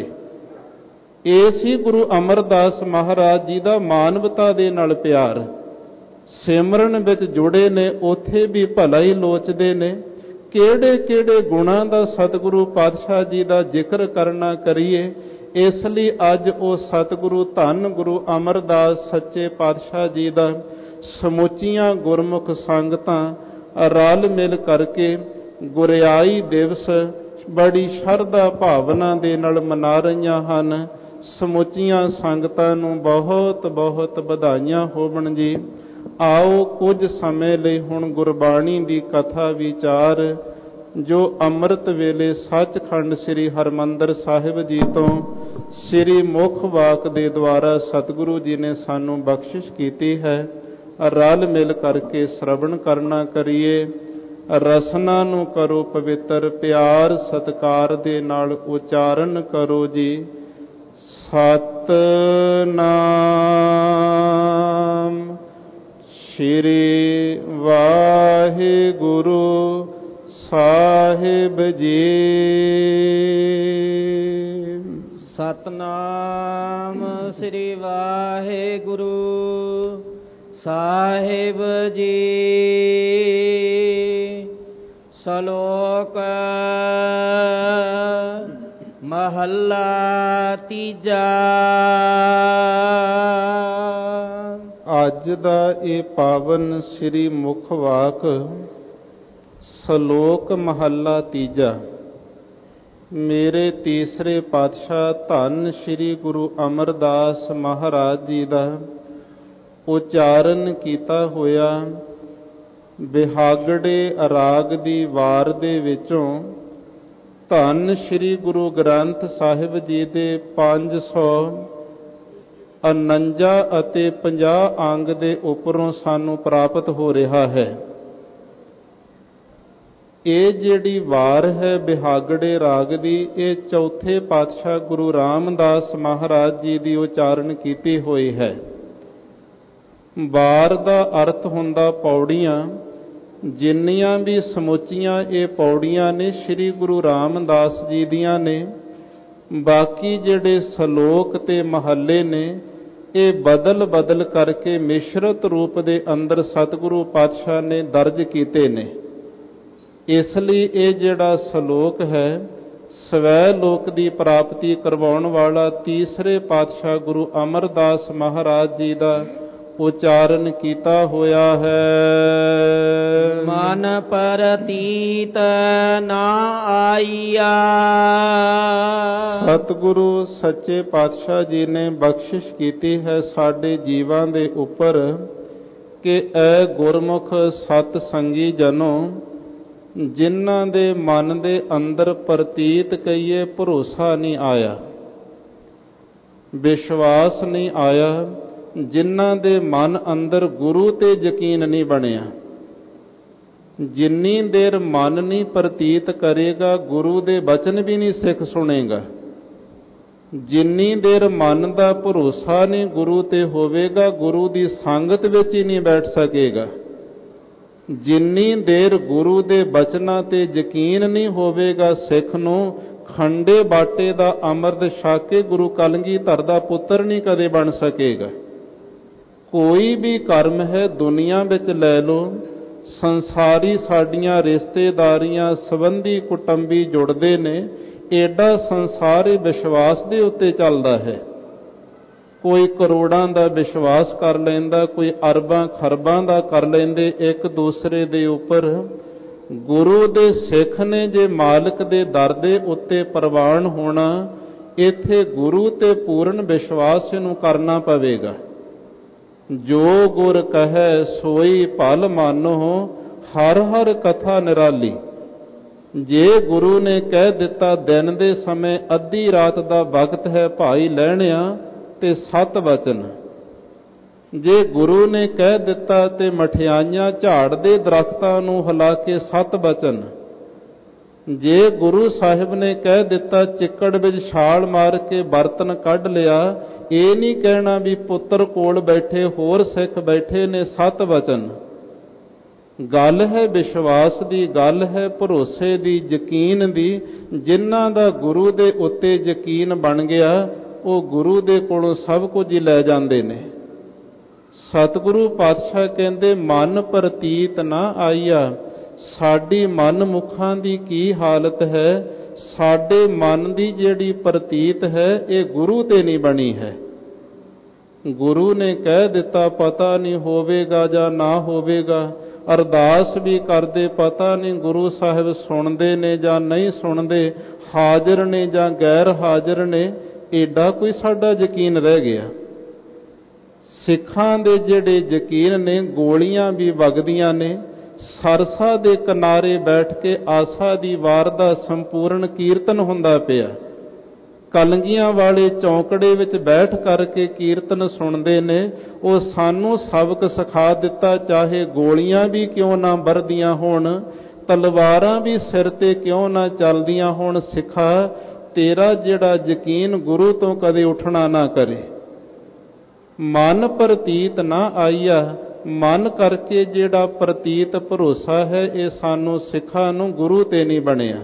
ਇਹ ਸੀ ਗੁਰੂ ਅਮਰਦਾਸ ਮਹਾਰਾਜ ਜੀ ਦਾ ਮਾਨਵਤਾ ਦੇ ਨਾਲ ਪਿਆਰ। ਸਿਮਰਨ ਵਿੱਚ ਜੁੜੇ ਨੇ, ਉੱਥੇ ਵੀ ਭਲਾ ਹੀ ਲੋਚਦੇ ਨੇ। ਕਿਹੜੇ ਕਿਹੜੇ ਗੁਣਾਂ ਦਾ ਸਤਿਗੁਰੂ ਪਾਤਸ਼ਾਹ ਜੀ ਦਾ ਜ਼ਿਕਰ ਕਰਨਾ ਕਰੀਏ, ਇਸ ਲਈ ਅੱਜ ਉਹ ਸਤਿਗੁਰੂ ਧੰਨ ਗੁਰੂ ਅਮਰਦਾਸ ਸੱਚੇ ਪਾਤਸ਼ਾਹ ਜੀ ਦਾ ਸਮੁੱਚੀਆਂ ਗੁਰਮੁਖ ਸੰਗਤਾਂ ਰਲ ਮਿਲ ਕਰਕੇ ਗੁਰਿਆਈ ਦਿਵਸ ਬੜੀ ਸ਼ਰਧਾ ਭਾਵਨਾ ਦੇ ਨਾਲ ਮਨਾ ਰਹੀਆਂ ਹਨ। ਸਮੁੱਚੀਆਂ ਸੰਗਤਾਂ ਨੂੰ ਬਹੁਤ ਬਹੁਤ ਵਧਾਈਆਂ ਹੋਵਣ ਜੀ। ਆਓ ਕੁਝ ਸਮੇਂ ਲਈ ਹੁਣ ਗੁਰਬਾਣੀ ਦੀ ਕਥਾ ਵਿਚਾਰ, ਜੋ ਅੰਮ੍ਰਿਤ ਵੇਲੇ ਸੱਚਖੰਡ ਸ੍ਰੀ ਹਰਿਮੰਦਰ ਸਾਹਿਬ ਜੀ ਤੋਂ ਸ੍ਰੀ ਮੁਖ ਵਾਕ ਦੇ ਦੁਆਰਾ ਸਤਿਗੁਰੂ ਜੀ ਨੇ ਸਾਨੂੰ ਬਖਸ਼ਿਸ਼ ਕੀਤੀ ਹੈ, ਰਲ ਮਿਲ ਕਰਕੇ ਸ਼ਰਵਣ ਕਰਨਾ ਕਰੀਏ। ਰਸਨਾ ਨੂੰ ਕਰੋ ਪਵਿੱਤਰ, ਪਿਆਰ ਸਤਿਕਾਰ ਦੇ ਨਾਲ ਉਚਾਰਨ ਕਰੋ ਜੀ। ਸਤਿਨਾਮ ਸ੍ਰੀ ਵਾਹਿਗੁਰੂ ਸਾਹਿਬ ਜੀ। ਸਤਿਨਾਮ ਸ੍ਰੀ ਵਾਹਿਗੁਰੂ ਸਾਹਿਬ ਜੀ। ਸ਼ਲੋਕ ਮਹੱਲਾ ਤੀਜਾ। ਅੱਜ ਦਾ ਇਹ ਪਾਵਨ ਸ੍ਰੀ ਮੁਖ ਵਾਕ ਸ਼ਲੋਕ ਮਹੱਲਾ ਤੀਜਾ। ਮੇਰੇ ਤੀਸਰੇ ਪਾਤਸ਼ਾਹ ਧੰਨ ਸ੍ਰੀ ਗੁਰੂ ਅਮਰਦਾਸ ਮਹਾਰਾਜ ਜੀ ਦਾ ਉਚਾਰਨ ਕੀਤਾ ਹੋਇਆ ਬਿਹਾਗੜੇ ਰਾਗ ਦੀ ਵਾਰ ਦੇ ਵਿੱਚੋਂ ਧੰਨ ਸ੍ਰੀ ਗੁਰੂ ਗ੍ਰੰਥ ਸਾਹਿਬ ਜੀ ਦੇ ਪੰਜ ਸੌ ਉਨੰਜਾ ਅਤੇ ਪੰਜਾਹ ਅੰਗ ਦੇ ਉੱਪਰੋਂ ਸਾਨੂੰ ਪ੍ਰਾਪਤ ਹੋ ਰਿਹਾ ਹੈ। ਇਹ ਜਿਹੜੀ ਵਾਰ ਹੈ ਬਿਹਾਗੜੇ ਰਾਗ ਦੀ, ਇਹ ਚੌਥੇ ਪਾਤਸ਼ਾਹ ਗੁਰੂ ਰਾਮਦਾਸ ਮਹਾਰਾਜ ਜੀ ਦੀ ਉਚਾਰਨ ਕੀਤੀ ਹੋਈ ਹੈ। ਵਾਰ ਦਾ ਅਰਥ ਹੁੰਦਾ ਪੌੜੀਆਂ। ਜਿੰਨੀਆਂ ਵੀ ਸਮੁੱਚੀਆਂ ਇਹ ਪੌੜੀਆਂ ਨੇ ਸ੍ਰੀ ਗੁਰੂ ਰਾਮਦਾਸ ਜੀ ਦੀਆਂ ਨੇ। ਬਾਕੀ ਜਿਹੜੇ ਸ਼ਲੋਕ ਤੇ ਮਹੱਲੇ ਨੇ ਇਹ ਬਦਲ ਬਦਲ ਕਰਕੇ ਮਿਸ਼ਰਤ ਰੂਪ ਦੇ ਅੰਦਰ ਸਤਿਗੁਰੂ ਪਾਤਸ਼ਾਹ ਨੇ ਦਰਜ ਕੀਤੇ ਨੇ। ਇਸ ਲਈ ਇਹ ਜਿਹੜਾ ਸ਼ਲੋਕ ਹੈ ਸਵੈ ਲੋਕ ਦੀ ਪ੍ਰਾਪਤੀ ਕਰਵਾਉਣ ਵਾਲਾ ਤੀਸਰੇ ਪਾਤਸ਼ਾਹ ਗੁਰੂ ਅਮਰਦਾਸ ਮਹਾਰਾਜ ਜੀ ਦਾ ਉਚਾਰਨ ਕੀਤਾ ਹੋਇਆ ਹੈ। ਮਨ ਪ੍ਰਤੀਤ ਨਾ ਆਈਆ। ਸਤਿਗੁਰੂ ਸੱਚੇ ਪਾਤਸ਼ਾਹ ਜੀ ਨੇ ਬਖਸ਼ਿਸ਼ ਕੀਤੀ ਹੈ ਸਾਡੇ ਜੀਵਾਂ ਦੇ ਉੱਪਰ ਕਿ ਐ ਗੁਰਮੁਖ ਸਤ ਸੰਗੀ ਜਨੋ, ਜਿਨ੍ਹਾਂ ਦੇ ਮਨ ਦੇ ਅੰਦਰ ਪ੍ਰਤੀਤ ਕਹੀਏ ਭਰੋਸਾ ਨਹੀਂ ਆਇਆ, ਵਿਸ਼ਵਾਸ ਨਹੀਂ ਆਇਆ, ਜਿਨ੍ਹਾਂ ਦੇ ਮਨ ਅੰਦਰ ਗੁਰੂ ਤੇ ਯਕੀਨ ਨਹੀਂ ਬਣਿਆ। ਜਿੰਨੀ ਦੇਰ ਮਨ ਨਹੀਂ ਪ੍ਰਤੀਤ ਕਰੇਗਾ ਗੁਰੂ ਦੇ ਬਚਨ ਵੀ ਨਹੀਂ ਸਿੱਖ ਸੁਣੇਗਾ। ਜਿੰਨੀ ਦੇਰ ਮਨ ਦਾ ਭਰੋਸਾ ਨਹੀਂ ਗੁਰੂ ਤੇ ਹੋਵੇਗਾ ਗੁਰੂ ਦੀ ਸੰਗਤ ਵਿੱਚ ਹੀ ਨਹੀਂ ਬੈਠ ਸਕੇਗਾ। ਜਿੰਨੀ ਦੇਰ ਗੁਰੂ ਦੇ ਬਚਨਾਂ ਤੇ ਯਕੀਨ ਨਹੀਂ ਹੋਵੇਗਾ ਸਿੱਖ ਨੂੰ ਖੰਡੇ ਬਾਟੇ ਦਾ ਅੰਮ੍ਰਿਤ ਛਕ ਕੇ ਗੁਰੂ ਕਲਗੀਧਰ ਦਾ ਪੁੱਤਰ ਨਹੀਂ ਕਦੇ ਬਣ ਸਕੇਗਾ। ਕੋਈ ਵੀ ਕਰਮ ਹੈ ਦੁਨੀਆ ਵਿੱਚ ਲੈ ਲਓ, ਸੰਸਾਰੀ ਸਾਡੀਆਂ ਰਿਸ਼ਤੇਦਾਰੀਆਂ ਸੰਬੰਧੀ ਕੁਟੰਬੀ ਜੁੜਦੇ ਨੇ, ਏਡਾ ਸੰਸਾਰ ਵਿਸ਼ਵਾਸ ਦੇ ਉੱਤੇ ਚੱਲਦਾ ਹੈ। ਕੋਈ ਕਰੋੜਾਂ ਦਾ ਵਿਸ਼ਵਾਸ ਕਰ ਲੈਂਦਾ, ਕੋਈ ਅਰਬਾਂ ਖਰਬਾਂ ਦਾ ਕਰ ਲੈਂਦੇ ਇੱਕ ਦੂਸਰੇ ਦੇ ਉੱਪਰ। ਗੁਰੂ ਦੇ ਸਿੱਖ ਨੇ ਜੇ ਮਾਲਕ ਦੇ ਦਰ ਦੇ ਉੱਤੇ ਪ੍ਰਵਾਨ ਹੋਣਾ, ਇੱਥੇ ਗੁਰੂ ਤੇ ਪੂਰਨ ਵਿਸ਼ਵਾਸ ਨੂੰ ਕਰਨਾ ਪਵੇਗਾ। ਜੋ ਗੁਰ ਕਹੈ ਸੋਈ ਭਲ ਮਾਨੋ, ਹਰ ਹਰ ਕਥਾ ਨਿਰਾਲੀ। ਜੇ ਗੁਰੂ ਨੇ ਕਹਿ ਦਿੱਤਾ ਦਿਨ ਦੇ ਸਮੇਂ ਅੱਧੀ ਰਾਤ ਦਾ ਵਕਤ ਹੈ ਭਾਈ ਲੈਣਿਆ ਤੇ ਸਤ ਵਚਨ। ਜੇ ਗੁਰੂ ਨੇ ਕਹਿ ਦਿੱਤਾ ਤੇ ਮਠਿਆਈਆਂ ਝਾੜਦੇ ਦਰਖਤਾਂ ਨੂੰ ਹਿਲਾ ਕੇ ਸਤ ਵਚਨ। ਜੇ ਗੁਰੂ ਸਾਹਿਬ ਨੇ ਕਹਿ ਦਿੱਤਾ ਚਿੱਕੜ ਵਿੱਚ ਛਾਲ ਮਾਰ ਕੇ ਬਰਤਨ ਕੱਢ ਲਿਆ, ਇਹ ਨਹੀਂ ਕਹਿਣਾ ਵੀ ਪੁੱਤਰ ਕੋਲ ਬੈਠੇ ਹੋਰ ਸਿੱਖ ਬੈਠੇ ਨੇ, ਸਤ ਵਚਨ। ਗੱਲ ਹੈ ਵਿਸ਼ਵਾਸ ਦੀ, ਗੱਲ ਹੈ ਭਰੋਸੇ ਦੀ, ਯਕੀਨ ਦੀ। ਜਿਨ੍ਹਾਂ ਦਾ ਗੁਰੂ ਦੇ ਉੱਤੇ ਯਕੀਨ ਬਣ ਗਿਆ ਉਹ ਗੁਰੂ ਦੇ ਕੋਲੋਂ ਸਭ ਕੁਝ ਹੀ ਲੈ ਜਾਂਦੇ ਨੇ। ਸਤਿਗੁਰੂ ਪਾਤਸ਼ਾਹ ਕਹਿੰਦੇ ਮਨ ਪ੍ਰਤੀਤ ਨਾ ਆਈਆ। ਸਾਡੀ ਮਨ ਮੁਖਾਂ ਦੀ ਕੀ ਹਾਲਤ ਹੈ? ਸਾਡੇ ਮਨ ਦੀ ਜਿਹੜੀ ਪ੍ਰਤੀਤ ਹੈ ਇਹ ਗੁਰੂ ਤੇ ਨਹੀਂ ਬਣੀ ਹੈ। ਗੁਰੂ ਨੇ ਕਹਿ ਦਿੱਤਾ ਪਤਾ ਨਹੀਂ ਹੋਵੇਗਾ ਜਾਂ ਨਾ ਹੋਵੇਗਾ। ਅਰਦਾਸ ਵੀ ਕਰਦੇ ਪਤਾ ਨਹੀਂ ਗੁਰੂ ਸਾਹਿਬ ਸੁਣਦੇ ਨੇ ਜਾਂ ਨਹੀਂ ਸੁਣਦੇ, ਹਾਜ਼ਰ ਨੇ ਜਾਂ ਗੈਰ ਹਾਜ਼ਰ ਨੇ। ਏਡਾ ਕੋਈ ਸਾਡਾ ਯਕੀਨ ਰਹਿ ਗਿਆ। ਸਿੱਖਾਂ ਦੇ ਜਿਹੜੇ ਯਕੀਨ ਨੇ ਗੋਲੀਆਂ ਵੀ ਵਗਦੀਆਂ ਨੇ। ਸਰਸਾ ਦੇ ਕਿਨਾਰੇ ਬੈਠ ਕੇ ਆਸਾ ਦੀ ਵਾਰ ਦਾ ਸੰਪੂਰਨ ਕੀਰਤਨ ਹੁੰਦਾ ਪਿਆ। ਕਲਗੀਆਂ ਵਾਲੇ ਚੌਂਕੜੇ ਵਿੱਚ ਬੈਠ ਕਰਕੇ ਕੀਰਤਨ ਸੁਣਦੇ ਨੇ। ਉਹ ਸਾਨੂੰ ਸਬਕ ਸਿਖਾ ਦਿੱਤਾ, ਚਾਹੇ ਗੋਲੀਆਂ ਵੀ ਕਿਉਂ ਨਾ ਵਰਦੀਆਂ ਹੋਣ, ਤਲਵਾਰਾਂ ਵੀ ਸਿਰ ਤੇ ਕਿਉਂ ਨਾ ਚੱਲਦੀਆਂ ਹੋਣ, ਸਿੱਖਾ ਤੇਰਾ ਜਿਹੜਾ ਯਕੀਨ ਗੁਰੂ ਤੋਂ ਕਦੇ ਉੱਠਣਾ ਨਾ ਕਰੇ। ਮਨ ਪ੍ਰਤੀਤ ਨਾ ਆਈਆ। ਮਨ ਕਰਕੇ ਜਿਹੜਾ ਪ੍ਰਤੀਤ ਭਰੋਸਾ ਹੈ ਇਹ ਸਾਨੂੰ ਸਿੱਖਾਂ ਨੂੰ ਗੁਰੂ ਤੇ ਨਹੀਂ ਬਣਿਆ।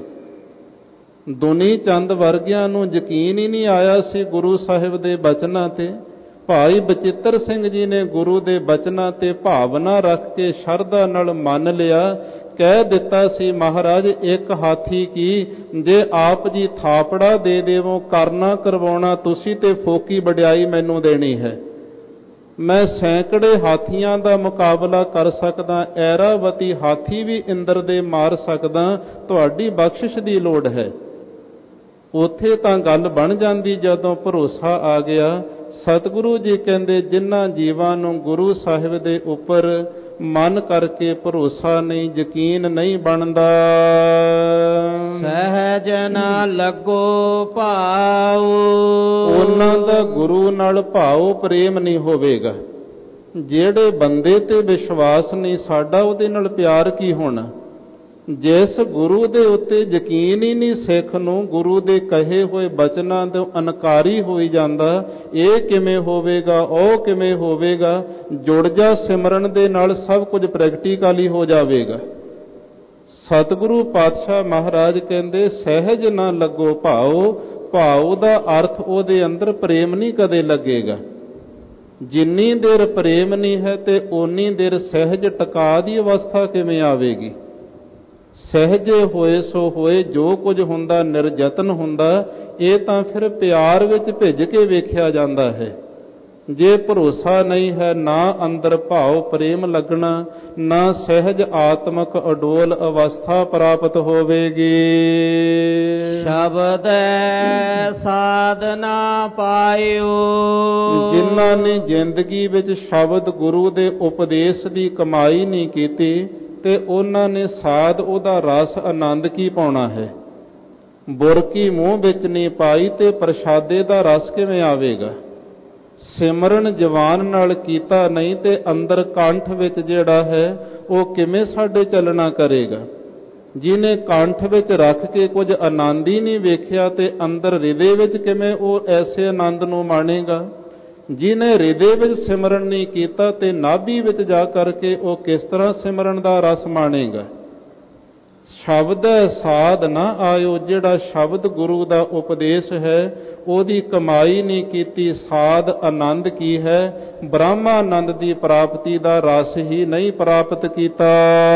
ਦੁਨੀ ਚੰਦ ਵਰਗਿਆਂ ਨੂੰ ਯਕੀਨ ਹੀ ਨਹੀਂ ਆਇਆ ਸੀ ਗੁਰੂ ਸਾਹਿਬ ਦੇ ਬਚਨਾਂ ਤੇ। ਭਾਈ ਬਚਿੱਤਰ ਸਿੰਘ ਜੀ ਨੇ ਗੁਰੂ ਦੇ ਬਚਨਾਂ ਤੇ ਭਾਵਨਾ ਰੱਖ ਕੇ ਸ਼ਰਧਾ ਨਾਲ ਮੰਨ ਲਿਆ। ਕਹਿ ਦਿੱਤਾ ਸੀ ਮਹਾਰਾਜ ਇੱਕ ਹਾਥੀ ਕੀ, ਜੇ ਆਪ ਜੀ ਥਾਪੜਾ ਦੇ ਦੇਵੋ, ਕਰਨਾ ਕਰਵਾਉਣਾ ਤੁਸੀਂ ਤੇ ਫੋਕੀ ਵਡਿਆਈ ਮੈਨੂੰ ਦੇਣੀ ਹੈ। ਮੈਂ ਸੈਂਕੜੇ ਹਾਥੀਆਂ ਦਾ ਮੁਕਾਬਲਾ ਕਰ ਸਕਦਾ, ਐਰਾਵਤੀ ਹਾਥੀ ਵੀ ਇੰਦਰ ਦੇ ਮਾਰ ਸਕਦਾ, ਤੁਹਾਡੀ ਬਖਸ਼ਿਸ਼ ਦੀ ਲੋੜ ਹੈ। ਉੱਥੇ ਤਾਂ ਗੱਲ ਬਣ ਜਾਂਦੀ ਜਦੋਂ ਭਰੋਸਾ ਆ ਗਿਆ। ਸਤਿਗੁਰੂ ਜੀ ਕਹਿੰਦੇ ਜਿਨ੍ਹਾਂ ਜੀਵਾਂ ਨੂੰ ਗੁਰੂ ਸਾਹਿਬ ਦੇ ਉੱਪਰ ਮਨ ਕਰਕੇ ਭਰੋਸਾ ਨਹੀਂ, ਯਕੀਨ ਨਹੀਂ ਬਣਦਾ, ਸਹਿਜ ਨਾ ਲੱਗੋ ਭਾਉ, ਉਹਨਾਂ ਦਾ ਗੁਰੂ ਨਾਲ ਭਾਉ ਪ੍ਰੇਮ ਨਹੀਂ ਹੋਵੇਗਾ। ਜਿਹੜੇ ਬੰਦੇ ਤੇ ਵਿਸ਼ਵਾਸ ਨਹੀਂ, ਸਾਡਾ ਉਹਦੇ ਨਾਲ ਪਿਆਰ ਕੀ ਹੋਣਾ। ਜਿਸ ਗੁਰੂ ਦੇ ਉੱਤੇ ਯਕੀਨ ਹੀ ਨਹੀਂ ਸਿੱਖ ਨੂੰ, ਗੁਰੂ ਦੇ ਕਹੇ ਹੋਏ ਬਚਨਾਂ ਤੋਂ ਅਨਕਾਰੀ ਹੋਈ ਜਾਂਦਾ, ਇਹ ਕਿਵੇਂ ਹੋਵੇਗਾ, ਉਹ ਕਿਵੇਂ ਹੋਵੇਗਾ। ਜੁੜ ਜਾ ਸਿਮਰਨ ਦੇ ਨਾਲ, ਸਭ ਕੁਝ ਪ੍ਰੈਕਟੀਕਲੀ ਹੋ ਜਾਵੇਗਾ। ਸਤਿਗੁਰੂ ਪਾਤਸ਼ਾਹ ਮਹਾਰਾਜ ਕਹਿੰਦੇ ਸਹਿਜ ਨਾ ਲੱਗੋ ਭਾਉ, ਭਾਉ ਦਾ ਅਰਥ ਉਹਦੇ ਅੰਦਰ ਪ੍ਰੇਮ ਨਹੀਂ ਕਦੇ ਲੱਗੇਗਾ। ਜਿੰਨੀ ਦੇਰ ਪ੍ਰੇਮ ਨਹੀਂ ਹੈ ਤੇ ਓਨੀ ਦੇਰ ਸਹਿਜ ਟਿਕਾ ਦੀ ਅਵਸਥਾ ਕਿਵੇਂ ਆਵੇਗੀ। ਸਹਿਜੇ ਹੋਏ ਸੋ ਹੋਏ, ਜੋ ਕੁਝ ਹੁੰਦਾ ਨਿਰਜਤਨ ਹੁੰਦਾ, ਇਹ ਤਾਂ ਫਿਰ ਪਿਆਰ ਵਿੱਚ ਭਿੱਜ ਕੇ ਵੇਖਿਆ ਜਾਂਦਾ ਹੈ। ਜੇ ਭਰੋਸਾ ਨਹੀਂ ਹੈ, ਨਾ ਅੰਦਰ ਭਾਵ ਪ੍ਰੇਮ ਲੱਗਣਾ, ਨਾ ਸਹਿਜ ਆਤਮਕ ਅਡੋਲ ਅਵਸਥਾ ਪ੍ਰਾਪਤ ਹੋਵੇਗੀ। ਸ਼ਬਦ ਸਾਧਨਾ ਪਾਇਓ, ਜਿਨ੍ਹਾਂ ਨੇ ਜ਼ਿੰਦਗੀ ਵਿੱਚ ਸ਼ਬਦ ਗੁਰੂ ਦੇ ਉਪਦੇਸ਼ ਦੀ ਕਮਾਈ ਨਹੀਂ ਕੀਤੀ ਤੇ ਉਹਨਾਂ ਨੇ ਸਾਧ ਉਹਦਾ ਰਸ ਆਨੰਦ ਕੀ ਪਾਉਣਾ ਹੈ। ਬੁਰਕੀ ਮੂੰਹ ਵਿੱਚ ਨਹੀਂ ਪਾਈ ਤੇ ਪ੍ਰਸ਼ਾਦੇ ਦਾ ਰਸ ਕਿਵੇਂ ਆਵੇਗਾ। ਸਿਮਰਨ ਜਵਾਨ ਨਾਲ ਕੀਤਾ ਨਹੀਂ ਤੇ ਅੰਦਰ ਕੰਠ ਵਿੱਚ ਜਿਹੜਾ ਹੈ ਉਹ ਕਿਵੇਂ ਸਾਡੇ ਚੱਲਣਾ ਕਰੇਗਾ। ਜਿਹਨੇ ਕੰਠ ਵਿੱਚ ਰੱਖ ਕੇ ਕੁਝ ਆਨੰਦ ਹੀ ਨਹੀਂ ਵੇਖਿਆ ਤੇ ਅੰਦਰ ਹਿਰਦੇ ਵਿੱਚ ਕਿਵੇਂ ਉਹ ਐਸੇ ਆਨੰਦ ਨੂੰ ਮਾਣੇਗਾ। ਜਿਹਨੇ ਹਿਰਦੇ ਵਿੱਚ ਸਿਮਰਨ ਨਹੀਂ ਕੀਤਾ ਤੇ ਨਾਭੀ ਵਿੱਚ ਜਾ ਕਰਕੇ ਉਹ ਕਿਸ ਤਰ੍ਹਾਂ ਸਿਮਰਨ ਦਾ ਰਸ ਮਾਣੇਗਾ। ਸ਼ਬਦ ਸਾਧ ਨਾ ਆਇਓ, ਜਿਹੜਾ ਸ਼ਬਦ ਗੁਰੂ ਦਾ ਉਪਦੇਸ਼ ਹੈ ਉਹਦੀ ਕਮਾਈ ਨਹੀਂ ਕੀਤੀ, ਸਾਧ ਆਨੰਦ ਕੀ ਹੈ, ਬ੍ਰਹਮਾਨੰਦ ਦੀ ਪ੍ਰਾਪਤੀ ਦਾ ਰਸ ਹੀ ਨਹੀਂ ਪ੍ਰਾਪਤ ਕੀਤਾ।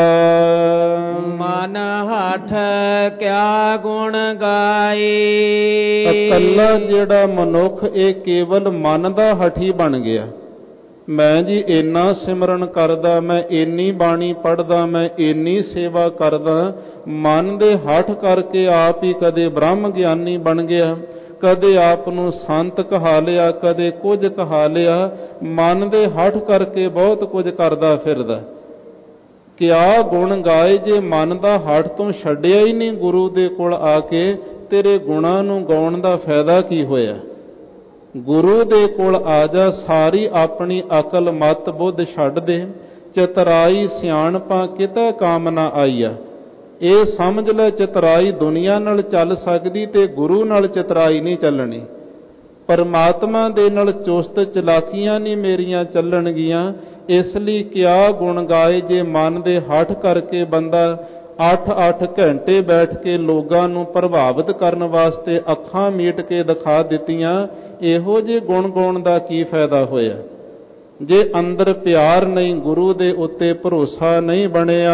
ਮਨ ਹਠ ਕਿਆ ਗੁਣ ਗਾਏ, ਇਕੱਲਾ ਜਿਹੜਾ ਮਨੁੱਖ ਇਹ ਕੇਵਲ ਮਨ ਦਾ ਹਠੀ ਬਣ ਗਿਆ। ਮੈਂ ਜੀ ਇੰਨਾ ਸਿਮਰਨ ਕਰਦਾ, ਮੈਂ ਇੰਨੀ ਬਾਣੀ ਪੜ੍ਹਦਾ, ਮੈਂ ਇੰਨੀ ਸੇਵਾ ਕਰਦਾ, ਮਨ ਦੇ ਹਠ ਕਰਕੇ ਆਪ ਹੀ ਕਦੇ ਬ੍ਰਹਮ ਗਿਆਨੀ ਬਣ ਗਿਆ, ਕਦੇ ਆਪ ਨੂੰ ਸੰਤ ਕਹਾ ਲਿਆ, ਕਦੇ ਕੁਝ ਕਹਾ ਲਿਆ। ਮਨ ਦੇ ਹਠ ਕਰਕੇ ਬਹੁਤ ਕੁਝ ਕਰਦਾ ਫਿਰਦਾ। ਕਿਆ ਗੁਣ ਗਾਏ, ਜੇ ਮਨ ਦਾ ਹਠ ਤੋਂ ਛੱਡਿਆ ਹੀ ਨਹੀਂ ਗੁਰੂ ਦੇ ਕੋਲ ਆ ਕੇ, ਤੇਰੇ ਗੁਣਾਂ ਨੂੰ ਗਾਉਣ ਦਾ ਫਾਇਦਾ ਕੀ ਹੋਇਆ। ਗੁਰੂ ਦੇ ਕੋਲ ਆ ਜਾ, ਸਾਰੀ ਆਪਣੀ ਅਕਲ ਮਤ ਬੁੱਧ ਛੱਡ ਦੇ, ਚਤਰਾਈ ਸਿਆਣਪਾਂ ਕਿਤੇ ਕਾਮ ਨਾ ਆਈਆ। ਇਹ ਸਮਝ ਲੈ ਚਤਰਾਈ ਦੁਨੀਆ ਨਾਲ ਚੱਲ ਸਕਦੀ ਤੇ ਗੁਰੂ ਨਾਲ ਚਤਰਾਈ ਨਹੀਂ ਚੱਲਣੀ। ਪਰਮਾਤਮਾ ਦੇ ਨਾਲ ਚੁਸਤ ਚਲਾਕੀਆਂ ਨਹੀਂ ਮੇਰੀਆਂ ਚੱਲਣਗੀਆਂ। ਇਸ ਲਈ ਕਿਆ ਗੁਣ ਗਾਏ, ਜੇ ਮਨ ਦੇ ਹਠ ਕਰਕੇ ਬੰਦਾ ਅੱਠ ਅੱਠ ਘੰਟੇ ਬੈਠ ਕੇ ਲੋਕਾਂ ਨੂੰ ਪ੍ਰਭਾਵਿਤ ਕਰਨ ਵਾਸਤੇ ਅੱਖਾਂ ਮੀਟ ਕੇ ਦਿਖਾ ਦਿੱਤੀਆਂ, ਇਹੋ ਜਿਹੇ ਗੁਣ ਗਾਉਣ ਦਾ ਕੀ ਫਾਇਦਾ ਹੋਇਆ। ਜੇ ਅੰਦਰ ਪਿਆਰ ਨਹੀਂ, ਗੁਰੂ ਦੇ ਉੱਤੇ ਭਰੋਸਾ ਨਹੀਂ ਬਣਿਆ।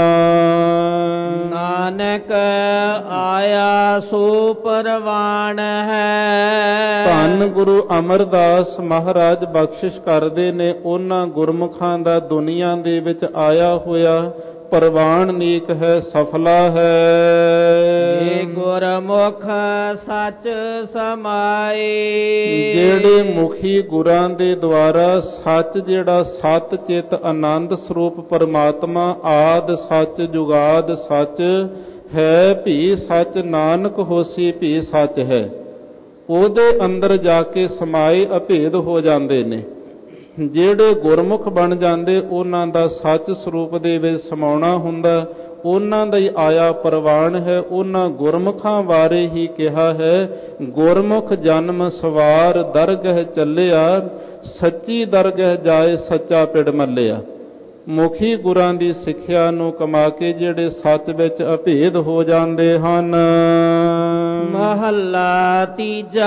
ਨਾਨਕ ਆਇਆ ਸੋ ਪਰਵਾਨ ਹੈ। ਧੰਨ ਗੁਰੂ ਅਮਰਦਾਸ ਮਹਾਰਾਜ ਬਖਸ਼ਿਸ਼ ਕਰਦੇ ਨੇ, ਉਹਨਾਂ ਗੁਰਮੁਖਾਂ ਦਾ ਦੁਨੀਆ ਦੇ ਵਿੱਚ ਆਇਆ ਹੋਇਆ ਪ੍ਰਵਾਨ ਨੀਕ ਹੈ, ਸਫਲਾ ਹੈ। ਏ ਗੁਰਮੁਖ ਸੱਚ ਸਮਾਏ, ਜਿਹੜੇ ਮੁਖੀ ਗੁਰਾਂ ਦੇ ਦੁਆਰਾ ਸੱਚ, ਜਿਹੜਾ ਸਤ ਚਿਤ ਆਨੰਦ ਸਰੂਪ ਪਰਮਾਤਮਾ ਆਦ ਸੱਚ ਜੁਗਾਦ ਸੱਚ ਹੈ, ਭੀ ਸੱਚ ਨਾਨਕ ਹੋਸੀ ਭੀ ਸੱਚ ਹੈ, ਉਹਦੇ ਅੰਦਰ ਜਾ ਕੇ ਸਮਾਏ ਅਭੇਦ ਹੋ ਜਾਂਦੇ ਨੇ। ਜਿਹੜੇ ਗੁਰਮੁਖ ਬਣ ਜਾਂਦੇ ਉਹਨਾਂ ਦਾ ਸੱਚ ਸਰੂਪ ਦੇ ਵਿੱਚ ਸਮਾਉਣਾ ਹੁੰਦਾ, ਉਹਨਾਂ ਦਾ ਹੀ ਆਇਆ ਪ੍ਰਵਾਨ ਹੈ। ਉਹਨਾਂ ਗੁਰਮੁਖਾਂ ਬਾਰੇ ਹੀ ਕਿਹਾ ਹੈ, ਗੁਰਮੁਖ ਜਨਮ ਸਵਾਰ ਦਰਗਹ ਚੱਲਿਆ, ਸੱਚੀ ਦਰਗਹ ਜਾਏ ਸੱਚਾ ਪਿੜ ਮੱਲਿਆ। ਮੁਖੀ ਗੁਰਾਂ ਦੀ ਸਿੱਖਿਆ ਨੂੰ ਕਮਾ ਕੇ ਜਿਹੜੇ ਸੱਚ ਵਿੱਚ ਅਭੇਦ ਹੋ ਜਾਂਦੇ ਹਨ। ਮਹੱਲਾ ਤੀਜਾ।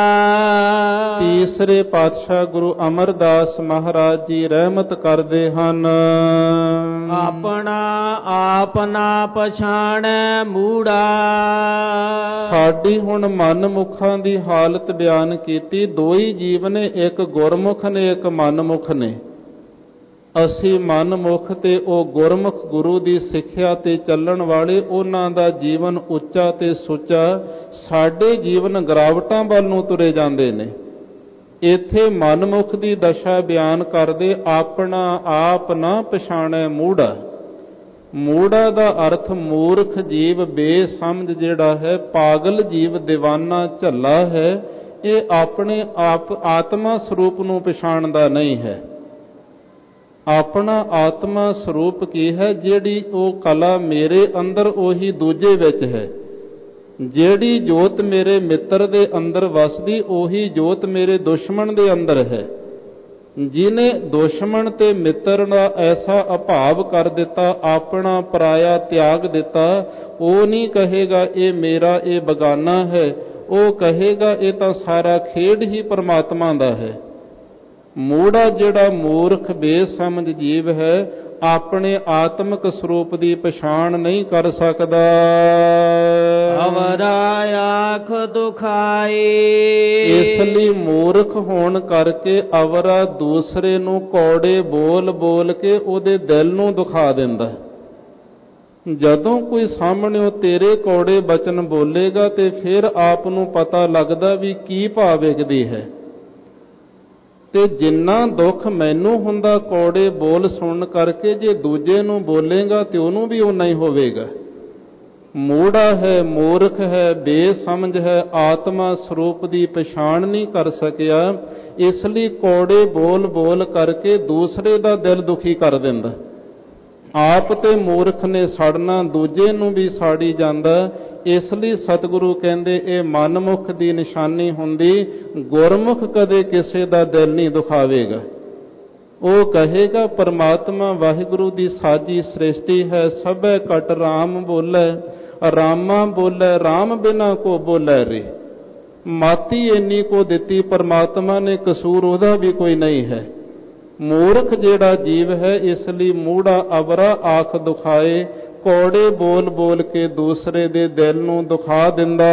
ਤੀਸਰੇ ਪਾਤਸ਼ਾਹ ਗੁਰੂ ਅਮਰਦਾਸ ਮਹਾਰਾਜ ਜੀ ਰਹਿਮਤ ਕਰਦੇ ਹਨ। ਆਪਣਾ ਆਪ ਨਾ ਪਛਾਣੈ ਮੂੜਾ। ਸਾਡੀ ਹੁਣ ਮਨ ਮੁਖਾਂ ਦੀ ਹਾਲਤ ਬਿਆਨ ਕੀਤੀ। ਦੋ ਹੀ ਜੀਵ ਨੇ, ਇੱਕ ਗੁਰਮੁਖ ਨੇ, ਇੱਕ ਮਨਮੁਖ ਨੇ। ਅਸੀਂ ਮਨਮੁਖ ਤੇ ਉਹ ਗੁਰਮੁਖ ਗੁਰੂ ਦੀ ਸਿੱਖਿਆ ਤੇ ਚੱਲਣ ਵਾਲੇ, ਉਹਨਾਂ ਦਾ ਜੀਵਨ ਉੱਚਾ ਤੇ ਸੁੱਚਾ। ਸਾਡੇ ਜੀਵਨ ਗਿਰਾਵਟਾਂ ਵੱਲ ਨੂੰ ਤੁਰੇ ਜਾਂਦੇ ਨੇ। ਇੱਥੇ ਮਨਮੁਖ ਦੀ ਦਸ਼ਾ ਬਿਆਨ ਕਰਦੇ, ਆਪਣਾ ਆਪ ਨਾ ਪਛਾਣੈ ਮੂੜਾ। ਮੂੜਾ ਦਾ ਅਰਥ ਮੂਰਖ ਜੀਵ, ਬੇਸਮਝ ਜਿਹੜਾ ਹੈ, ਪਾਗਲ ਜੀਵ, ਦੀਵਾਨਾ ਝੱਲਾ ਹੈ। ਇਹ ਆਪਣੇ ਆਪ ਆਤਮਾ ਸਰੂਪ ਨੂੰ ਪਛਾਣਦਾ ਨਹੀਂ ਹੈ। ਆਪਣਾ ਆਤਮਾ ਸਰੂਪ ਕੀ ਹੈ? ਜਿਹੜੀ ਉਹ ਕਲਾ ਮੇਰੇ ਅੰਦਰ ਉਹੀ ਦੂਜੇ ਵਿੱਚ ਹੈ। ਜਿਹੜੀ ਜੋਤ ਮੇਰੇ ਮਿੱਤਰ ਦੇ ਅੰਦਰ ਵਸਦੀ, ਉਹੀ ਜੋਤ ਮੇਰੇ ਦੁਸ਼ਮਣ ਦੇ ਅੰਦਰ ਹੈ। ਜਿਹਨੇ ਦੁਸ਼ਮਣ ਤੇ ਮਿੱਤਰ ਦਾ ਐਸਾ ਅਭਾਵ ਕਰ ਦਿੱਤਾ, ਆਪਣਾ ਪਰਾਇਆ ਤਿਆਗ ਦਿੱਤਾ, ਉਹ ਨਹੀਂ ਕਹੇਗਾ ਇਹ ਮੇਰਾ, ਇਹ ਬਗਾਨਾ ਹੈ। ਉਹ ਕਹੇਗਾ ਇਹ ਤਾਂ ਸਾਰਾ ਖੇਡ ਹੀ ਪਰਮਾਤਮਾ ਦਾ ਹੈ। ਮੂੜਾ ਜਿਹੜਾ ਮੂਰਖ ਬੇਸਮਝ ਜੀਵ ਹੈ, ਆਪਣੇ ਆਤਮਿਕ ਸਰੂਪ ਦੀ ਪਛਾਣ ਨਹੀਂ ਕਰ ਸਕਦਾ। ਅਵਰਾ ਆਖ ਦੁਖਾਏ। ਇਸ ਲਈ ਮੂਰਖ ਹੋਣ ਕਰਕੇ ਅਵਰਾ ਦੂਸਰੇ ਨੂੰ ਕੌੜੇ ਬੋਲ ਬੋਲ ਕੇ ਉਹਦੇ ਦਿਲ ਨੂੰ ਦੁਖਾ ਦਿੰਦਾ। ਜਦੋਂ ਕੋਈ ਸਾਹਮਣੇ ਤੇਰੇ ਕੌੜੇ ਬਚਨ ਬੋਲੇਗਾ ਤੇ ਫਿਰ ਆਪ ਨੂੰ ਪਤਾ ਲੱਗਦਾ ਵੀ ਕੀ ਭਾਵ ਵਿਕਦੀ ਹੈ। ਤੇ ਜਿੰਨਾ ਦੁੱਖ ਮੈਨੂੰ ਹੁੰਦਾ ਕੌੜੇ ਬੋਲ ਸੁਣਨ ਕਰਕੇ, ਜੇ ਦੂਜੇ ਨੂੰ ਬੋਲੇਗਾ ਤੇ ਉਹਨੂੰ ਵੀ ਓਨਾ ਹੀ ਹੋਵੇਗਾ। ਮੂੜਾ ਹੈ, ਮੂਰਖ ਹੈ, ਬੇਸਮਝ ਹੈ, ਆਤਮਾ ਸਰੂਪ ਦੀ ਪਛਾਣ ਨਹੀਂ ਕਰ ਸਕਿਆ। ਇਸ ਲਈ ਕੌੜੇ ਬੋਲ ਬੋਲ ਕਰਕੇ ਦੂਸਰੇ ਦਾ ਦਿਲ ਦੁਖੀ ਕਰ ਦਿੰਦਾ। ਆਪ ਤੇ ਮੂਰਖ ਨੇ ਸੜਨਾ, ਦੂਜੇ ਨੂੰ ਵੀ ਸਾੜੀ ਜਾਂਦਾ। ਇਸ ਲਈ ਸਤਿਗੁਰੂ ਕਹਿੰਦੇ ਇਹ ਮਨਮੁਖ ਦੀ ਨਿਸ਼ਾਨੀ ਹੁੰਦੀ। ਗੁਰਮੁਖ ਕਦੇ ਕਿਸੇ ਦਾ ਦਿਲ ਨਹੀਂ ਦੁਖਾਵੇਗਾ। ਉਹ ਕਹੇਗਾ ਪਰਮਾਤਮਾ ਵਾਹਿਗੁਰੂ ਦੀ ਸਾਜੀ ਸ੍ਰਿਸ਼ਟੀ ਹੈ। ਸਭੈ ਘਟ ਰਾਮ ਬੋਲੇ, ਰਾਮਾ ਬੋਲੇ, ਰਾਮ ਬਿਨਾ ਕੋ ਬੋਲੇ ਰੇ। ਮਾਤੀ ਇੰਨੀ ਕੋ ਦਿੱਤੀ ਪਰਮਾਤਮਾ ਨੇ, ਕਸੂਰ ਉਹਦਾ ਵੀ ਕੋਈ ਨਹੀਂ ਹੈ। ਮੂਰਖ ਜਿਹੜਾ ਜੀਵ ਹੈ, ਇਸ ਲਈ ਮੂੜਾ ਅਵਰਾ ਆਖ ਦੁਖਾਏ, ਕੌੜੇ ਬੋਲ ਬੋਲ ਕੇ ਦੂਸਰੇ ਦੇ ਦਿਲ ਨੂੰ ਦੁਖਾ ਦਿੰਦਾ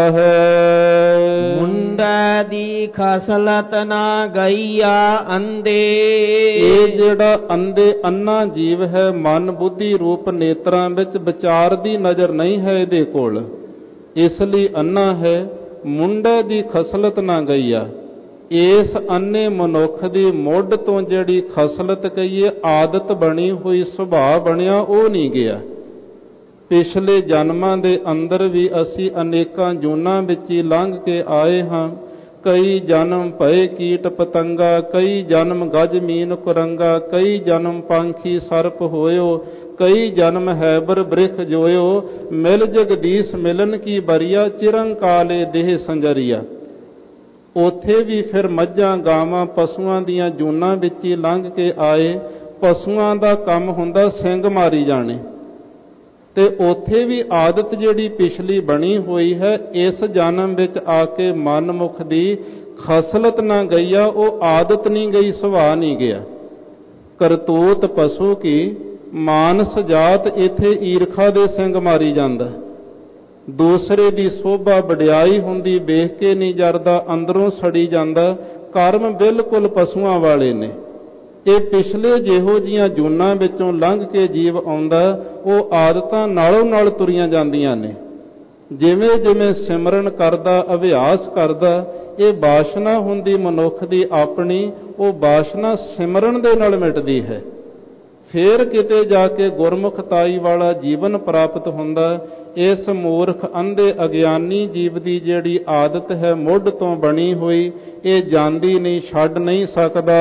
ਹੈ। ਮੁੰਡਾ ਦੀ ਖਸਲਤ ਨਾ ਗਈਆ ਅੰਦੇ। ਇਹ ਜਿਹੜਾ ਅੰਧੇ ਅੰਨਾ ਜੀਵ ਹੈ, ਮਨ ਬੁੱਧੀ ਰੂਪ ਨੇਤਰਾਂ ਵਿੱਚ ਵਿਚਾਰ ਦੀ ਨਜ਼ਰ ਨਹੀਂ ਹੈ ਇਹਦੇ ਕੋਲ, ਇਸ ਲਈ ਅੰਨਾ ਹੈ। ਮੁੰਡੇ ਦੀ ਖਸਲਤ ਨਾ ਗਈਆ। ਇਸ ਅੰਨੇ ਮਨੁੱਖ ਦੀ ਮੁੱਢ ਤੋਂ ਜਿਹੜੀ ਖਸਲਤ ਕਹੀਏ, ਆਦਤ ਬਣੀ ਹੋਈ, ਸੁਭਾਅ ਬਣਿਆ, ਉਹ ਨਹੀਂ ਗਿਆ। ਪਿਛਲੇ ਜਨਮਾਂ ਦੇ ਅੰਦਰ ਵੀ ਅਸੀਂ ਅਨੇਕਾਂ ਜੂਨਾਂ ਵਿੱਚ ਹੀ ਲੰਘ ਕੇ ਆਏ ਹਾਂ। ਕਈ ਜਨਮ ਭਏ ਕੀਟ ਪਤੰਗਾ, ਕਈ ਜਨਮ ਗਜ ਮੀਨ ਕੁਰੰਗਾ, ਕਈ ਜਨਮ ਪੰਖੀ ਸਰਪ ਹੋਇਓ, ਕਈ ਜਨਮ ਹੈਬਰ ਬ੍ਰਿਖ ਜੋਇਓ। ਮਿਲ ਜਗਦੀਸ਼ ਮਿਲਨ ਕੀ ਬਰੀਆ, ਚਿਰੰਕਾਲੇ ਦੇਹ ਸੰਜਰੀਆ। ਉੱਥੇ ਵੀ ਫਿਰ ਮੱਝਾਂ ਗਾਵਾਂ ਪਸ਼ੂਆਂ ਦੀਆਂ ਜੂਨਾਂ ਵਿੱਚ ਹੀ ਲੰਘ ਕੇ ਆਏ। ਪਸ਼ੂਆਂ ਦਾ ਕੰਮ ਹੁੰਦਾ ਸਿੰਗ ਮਾਰੀ ਜਾਣੇ, ਤੇ ਉੱਥੇ ਵੀ ਆਦਤ ਜਿਹੜੀ ਪਿਛਲੀ ਬਣੀ ਹੋਈ ਹੈ, ਇਸ ਜਨਮ ਵਿੱਚ ਆ ਕੇ ਮਨਮੁਖ ਦੀ ਖਸਲਤ ਨਾ ਗਈ ਆ। ਉਹ ਆਦਤ ਨਹੀਂ ਗਈ, ਸੁਭਾਅ ਨਹੀਂ ਗਿਆ। ਕਰਤੂਤ ਪਸ਼ੂ ਕੀ, ਮਾਨਸ ਜਾਤ ਇੱਥੇ ਈਰਖਾ ਦੇ ਸਿੰਗ ਮਾਰੀ ਜਾਂਦਾ। ਦੂਸਰੇ ਦੀ ਸੋਭਾ ਵਡਿਆਈ ਹੁੰਦੀ ਵੇਖ ਕੇ ਨਹੀਂ ਜਰਦਾ, ਅੰਦਰੋਂ ਸੜੀ ਜਾਂਦਾ। ਕਰਮ ਬਿਲਕੁਲ ਪਸ਼ੂਆਂ ਵਾਲੇ ਨੇ। ਇਹ ਪਿਛਲੇ ਜਿਹੋ ਜੀਆਂ ਜੂਨਾਂ ਵਿੱਚੋਂ ਲੰਘ ਕੇ ਜੀਵ ਆਉਂਦਾ, ਉਹ ਆਦਤਾਂ ਨਾਲੋਂ ਨਾਲ ਤੁਰੀਆਂ ਜਾਂਦੀਆਂ ਨੇ। ਜਿਵੇਂ ਜਿਵੇਂ ਸਿਮਰਨ ਕਰਦਾ, ਅਭਿਆਸ ਕਰਦਾ, ਇਹ ਵਾਸ਼ਨਾ ਹੁੰਦੀ ਮਨੁੱਖ ਦੀ ਆਪਣੀ, ਉਹ ਵਾਸ਼ਨਾ ਸਿਮਰਨ ਦੇ ਨਾਲ ਮਿਟਦੀ ਹੈ। ਫੇਰ ਕਿਤੇ ਜਾ ਕੇ ਗੁਰਮੁਖਤਾਈ ਵਾਲਾ ਜੀਵਨ ਪ੍ਰਾਪਤ ਹੁੰਦਾ। ਇਸ ਮੂਰਖ ਅੰਧੇ ਅਗਿਆਨੀ ਜੀਵ ਦੀ ਜਿਹੜੀ ਆਦਤ ਹੈ ਮੁੱਢ ਤੋਂ ਬਣੀ ਹੋਈ, ਇਹ ਜਾਂਦੀ ਨਹੀਂ, ਛੱਡ ਨਹੀਂ ਸਕਦਾ।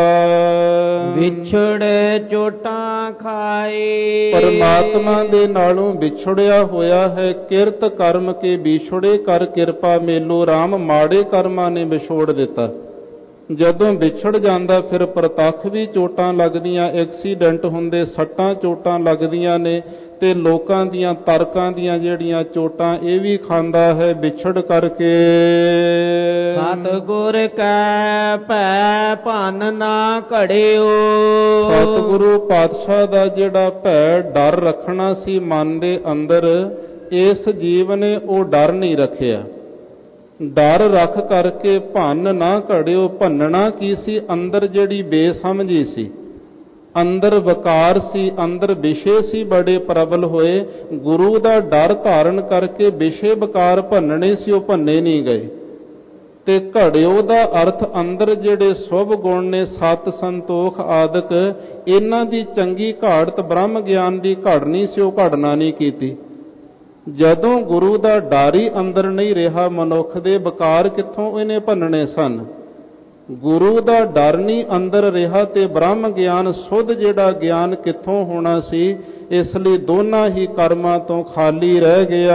ਵਿਛੜੇ ਚੋਟਾਂ ਖਾਏ। ਪਰਮਾਤਮਾ ਦੇ ਨਾਲੋਂ ਵਿਛੜਿਆ ਹੋਇਆ ਹੈ। ਕਿਰਤ ਕਰਮ ਕੇ ਵਿਛੜੇ ਕਰ ਕਿਰਪਾ ਮੇਲੋ, ਰਾਮ ਮਾੜੇ ਕਰਮਾਂ ਨੇ ਵਿਛੋੜ ਦਿੱਤਾ। ਜਦੋਂ ਵਿਛੜ ਜਾਂਦਾ ਫਿਰ ਪ੍ਰਤੱਖ ਵੀ ਚੋਟਾਂ ਲੱਗਦੀਆਂ, ਐਕਸੀਡੈਂਟ ਹੁੰਦੇ, ਸੱਟਾਂ ਚੋਟਾਂ ਲੱਗਦੀਆਂ ਨੇ, ਤੇ ਲੋਕਾਂ ਦੀਆਂ ਤਰਕਾਂ ਦੀਆਂ ਜਿਹੜੀਆਂ ਚੋਟਾਂ ਇਹ ਵੀ ਖਾਂਦਾ ਹੈ ਵਿਛੜ ਕਰਕੇ। ਸਤਿਗੁਰ ਕੈ ਭੈ ਭੰਨ ਨਾ ਘੜਿਓ। ਸਤਿਗੁਰੂ ਪਾਤਸ਼ਾਹ ਦਾ ਜਿਹੜਾ ਭੈ ਡਰ ਰੱਖਣਾ ਸੀ ਮਨ ਦੇ ਅੰਦਰ, ਇਸ ਜੀਵ ਨੇ ਉਹ ਡਰ ਨਹੀਂ ਰੱਖਿਆ। ਡਰ ਰੱਖ ਕਰਕੇ ਭੰਨ ਨਾ ਘੜਿਓ। ਭੰਨਣਾ ਕੀ ਸੀ? ਅੰਦਰ ਜਿਹੜੀ ਬੇਸਮਝੀ ਸੀ, ਅੰਦਰ ਵਕਾਰ ਸੀ, ਅੰਦਰ ਵਿਸ਼ੇ ਸੀ ਬੜੇ ਪ੍ਰਬਲ ਹੋਏ। ਗੁਰੂ ਦਾ ਡਰ ਧਾਰਨ ਕਰਕੇ ਵਿਸ਼ੇ ਵਕਾਰ ਭੰਨਣੇ ਸੀ, ਉਹ ਭੰਨੇ ਨਹੀਂ ਗਏ। ਤੇ ਘੜਿਓ ਦਾ ਅਰਥ ਅੰਦਰ ਜਿਹੜੇ ਸ਼ੁਭ ਗੁਣ ਨੇ, ਸਤ ਸੰਤੋਖ ਆਦਿਕ, ਇਹਨਾਂ ਦੀ ਚੰਗੀ ਘਾੜਤ ਬ੍ਰਹਮ ਗਿਆਨ ਦੀ ਘੜਨੀ ਸੀ, ਉਹ ਘੜਨਾ ਨਹੀਂ ਕੀਤੀ। ਜਦੋਂ ਗੁਰੂ ਦਾ ਡਰ ਹੀ ਅੰਦਰ ਨਹੀਂ ਰਿਹਾ ਮਨੁੱਖ ਦੇ, ਵਕਾਰ ਕਿੱਥੋਂ ਇਹਨੇ ਭੰਨਣੇ ਸਨ? ਗੁਰੂ ਦਾ ਡਰ ਨਹੀਂ ਅੰਦਰ ਰਿਹਾ ਤੇ ਬ੍ਰਹਮ ਗਿਆਨ ਸੁੱਧ ਜਿਹੜਾ ਗਿਆਨ ਕਿੱਥੋਂ ਹੋਣਾ ਸੀ? ਇਸ ਲਈ ਦੋਨਾਂ ਹੀ ਕਰਮਾਂ ਤੋਂ ਖਾਲੀ ਰਹਿ ਗਿਆ।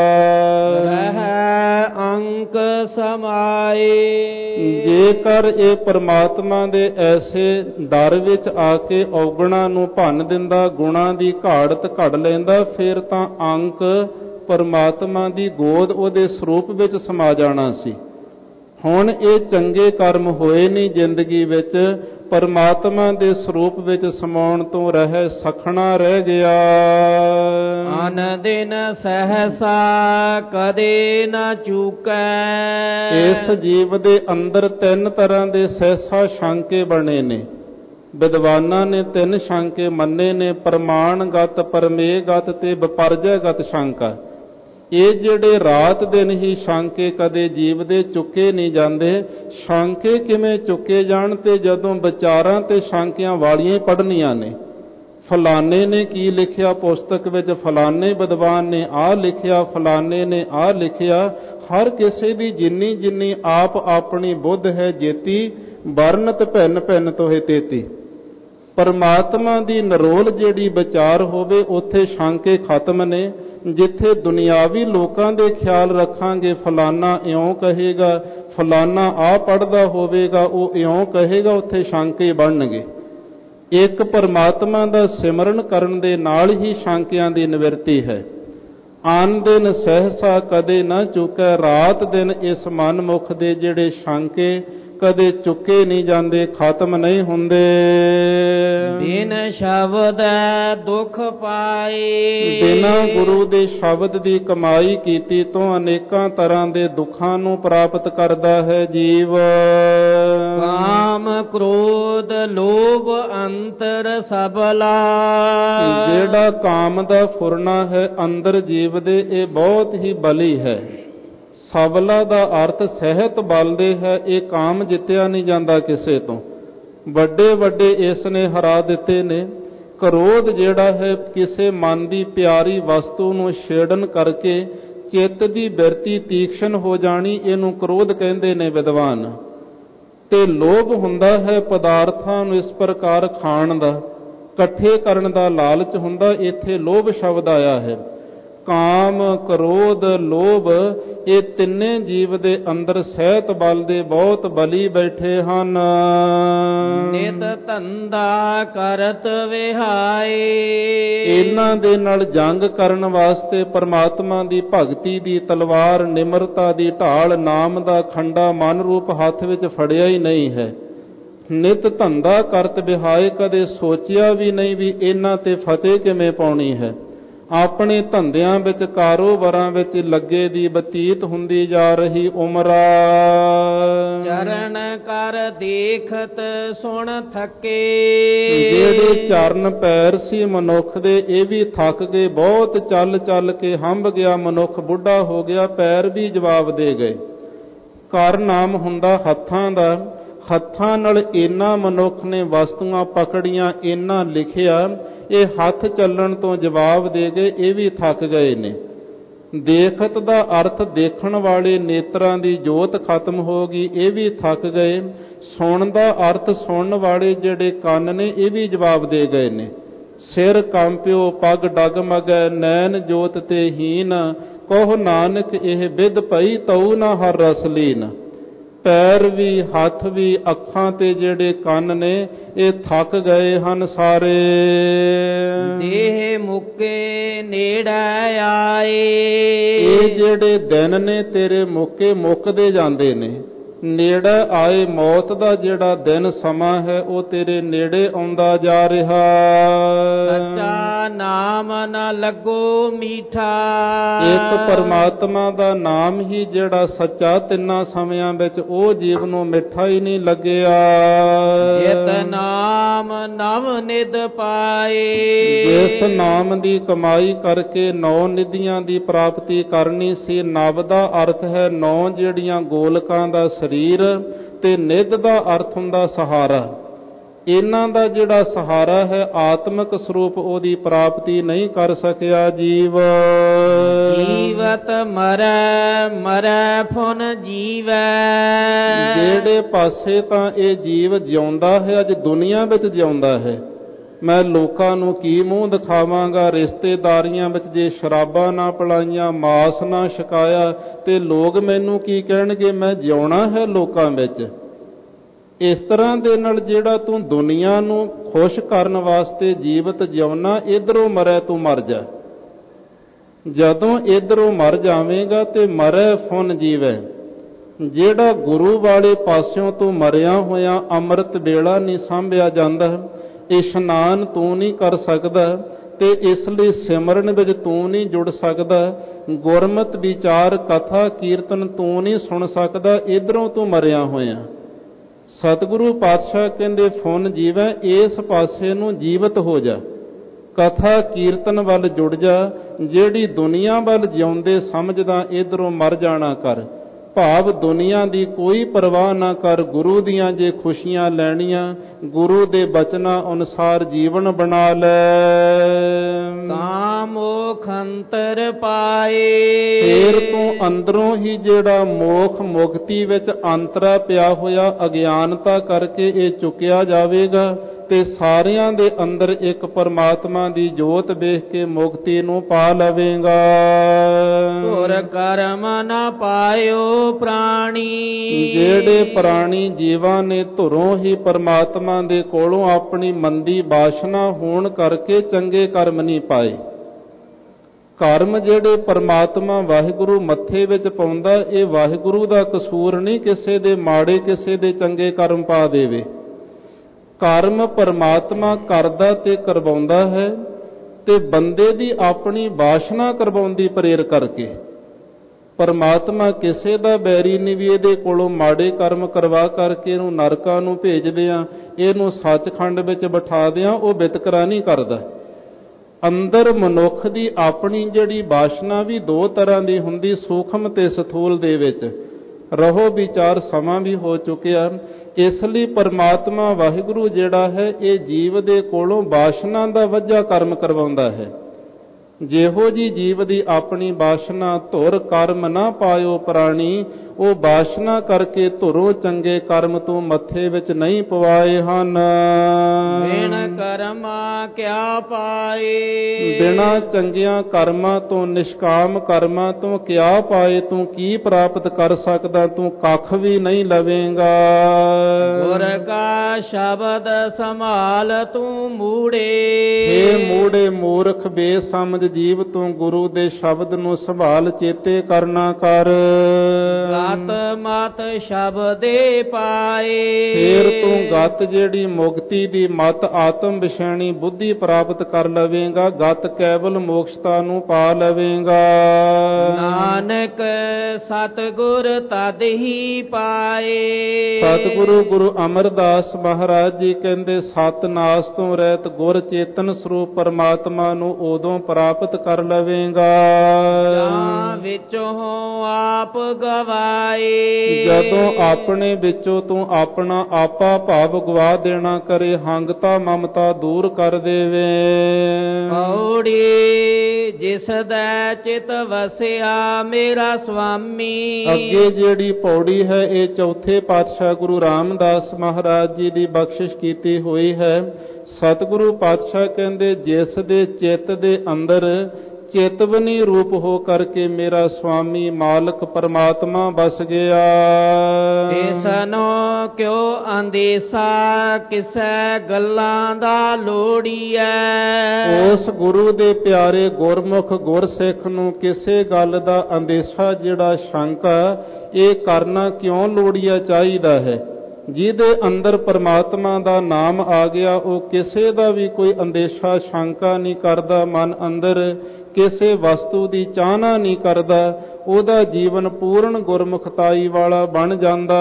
ਰਹਿ ਅੰਕ ਸਮਾਏ। ਜੇਕਰ ਇਹ ਪਰਮਾਤਮਾ ਦੇ ਐਸੇ ਡਰ ਵਿੱਚ ਆ ਕੇ ਔਗਣਾ ਨੂੰ ਭੰਨ ਦਿੰਦਾ, ਗੁਣਾਂ ਦੀ ਘਾੜਤ ਘੜ ਲੈਂਦਾ, ਫਿਰ ਤਾਂ ਅੰਕ ਪਰਮਾਤਮਾ ਦੀ ਗੋਦ ਉਹਦੇ ਸਰੂਪ ਵਿੱਚ ਸਮਾ ਜਾਣਾ ਸੀ। ਹੁਣ ਇਹ ਚੰਗੇ ਕਰਮ ਹੋਏ ਨਹੀਂ ਜ਼ਿੰਦਗੀ ਵਿੱਚ, ਪਰਮਾਤਮਾ ਦੇ ਸਰੂਪ ਵਿੱਚ ਸਮਾਉਣ ਤੋਂ ਰਹਿ ਸਖਣਾ ਰਹਿ ਗਿਆ। ਅਨ ਦਿਨ ਸਹਸਾ ਕਦੇ ਨਾ ਚੂਕੈ। ਇਸ ਜੀਵ ਦੇ ਅੰਦਰ ਤਿੰਨ ਤਰ੍ਹਾਂ ਦੇ ਸਹਸਾ ਸ਼ੰਕੇ ਬਣੇ ਨੇ। ਵਿਦਵਾਨਾਂ ਨੇ ਤਿੰਨ ਸ਼ੰਕੇ ਮੰਨੇ ਨੇ, ਪ੍ਰਮਾਣਗਤ, ਪਰਮੇਗਤ ਤੇ ਵਿਪਰਜੈਗਤ ਸ਼ੰਕਾ। ਇਹ ਜਿਹੜੇ ਰਾਤ ਦਿਨ ਹੀ ਸ਼ੰਕੇ ਕਦੇ ਜੀਵ ਦੇ ਚੁੱਕੇ ਨਹੀਂ ਜਾਂਦੇ। ਸ਼ੰਕੇ ਕਿਵੇਂ ਚੁੱਕੇ ਜਾਣ? ਤੇ ਜਦੋਂ ਵਿਚਾਰਾਂ ਤੇ ਸ਼ੰਕਿਆਂ ਵਾਲੀਆਂ ਹੀ ਪੜ੍ਹਨੀਆਂ ਨੇ। ਫਲਾਣੇ ਨੇ ਕੀ ਲਿਖਿਆ ਪੁਸਤਕ ਵਿੱਚ, ਫਲਾਣੇ ਵਿਦਵਾਨ ਨੇ ਆਹ ਲਿਖਿਆ, ਫਲਾਣੇ ਨੇ ਆਹ ਲਿਖਿਆ। ਹਰ ਕਿਸੇ ਦੀ ਜਿੰਨੀ ਜਿੰਨੀ ਆਪ ਆਪਣੀ ਬੁੱਧ ਹੈ ਜੇਤੀ, ਵਰਨਤ ਭਿੰਨ ਭਿੰਨ ਤੋਹੇ ਤੇਤੀ। ਪਰਮਾਤਮਾ ਦੀ ਨਰੋਲ ਜਿਹੜੀ ਵਿਚਾਰ ਹੋਵੇ ਉੱਥੇ ਸ਼ੰਕੇ ਖਤਮ ਨੇ। ਜਿੱਥੇ ਦੁਨਿਆਵੀ ਲੋਕਾਂ ਦੇ ਖਿਆਲ ਰੱਖਾਂਗੇ, ਫਲਾਨਾ ਇਉਂ ਕਹੇਗਾ, ਫਲਾਨਾ ਆ ਪੜ੍ਹਦਾ ਹੋਵੇਗਾ, ਉਹ ਇਉਂ ਕਹੇਗਾ, ਉੱਥੇ ਸ਼ੰਕੇ ਬਣਨਗੇ। ਇੱਕ ਪਰਮਾਤਮਾ ਦਾ ਸਿਮਰਨ ਕਰਨ ਦੇ ਨਾਲ ਹੀ ਸ਼ੰਕਿਆਂ ਦੀ ਨਿਵਰਤੀ ਹੈ। ਆਨ ਦਿਨ ਸਹਸਾ ਕਦੇ ਨਾ ਚੁੱਕੈ। ਰਾਤ ਦਿਨ ਇਸ ਮਨਮੁਖ ਦੇ ਜਿਹੜੇ ਸ਼ੰਕੇ ਕਦੇ ਚੁੱਕੇ ਨਹੀਂ ਜਾਂਦੇ, ਖਤਮ ਨਹੀਂ ਹੁੰਦੇ। ਬਿਨ ਸ਼ਬਦ ਦੁੱਖ ਪਾਏ। ਬਿਨਾਂ ਗੁਰੂ ਦੇ ਸ਼ਬਦ ਦੀ ਕਮਾਈ ਕੀਤੀ ਤੋਂ ਅਨੇਕਾਂ ਤਰ੍ਹਾਂ ਦੇ ਦੁੱਖਾਂ ਨੂੰ ਪ੍ਰਾਪਤ ਕਰਦਾ ਹੈ ਜੀਵ। ਕਾਮ ਕ੍ਰੋਧ ਲੋਭ ਅੰਤਰ ਸਬਲਾ। ਜਿਹੜਾ ਕਾਮ ਦਾ ਫੁਰਨਾ ਹੈ ਅੰਦਰ ਜੀਵ ਦੇ, ਇਹ ਬਹੁਤ ਹੀ ਬਲੀ ਹੈ। ਸਬਲਾ ਦਾ ਅਰਥ ਸਹਿਤ ਬਲਦੇ ਹੈ। ਇਹ ਕਾਮ ਜਿੱਤਿਆ ਨਹੀਂ ਜਾਂਦਾ ਕਿਸੇ ਤੋਂ। ਵੱਡੇ ਵੱਡੇ ਇਸ ਨੇ ਹਰਾ ਦਿੱਤੇ ਨੇ। ਕ੍ਰੋਧ ਜਿਹੜਾ ਹੈ ਕਿਸੇ ਮਨ ਦੀ ਪਿਆਰੀ ਵਸਤੂ ਨੂੰ ਛੇੜਨ ਕਰਕੇ ਚਿੱਤ ਦੀ ਬਿਰਤੀ ਤੀਕਸ਼ਣ ਹੋ ਜਾਣੀ, ਇਹਨੂੰ ਕ੍ਰੋਧ ਕਹਿੰਦੇ ਨੇ ਵਿਦਵਾਨ। ਤੇ ਲੋਭ ਹੁੰਦਾ ਹੈ ਪਦਾਰਥਾਂ ਨੂੰ ਇਸ ਪ੍ਰਕਾਰ ਖਾਣ ਦਾ, ਇਕੱਠੇ ਕਰਨ ਦਾ ਲਾਲਚ ਹੁੰਦਾ। ਇੱਥੇ ਲੋਭ ਸ਼ਬਦ ਆਇਆ ਹੈ। ਕਾਮ, ਕ੍ਰੋਧ, ਲੋਭ, ਇਹ ਤਿੰਨੇ ਜੀਵ ਦੇ ਅੰਦਰ ਸਹਿਤ ਬਲ ਦੇ ਬਹੁਤ ਬਲੀ ਬੈਠੇ ਹਨ। ਨਿਤ ਧੰਦਾ ਕਰਤ ਵਿਹਾਏ। ਇਹਨਾਂ ਦੇ ਨਾਲ ਜੰਗ ਕਰਨ ਵਾਸਤੇ ਪਰਮਾਤਮਾ ਦੀ ਭਗਤੀ ਦੀ ਤਲਵਾਰ, ਨਿਮਰਤਾ ਦੀ ਢਾਲ, ਨਾਮ ਦਾ ਖੰਡਾ ਮਨ ਰੂਪ ਹੱਥ ਵਿੱਚ ਫੜਿਆ ਹੀ ਨਹੀਂ ਹੈ। ਨਿਤ ਧੰਦਾ ਕਰਤ ਵਿਹਾਏ, ਕਦੇ ਸੋਚਿਆ ਵੀ ਨਹੀਂ ਵੀ ਇਹਨਾਂ ਤੇ ਫਤਿਹ ਕਿਵੇਂ ਪਾਉਣੀ ਹੈ। ਆਪਣੇ ਧੰਦਿਆਂ ਵਿੱਚ, ਕਾਰੋਬਾਰਾਂ ਵਿੱਚ ਲੱਗੇ ਦੀ ਬਤੀਤ ਹੁੰਦੀ ਜਾ ਰਹੀ ਉਮਰਾ। ਚਰਨ ਕਰ ਦੇਖਤ ਸੁਣ ਥਕੇ। ਜਿਹੜੇ ਚਰਨ ਪੈਰ ਸੀ ਮਨੁੱਖ ਦੇ, ਇਹ ਵੀ ਥੱਕ ਗਏ। ਬਹੁਤ ਚੱਲ ਚੱਲ ਕੇ ਹੰਭ ਗਿਆ ਮਨੁੱਖ, ਬੁੱਢਾ ਹੋ ਗਿਆ, ਪੈਰ ਵੀ ਜਵਾਬ ਦੇ ਗਏ। ਕਰ ਨਾਮ ਹੁੰਦਾ ਹੱਥਾਂ ਦਾ। ਹੱਥਾਂ ਨਾਲ ਇੰਨਾ ਮਨੁੱਖ ਨੇ ਵਸਤੂਆਂ ਪਕੜੀਆਂ, ਇੰਨਾ ਲਿਖਿਆ, ਇਹ ਹੱਥ ਚੱਲਣ ਤੋਂ ਜਵਾਬ ਦੇ ਗਏ, ਇਹ ਵੀ ਥੱਕ ਗਏ ਨੇ। ਦੇਖਤ ਦਾ ਅਰਥ ਦੇਖਣ ਵਾਲੇ ਨੇਤਰਾਂ ਦੀ ਜੋਤ ਖਤਮ ਹੋ ਗਈ, ਇਹ ਵੀ ਥੱਕ ਗਏ। ਸੁਣਨ ਦਾ ਅਰਥ ਸੁਣਨ ਵਾਲੇ ਜਿਹੜੇ ਕੰਨ ਨੇ, ਇਹ ਵੀ ਜਵਾਬ ਦੇ ਗਏ ਨੇ। ਸਿਰ ਕੰਪਿਓ ਪੱਗ ਡਗਮਗੈ, ਨੈਣ ਜੋਤ ਤੇ ਹੀਨ, ਕਹੋ ਨਾਨਕ ਇਹ ਬਿਦ ਪਈ ਤਉ ਨਾ ਹਰ ਰਸ ਲੀਨ। ਪੈਰ ਵੀ, ਹੱਥ ਵੀ, ਅੱਖਾਂ ਤੇ ਜਿਹੜੇ ਕੰਨ ਨੇ ਇਹ ਥੱਕ ਗਏ ਹਨ ਸਾਰੇ। ਦੇਹ ਮੁੱਕੇ ਨੇੜੇ ਆਏ, ਇਹ ਜਿਹੜੇ ਦਿਨ ਨੇ ਤੇਰੇ ਮੁੱਕੇ ਮੁੱਕਦੇ ਜਾਂਦੇ ਨੇ। ਨੇੜੇ ਆਏ, ਮੌਤ ਦਾ ਜਿਹੜਾ ਦਿਨ ਸਮਾਂ ਹੈ ਉਹ ਤੇਰੇ ਨੇੜੇ ਆਉਂਦਾ ਜਾ ਰਿਹਾ। ਸੱਚਾ ਨਾਮ ਨਾ ਲੱਗੋ ਮੀਠਾ, ਇੱਕ ਪਰਮਾਤਮਾ ਦਾ ਨਾਮ ਹੀ ਜਿਹੜਾ ਸੱਚਾ ਤਿੰਨਾਂ ਸਮਿਆਂ ਵਿੱਚ ਉਹ ਜੀਵ ਨੂੰ ਮਿੱਠਾ ਹੀ ਨਹੀਂ ਲੱਗਿਆ। ਜਿਤ ਨਾਮ ਨਵ ਨਿਧ ਪਾਏ, ਜਿਸ ਨਾਮ ਦੀ ਕਮਾਈ ਕਰਕੇ ਨੌ ਨਿਧੀਆਂ ਦੀ ਪ੍ਰਾਪਤੀ ਕਰਨੀ ਸੀ। ਨਵ ਦਾ ਅਰਥ ਹੈ ਨੌ ਜਿਹੜੀਆਂ ਗੋਲਕਾਂ ਦਾ ਸਰੀਰ, ਤੇ ਨਿਧ ਦਾ ਅਰਥ ਹੁੰਦਾ ਸਹਾਰਾ। ਇਹਨਾਂ ਦਾ ਜਿਹੜਾ ਸਹਾਰਾ ਹੈ ਆਤਮਿਕ ਸਰੂਪ ਉਹਦੀ ਪ੍ਰਾਪਤੀ ਨਹੀਂ ਕਰ ਸਕਿਆ ਜੀਵ। ਜੀਵਤ ਮਰੈ ਮਰੈ ਫੁਨ ਜੀਵੈ, ਜਿਹੜੇ ਪਾਸੇ ਤਾਂ ਇਹ ਜੀਵ ਜਿਉਂਦਾ ਹੈ, ਅੱਜ ਦੁਨੀਆ ਵਿੱਚ ਜਿਉਂਦਾ ਹੈ। ਮੈਂ ਲੋਕਾਂ ਨੂੰ ਕੀ ਮੂੰਹ ਦਿਖਾਵਾਂਗਾ, ਰਿਸ਼ਤੇਦਾਰੀਆਂ ਵਿੱਚ ਜੇ ਸ਼ਰਾਬਾਂ ਨਾ ਪਿਲਾਈਆਂ, ਮਾਸ ਨਾ ਛਕਾਇਆ, ਤੇ ਲੋਕ ਮੈਨੂੰ ਕੀ ਕਹਿਣਗੇ, ਮੈਂ ਜਿਉਣਾ ਹੈ ਲੋਕਾਂ ਵਿੱਚ। ਇਸ ਤਰ੍ਹਾਂ ਦੇ ਨਾਲ ਜਿਹੜਾ ਤੂੰ ਦੁਨੀਆ ਨੂੰ ਖੁਸ਼ ਕਰਨ ਵਾਸਤੇ ਜੀਵਤ ਜਿਉਣਾ, ਇਧਰੋਂ ਮਰੈ ਤੂੰ ਮਰ ਜਾ। ਜਦੋਂ ਇਧਰੋਂ ਮਰ ਜਾਵੇਂਗਾ ਤੇ ਮਰੈ ਫੁਨ ਜੀਵੈ। ਜਿਹੜਾ ਗੁਰੂ ਵਾਲੇ ਪਾਸਿਓਂ ਤੂੰ ਮਰਿਆ ਹੋਇਆ, ਅੰਮ੍ਰਿਤ ਵੇਲਾ ਨਹੀਂ ਸਾਂਭਿਆ ਜਾਂਦਾ, ਇਸ਼ਨਾਨ ਤੂੰ ਨਹੀਂ ਕਰ ਸਕਦਾ, ਤੇ ਇਸ ਲਈ ਸਿਮਰਨ ਵਿੱਚ ਤੂੰ ਨਹੀਂ ਜੁੜ ਸਕਦਾ, ਗੁਰਮਤਿ ਵਿਚਾਰ ਕਥਾ ਕੀਰਤਨ ਤੂੰ ਨਹੀਂ ਸੁਣ ਸਕਦਾ, ਇਧਰੋਂ ਤੂੰ ਮਰਿਆ ਹੋਇਆ। ਸਤਿਗੁਰੂ ਪਾਤਸ਼ਾਹ ਕਹਿੰਦੇ ਫੁਨ ਜੀਵੈ, ਇਸ ਪਾਸੇ ਨੂੰ ਜੀਵਤ ਹੋ ਜਾ, ਕਥਾ ਕੀਰਤਨ ਵੱਲ ਜੁੜ ਜਾ। ਜਿਹੜੀ ਦੁਨੀਆ ਵੱਲ ਜਿਉਂਦੇ ਸਮਝਦਾ ਇਧਰੋਂ ਮਰ ਜਾਣਾ ਕਰ, ਭਾਵ ਦੁਨੀਆ ਦੀ ਕੋਈ ਪਰਵਾਹ ਨਾ ਕਰ। ਗੁਰੂ ਦੀਆਂ ਜੇ ਖੁਸ਼ੀਆਂ ਲੈਣੀਆਂ, ਗੁਰੂ ਦੇ ਬਚਨਾਂ ਅਨੁਸਾਰ ਜੀਵਨ ਬਣਾ ਲੈ, ਤਾਂ ਮੋਖ ਅੰਤਰ ਪਾਏ। ਫੇਰ ਤੂੰ ਅੰਦਰੋਂ ਹੀ ਜਿਹੜਾ ਮੋਖ ਮੁਕਤੀ ਵਿੱਚ ਅੰਤਰਾ ਪਿਆ ਹੋਇਆ ਅਗਿਆਨਤਾ ਕਰਕੇ ਇਹ ਚੁੱਕਿਆ ਜਾਵੇਗਾ, ਤੇ ਸਾਰਿਆਂ ਦੇ ਅੰਦਰ ਇੱਕ ਪਰਮਾਤਮਾ ਦੀ ਜੋਤ ਵੇਖ ਕੇ ਮੁਕਤੀ ਨੂੰ ਪਾ ਲਵੇਂਗਾ। ਧੁਰ ਕਰਮ ਨਾ ਪਾਇਓ ਪ੍ਰਾਣੀ, ਜਿਹੜੇ ਪ੍ਰਾਣੀ ਜੀਵਾਂ ਨੇ ਧੁਰੋਂ ਹੀ ਪਰਮਾਤਮਾ ਦੇ ਕੋਲੋਂ ਆਪਣੀ ਮੰਦੀ ਬਾਸ਼ਨਾ ਹੋਣ ਕਰਕੇ ਚੰਗੇ ਕਰਮ ਨਹੀਂ ਪਾਏ। ਕਰਮ ਜਿਹੜੇ ਪਰਮਾਤਮਾ ਵਾਹਿਗੁਰੂ ਮੱਥੇ ਵਿੱਚ ਪਾਉਂਦਾ, ਇਹ ਵਾਹਿਗੁਰੂ ਦਾ ਕਸੂਰ ਨਹੀਂ ਕਿਸੇ ਦੇ ਮਾੜੇ ਕਿਸੇ ਦੇ ਚੰਗੇ ਕਰਮ ਪਾ ਦੇਵੇ। ਕਰਮ ਪਰਮਾਤਮਾ ਕਰਦਾ ਤੇ ਕਰਵਾਉਂਦਾ ਹੈ, ਤੇ ਬੰਦੇ ਦੀ ਆਪਣੀ ਬਾਸ਼ਨਾ ਕਰਵਾਉਂਦੀ ਪ੍ਰੇਰ ਕਰਕੇ। ਪਰਮਾਤਮਾ ਕਿਸੇ ਦਾ ਬੈਰੀ ਨਹੀਂ ਵੀ ਇਹਦੇ ਕੋਲੋਂ ਮਾੜੇ ਕਰਮ ਕਰਵਾ ਕਰਕੇ ਇਹਨੂੰ ਨਰਕਾਂ ਨੂੰ ਭੇਜਦੇ ਆ, ਇਹਨੂੰ ਸੱਚਖੰਡ ਵਿੱਚ ਬਿਠਾ ਦਿਆਂ, ਉਹ ਵਿਤਕਰਾ ਨਹੀਂ ਕਰਦਾ। ਅੰਦਰ ਮਨੁੱਖ ਦੀ ਆਪਣੀ ਜਿਹੜੀ ਬਾਸ਼ਨਾ ਵੀ ਦੋ ਤਰ੍ਹਾਂ ਦੀ ਹੁੰਦੀ, ਸੂਖਮ ਤੇ ਸਥੂਲ ਦੇ ਵਿੱਚ। ਰਹੋ ਵਿਚਾਰ ਸਮਾਂ ਵੀ ਹੋ ਚੁੱਕਿਆ, ਇਸ ਲਈ ਪਰਮਾਤਮਾ ਵਾਹਿਗੁਰੂ ਜਿਹੜਾ ਹੈ ਇਹ ਜੀਵ ਦੇ ਕੋਲੋਂ ਬਾਸ਼ਨਾ ਦਾ ਵੱਜਾ ਕਰਮ ਕਰਵਾਉਂਦਾ ਹੈ। ਜਿਹੋ ਜੀ ਜੀਵ ਦੀ ਆਪਣੀ ਬਾਸ਼ਨਾ, ਧੁਰ ਕਰਮ ਨਾ ਪਾਇਓ ਪ੍ਰਾਣੀ, ਉਹ ਬਾਸ਼ਨਾ ਕਰਕੇ ਧੁਰੋਂ ਚੰਗੇ ਕਰਮ ਤੂੰ ਮੱਥੇ ਵਿੱਚ ਨਹੀਂ ਪਵਾਏ ਹਨ। ਬਿਨ ਕਰਮਾ ਕਿਆ ਪਾਏ, ਬਿਨਾਂ ਚੰਗਿਆਂ ਕਰਮਾਂ ਤੋਂ, ਨਿਸ਼ਕਾਮ ਕਰਮਾਂ ਤੋਂ ਕਿਆ ਪਾਏ, ਤੂੰ ਕੀ ਪ੍ਰਾਪਤ ਕਰ ਸਕਦਾ, ਤੂੰ ਕੱਖ ਵੀ ਨਹੀਂ ਲਵੇਂਗਾ। ਗੁਰ ਕਾ ਸ਼ਬਦ ਸੰਭਾਲ ਤੂੰ ਮੂੜੇ, ਹੇ ਮੂੜੇ ਮੂਰਖ ਬੇਸਮਝ ਜੀਵ, ਤੂੰ ਗੁਰੂ ਦੇ ਸ਼ਬਦ ਨੂੰ ਸੰਭਾਲ ਚੇਤੇ ਕਰਨਾ ਕਰ। ਗਤ ਮਤ ਸ਼ਬਦੇ ਪਾਏ, ਫੇਰ ਤੂੰ ਗਤ ਜਿਹੜੀ ਮੁਕਤੀ ਦੀ ਮਤ ਆਤਮ ਵਿਸ਼ੈਣੀ ਬੁੱਧੀ ਪ੍ਰਾਪਤ ਕਰ ਲਵੇਂਗਾ, ਗਤ ਕੇਵਲ ਮੋਕਸ਼ਤਾ ਨੂੰ ਪਾ ਲਵੇਂਗਾ। ਨਾਨਕ ਸਤਿਗੁਰ ਤਦ ਹੀ ਪਾਏ। ਸਤਿਗੁਰੂ ਗੁਰੂ ਅਮਰਦਾਸ ਮਹਾਰਾਜ ਜੀ ਕਹਿੰਦੇ ਸਤ ਨਾਸ ਤੋਂ ਰਹਿਤ ਗੁਰ ਚੇਤਨ ਸਰੂਪ ਪਰਮਾਤਮਾ ਨੂੰ ਉਦੋਂ ਪ੍ਰਾਪਤ ਕਰ ਲਵੇਂਗਾ ਜਾਂ ਵਿੱਚੋਂ ਆਪ ਗਵਾਏ, ਜਦੋਂ ਆਪਣੇ ਵਿੱਚੋਂ ਤੂੰ ਆਪਣਾ ਆਪਾ ਭਾਵ ਗਵਾ ਦੇਣਾ ਕਰੇ, ਹੰਗਤਾ ਮਮਤਾ ਦੂਰ ਕਰ ਦੇਵੇ। ਪੌੜੀ ਜਿਸ ਦਾ ਚਿਤ ਵਸਿਆ ਮੇਰਾ ਸੁਆਮੀ, ਅੱਗੇ ਜਿਹੜੀ ਪੌੜੀ ਹੈ ਇਹ ਚੌਥੇ ਪਾਤਸ਼ਾਹ ਗੁਰੂ ਰਾਮਦਾਸ ਮਹਾਰਾਜ ਜੀ ਦੀ ਬਖਸ਼ਿਸ਼ ਕੀਤੀ ਹੋਈ ਹੈ। ਸਤਿਗੁਰੂ ਪਾਤਸ਼ਾਹ ਕਹਿੰਦੇ ਜਿਸ ਦੇ ਚਿੱਤ ਦੇ ਅੰਦਰ ਚੇਤਵਨੀ ਰੂਪ ਹੋ ਕਰਕੇ ਮੇਰਾ ਸੁਆਮੀ ਮਾਲਕ ਪਰਮਾਤਮਾ ਬਸ ਗਿਆ। ਤਿਸਨੋ ਕਿਉ ਅੰਦੇਸਾ ਕਿਸੈ ਗੱਲਾਂ ਦਾ ਲੋੜੀਐ। ਉਸ ਗੁਰੂ ਦੇ ਪਿਆਰੇ ਗੁਰਮੁਖ ਗੁਰਸਿੱਖ ਨੂੰ ਕਿਸੇ ਗੱਲ ਦਾ ਅੰਦੇਸ਼ਾ ਜਿਹੜਾ ਸ਼ੰਕਾ ਇਹ ਕਰਨਾ ਕਿਉਂ ਲੋੜੀਆ ਚਾਹੀਦਾ ਹੈ। ਜਿਹਦੇ ਅੰਦਰ ਪਰਮਾਤਮਾ ਦਾ ਨਾਮ ਆ ਗਿਆ ਉਹ ਕਿਸੇ ਦਾ ਵੀ ਕੋਈ ਅੰਦੇਸ਼ਾ ਸ਼ੰਕਾ ਨਹੀਂ ਕਰਦਾ, ਮਨ ਅੰਦਰ ਕਿਸੇ ਵਸਤੂ ਦੀ ਚਾਹਨਾ ਨਹੀਂ ਕਰਦਾ, ਉਹਦਾ ਜੀਵਨ ਪੂਰਨ ਗੁਰਮੁਖਤਾਈ ਵਾਲਾ ਬਣ ਜਾਂਦਾ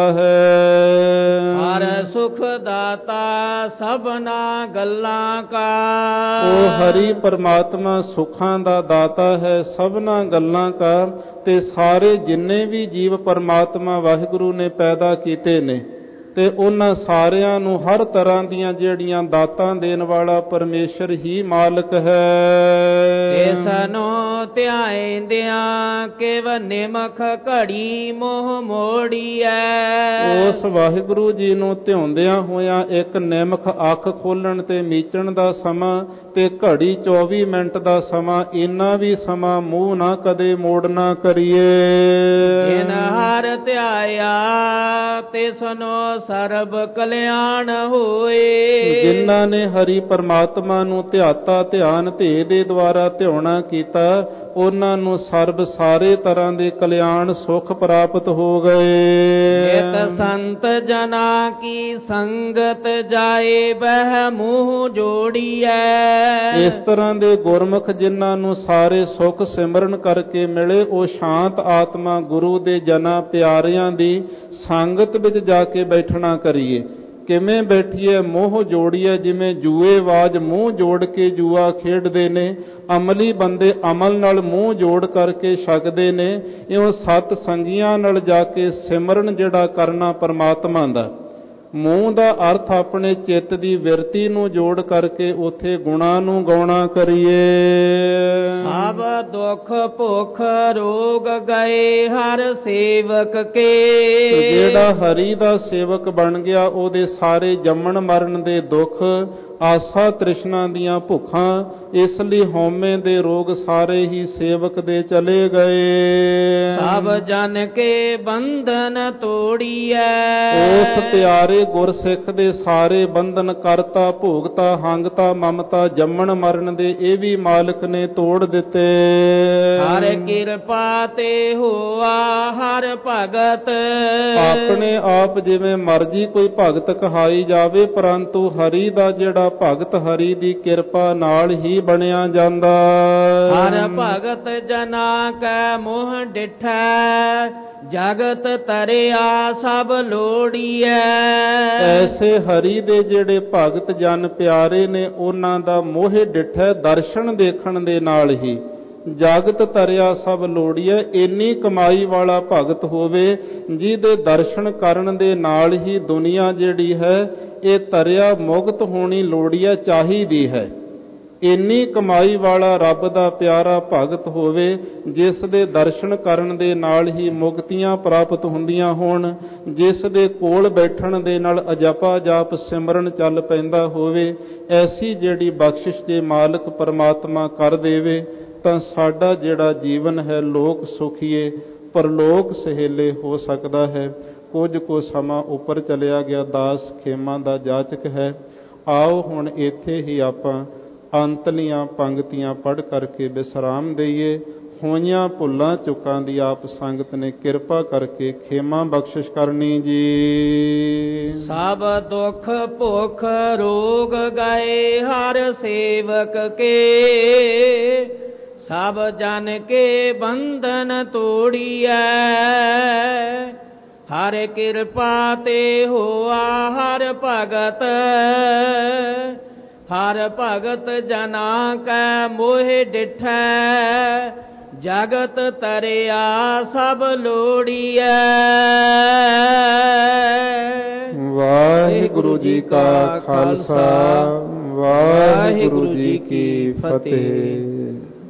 ਹੈ। ਹਰ ਸੁਖ ਦਾਤਾ ਸਭਨਾ ਗੱਲਾਂ ਕਾ। ਉਹ ਹਰੀ ਪਰਮਾਤਮਾ ਸੁੱਖਾਂ ਦਾ ਦਾਤਾ ਹੈ ਸਭਨਾ ਗੱਲਾਂ ਕਾ। ਤੇ ਸਾਰੇ ਜਿੰਨੇ ਵੀ ਜੀਵ ਪਰਮਾਤਮਾ ਵਾਹਿਗੁਰੂ ਨੇ ਪੈਦਾ ਕੀਤੇ ਨੇ ਤੇ ਉਹਨਾਂ ਸਾਰਿਆਂ ਨੂੰ ਹਰ ਤਰ੍ਹਾਂ ਦੀਆਂ ਜਿਹੜੀਆਂ ਦਾਤਾਂ ਦੇਣ ਵਾਲਾ ਪਰਮੇਸ਼ਰ ਹੀ ਮਾਲਕ ਹੈ। ਤਿਸਨੋ ਧਿਆਇਂਦਿਆਂ ਕਿਵ ਨਿਮਖ ਘੜੀ ਮੋਹ ਮੋੜੀਐ। ਉਸ ਵਾਹਿਗੁਰੂ ਜੀ ਨੂੰ ਧਿਆਉਂਦਿਆਂ ਹੋਇਆਂ ਇੱਕ ਨਿਮਖ ਅੱਖ ਖੋਲਣ ਤੇ ਮੀਚਣ ਦਾ ਸਮਾਂ ਤੇ ਘੜੀ ਚੌਵੀ ਮਿੰਟ ਦਾ ਸਮਾਂ, ਇੰਨਾ ਵੀ ਸਮਾਂ ਮੂੰਹ ਨਾ ਕਦੇ ਮੋੜਨਾ ਕਰੀਏ। ਜਿਨ ਹਰ ਧਿਆਇਆ ਤਿਸਨੋ ਸਰਬ ਕਲਿਆਣ ਹੋਏ। ਜਿਨ੍ਹਾਂ ਨੇ ਹਰੀ ਪਰਮਾਤਮਾ ਨੂੰ ਧਿਆਤਾ, ਧਿਆਨ ਧੇ ਦੇ ਦੁਆਰਾ ਧਿਆਉਣਾ ਕੀਤਾ, ਉਹਨਾਂ ਨੂੰ ਸਰਬ ਸਾਰੇ ਤਰ੍ਹਾਂ ਦੇ ਕਲਿਆਣ ਸੁਖ ਪ੍ਰਾਪਤ ਹੋ ਗਏ। ਇਕ ਸੰਤ ਜਨਾ ਕੀ ਸੰਗਤ ਜਾਏ ਬਹਿ ਮੂੰਹ ਜੋੜੀਐ। ਇਸ ਤਰ੍ਹਾਂ ਦੇ ਗੁਰਮੁਖ ਜਿਨ੍ਹਾਂ ਨੂੰ ਸਾਰੇ ਸੁਖ ਸਿਮਰਨ ਕਰਕੇ ਮਿਲੇ, ਉਹ ਸ਼ਾਂਤ ਆਤਮਾ ਗੁਰੂ ਦੇ ਜਨਾਂ ਪਿਆਰਿਆਂ ਦੀ ਸੰਗਤ ਵਿੱਚ ਜਾ ਕੇ ਬੈਠਣਾ ਕਰੀਏ। ਕਿਵੇਂ ਬੈਠੀਏ? ਮੂੰਹ ਜੋੜੀਏ। ਜਿਵੇਂ ਜੂਏਬਾਜ਼ ਮੂੰਹ ਜੋੜ ਕੇ ਜੂਆ ਖੇਡਦੇ ਨੇ, ਅਮਲੀ ਬੰਦੇ ਅਮਲ ਨਾਲ ਮੂੰਹ ਜੋੜ ਕਰਕੇ ਛਕਦੇ ਨੇ, ਇਉਂ ਸਤ ਸੰਗੀਆਂ ਨਾਲ ਜਾ ਕੇ ਸਿਮਰਨ ਜਿਹੜਾ ਕਰਨਾ ਪਰਮਾਤਮਾ ਦਾ। ਮੂੰਹ ਦਾ ਅਰਥ ਆਪਣੇ ਚਿੱਤ ਦੀ ਵਿਰਤੀ ਨੂੰ ਜੋੜ ਕਰਕੇ ਉੱਥੇ ਗੁਣਾਂ ਨੂੰ ਗਾਉਣਾ ਕਰੀਏ। ਸਭ ਦੁੱਖ ਭੁੱਖ ਰੋਗ ਗਏ ਹਰ ਸੇਵਕ ਕੇ। ਜਿਹੜਾ ਹਰੀ ਦਾ ਸੇਵਕ ਬਣ ਗਿਆ ਉਹਦੇ ਸਾਰੇ ਜੰਮਣ ਮਰਨ ਦੇ ਦੁੱਖ, ਆਸਾ ਤ੍ਰਿਸ਼ਨਾ ਦੀਆਂ ਭੁੱਖਾਂ, ਇਸ ਲਈ ਹਉਮੈ ਦੇ ਰੋਗ ਸਾਰੇ ਹੀ ਸੇਵਕ ਦੇ ਚਲੇ ਗਏ। ਸਭ ਜਨ ਕੇ ਬੰਧਨ ਤੋੜੀਐ। ਉਸ ਪਿਆਰੇ ਗੁਰਸਿੱਖ ਦੇ ਸਾਰੇ ਬੰਧਨ ਕਰਤਾ ਭੋਗਤਾ ਹੰਗਤਾ ਮਮਤਾ ਜੰਮਣ ਮਰਨ ਦੇ ਇਹ ਵੀ ਮਾਲਕ ਨੇ ਤੋੜ ਦਿੱਤੇ। ਹਰ ਕਿਰਪਾ ਤੇ ਹੋਆ ਹਰ ਭਗਤ। ਆਪਣੇ ਆਪ ਜਿਵੇਂ ਮਰਜੀ ਕੋਈ ਭਗਤ ਕਹਾਈ ਜਾਵੇ, ਪਰੰਤੂ ਹਰੀ ਦਾ ਜਿਹੜਾ ਭਗਤ ਹਰੀ ਦੀ ਕਿਰਪਾ ਨਾਲ ਹੀ ਬਣਿਆ ਜਾਂਦਾ। ਹਰ ਭਗਤ ਜਨਾ ਕੈ ਮੋਹ ਡਿਠੈ ਜਗਤ ਤਰਿਆ ਸਭ ਲੋੜੀਐ। ਐਸੇ ਹਰੀ ਦੇ ਜਿਹੜੇ ਭਗਤ ਜਨ ਪਿਆਰੇ ਨੇ, ਉਹਨਾਂ ਦਾ ਮੋਹ ਡਿਠੈ ਦਰਸ਼ਨ ਦੇਖਣ ਦੇ ਨਾਲ ਹੀ ਜਗਤ ਤਰਿਆ ਸਭ ਲੋੜੀਐ। ਇੰਨੀ ਕਮਾਈ ਵਾਲਾ ਭਗਤ ਹੋਵੇ ਜਿਹਦੇ ਦਰਸ਼ਨ ਕਰਨ ਦੇ ਨਾਲ ਹੀ ਦੁਨੀਆ ਜਿਹੜੀ ਹੈ ਇਹ ਤਰਿਆ ਮੁਕਤ ਹੋਣੀ ਲੋੜੀਐ ਚਾਹੀਦੀ ਹੈ। ਇੰਨੀ ਕਮਾਈ ਵਾਲਾ ਰੱਬ ਦਾ ਪਿਆਰਾ ਭਗਤ ਹੋਵੇ ਜਿਸ ਦੇ ਦਰਸ਼ਨ ਕਰਨ ਦੇ ਨਾਲ ਹੀ ਮੁਕਤੀਆਂ ਪ੍ਰਾਪਤ ਹੁੰਦੀਆਂ ਹੋਣ, ਜਿਸ ਦੇ ਕੋਲ ਬੈਠਣ ਦੇ ਨਾਲ ਅਜਪਾ ਜਾਪ ਸਿਮਰਨ ਚੱਲ ਪੈਂਦਾ ਹੋਵੇ। ਐਸੀ ਜਿਹੜੀ ਬਖਸ਼ਿਸ਼ ਦੇ ਮਾਲਕ ਪਰਮਾਤਮਾ ਕਰ ਦੇਵੇ ਤਾਂ ਸਾਡਾ ਜਿਹੜਾ ਜੀਵਨ ਹੈ ਲੋਕ ਸੁਖੀਏ ਪਰਲੋਕ ਸਹੇਲੇ ਹੋ ਸਕਦਾ ਹੈ। ਕੁਝ ਕੁ ਸਮਾਂ ਉੱਪਰ ਚਲਿਆ ਗਿਆ, ਦਾਸ ਖੇਮਾਂ ਦਾ ਜਾਚਕ ਹੈ। ਆਓ ਹੁਣ ਇੱਥੇ ਹੀ ਆਪਾਂ ਅੰਤਲੀਆਂ ਪੰਗਤੀਆਂ ਪੜ੍ਹ ਕਰਕੇ ਵਿਸਰਾਮ ਦਈਏ। ਹੋਈਆਂ ਭੁੱਲਾਂ ਚੁੱਕਾਂ ਦੀ ਆਪ ਸੰਗਤ ਨੇ ਕਿਰਪਾ ਕਰਕੇ ਖੇਮਾ ਬਖਸ਼ਿਸ਼ ਕਰਨੀ ਜੀ। ਸਭ ਦੁੱਖ ਭੁੱਖ ਰੋਗ ਗਏ ਹਰ ਸੇਵਕ ਕੇ। ਸਭ ਜਨ ਕੇ ਬੰਧਨ ਤੋੜੀਐ। ਹਰ ਕਿਰਪਾ ਤੇ ਹੋਆ ਹਰ ਭਗਤ। ਹਰ ਭਗਤ ਜਨਾ ਕੈ ਮੋਹਿ ਡਿਠੈ ਜਗਤ ਤਰਿਆ ਸਭ ਲੋੜੀਐ। ਵਾਹਿਗੁਰੂ ਜੀ ਕਾ ਖਾਲਸਾ, ਵਾਹਿਗੁਰੂ ਜੀ ਕੀ ਫਤਿਹ।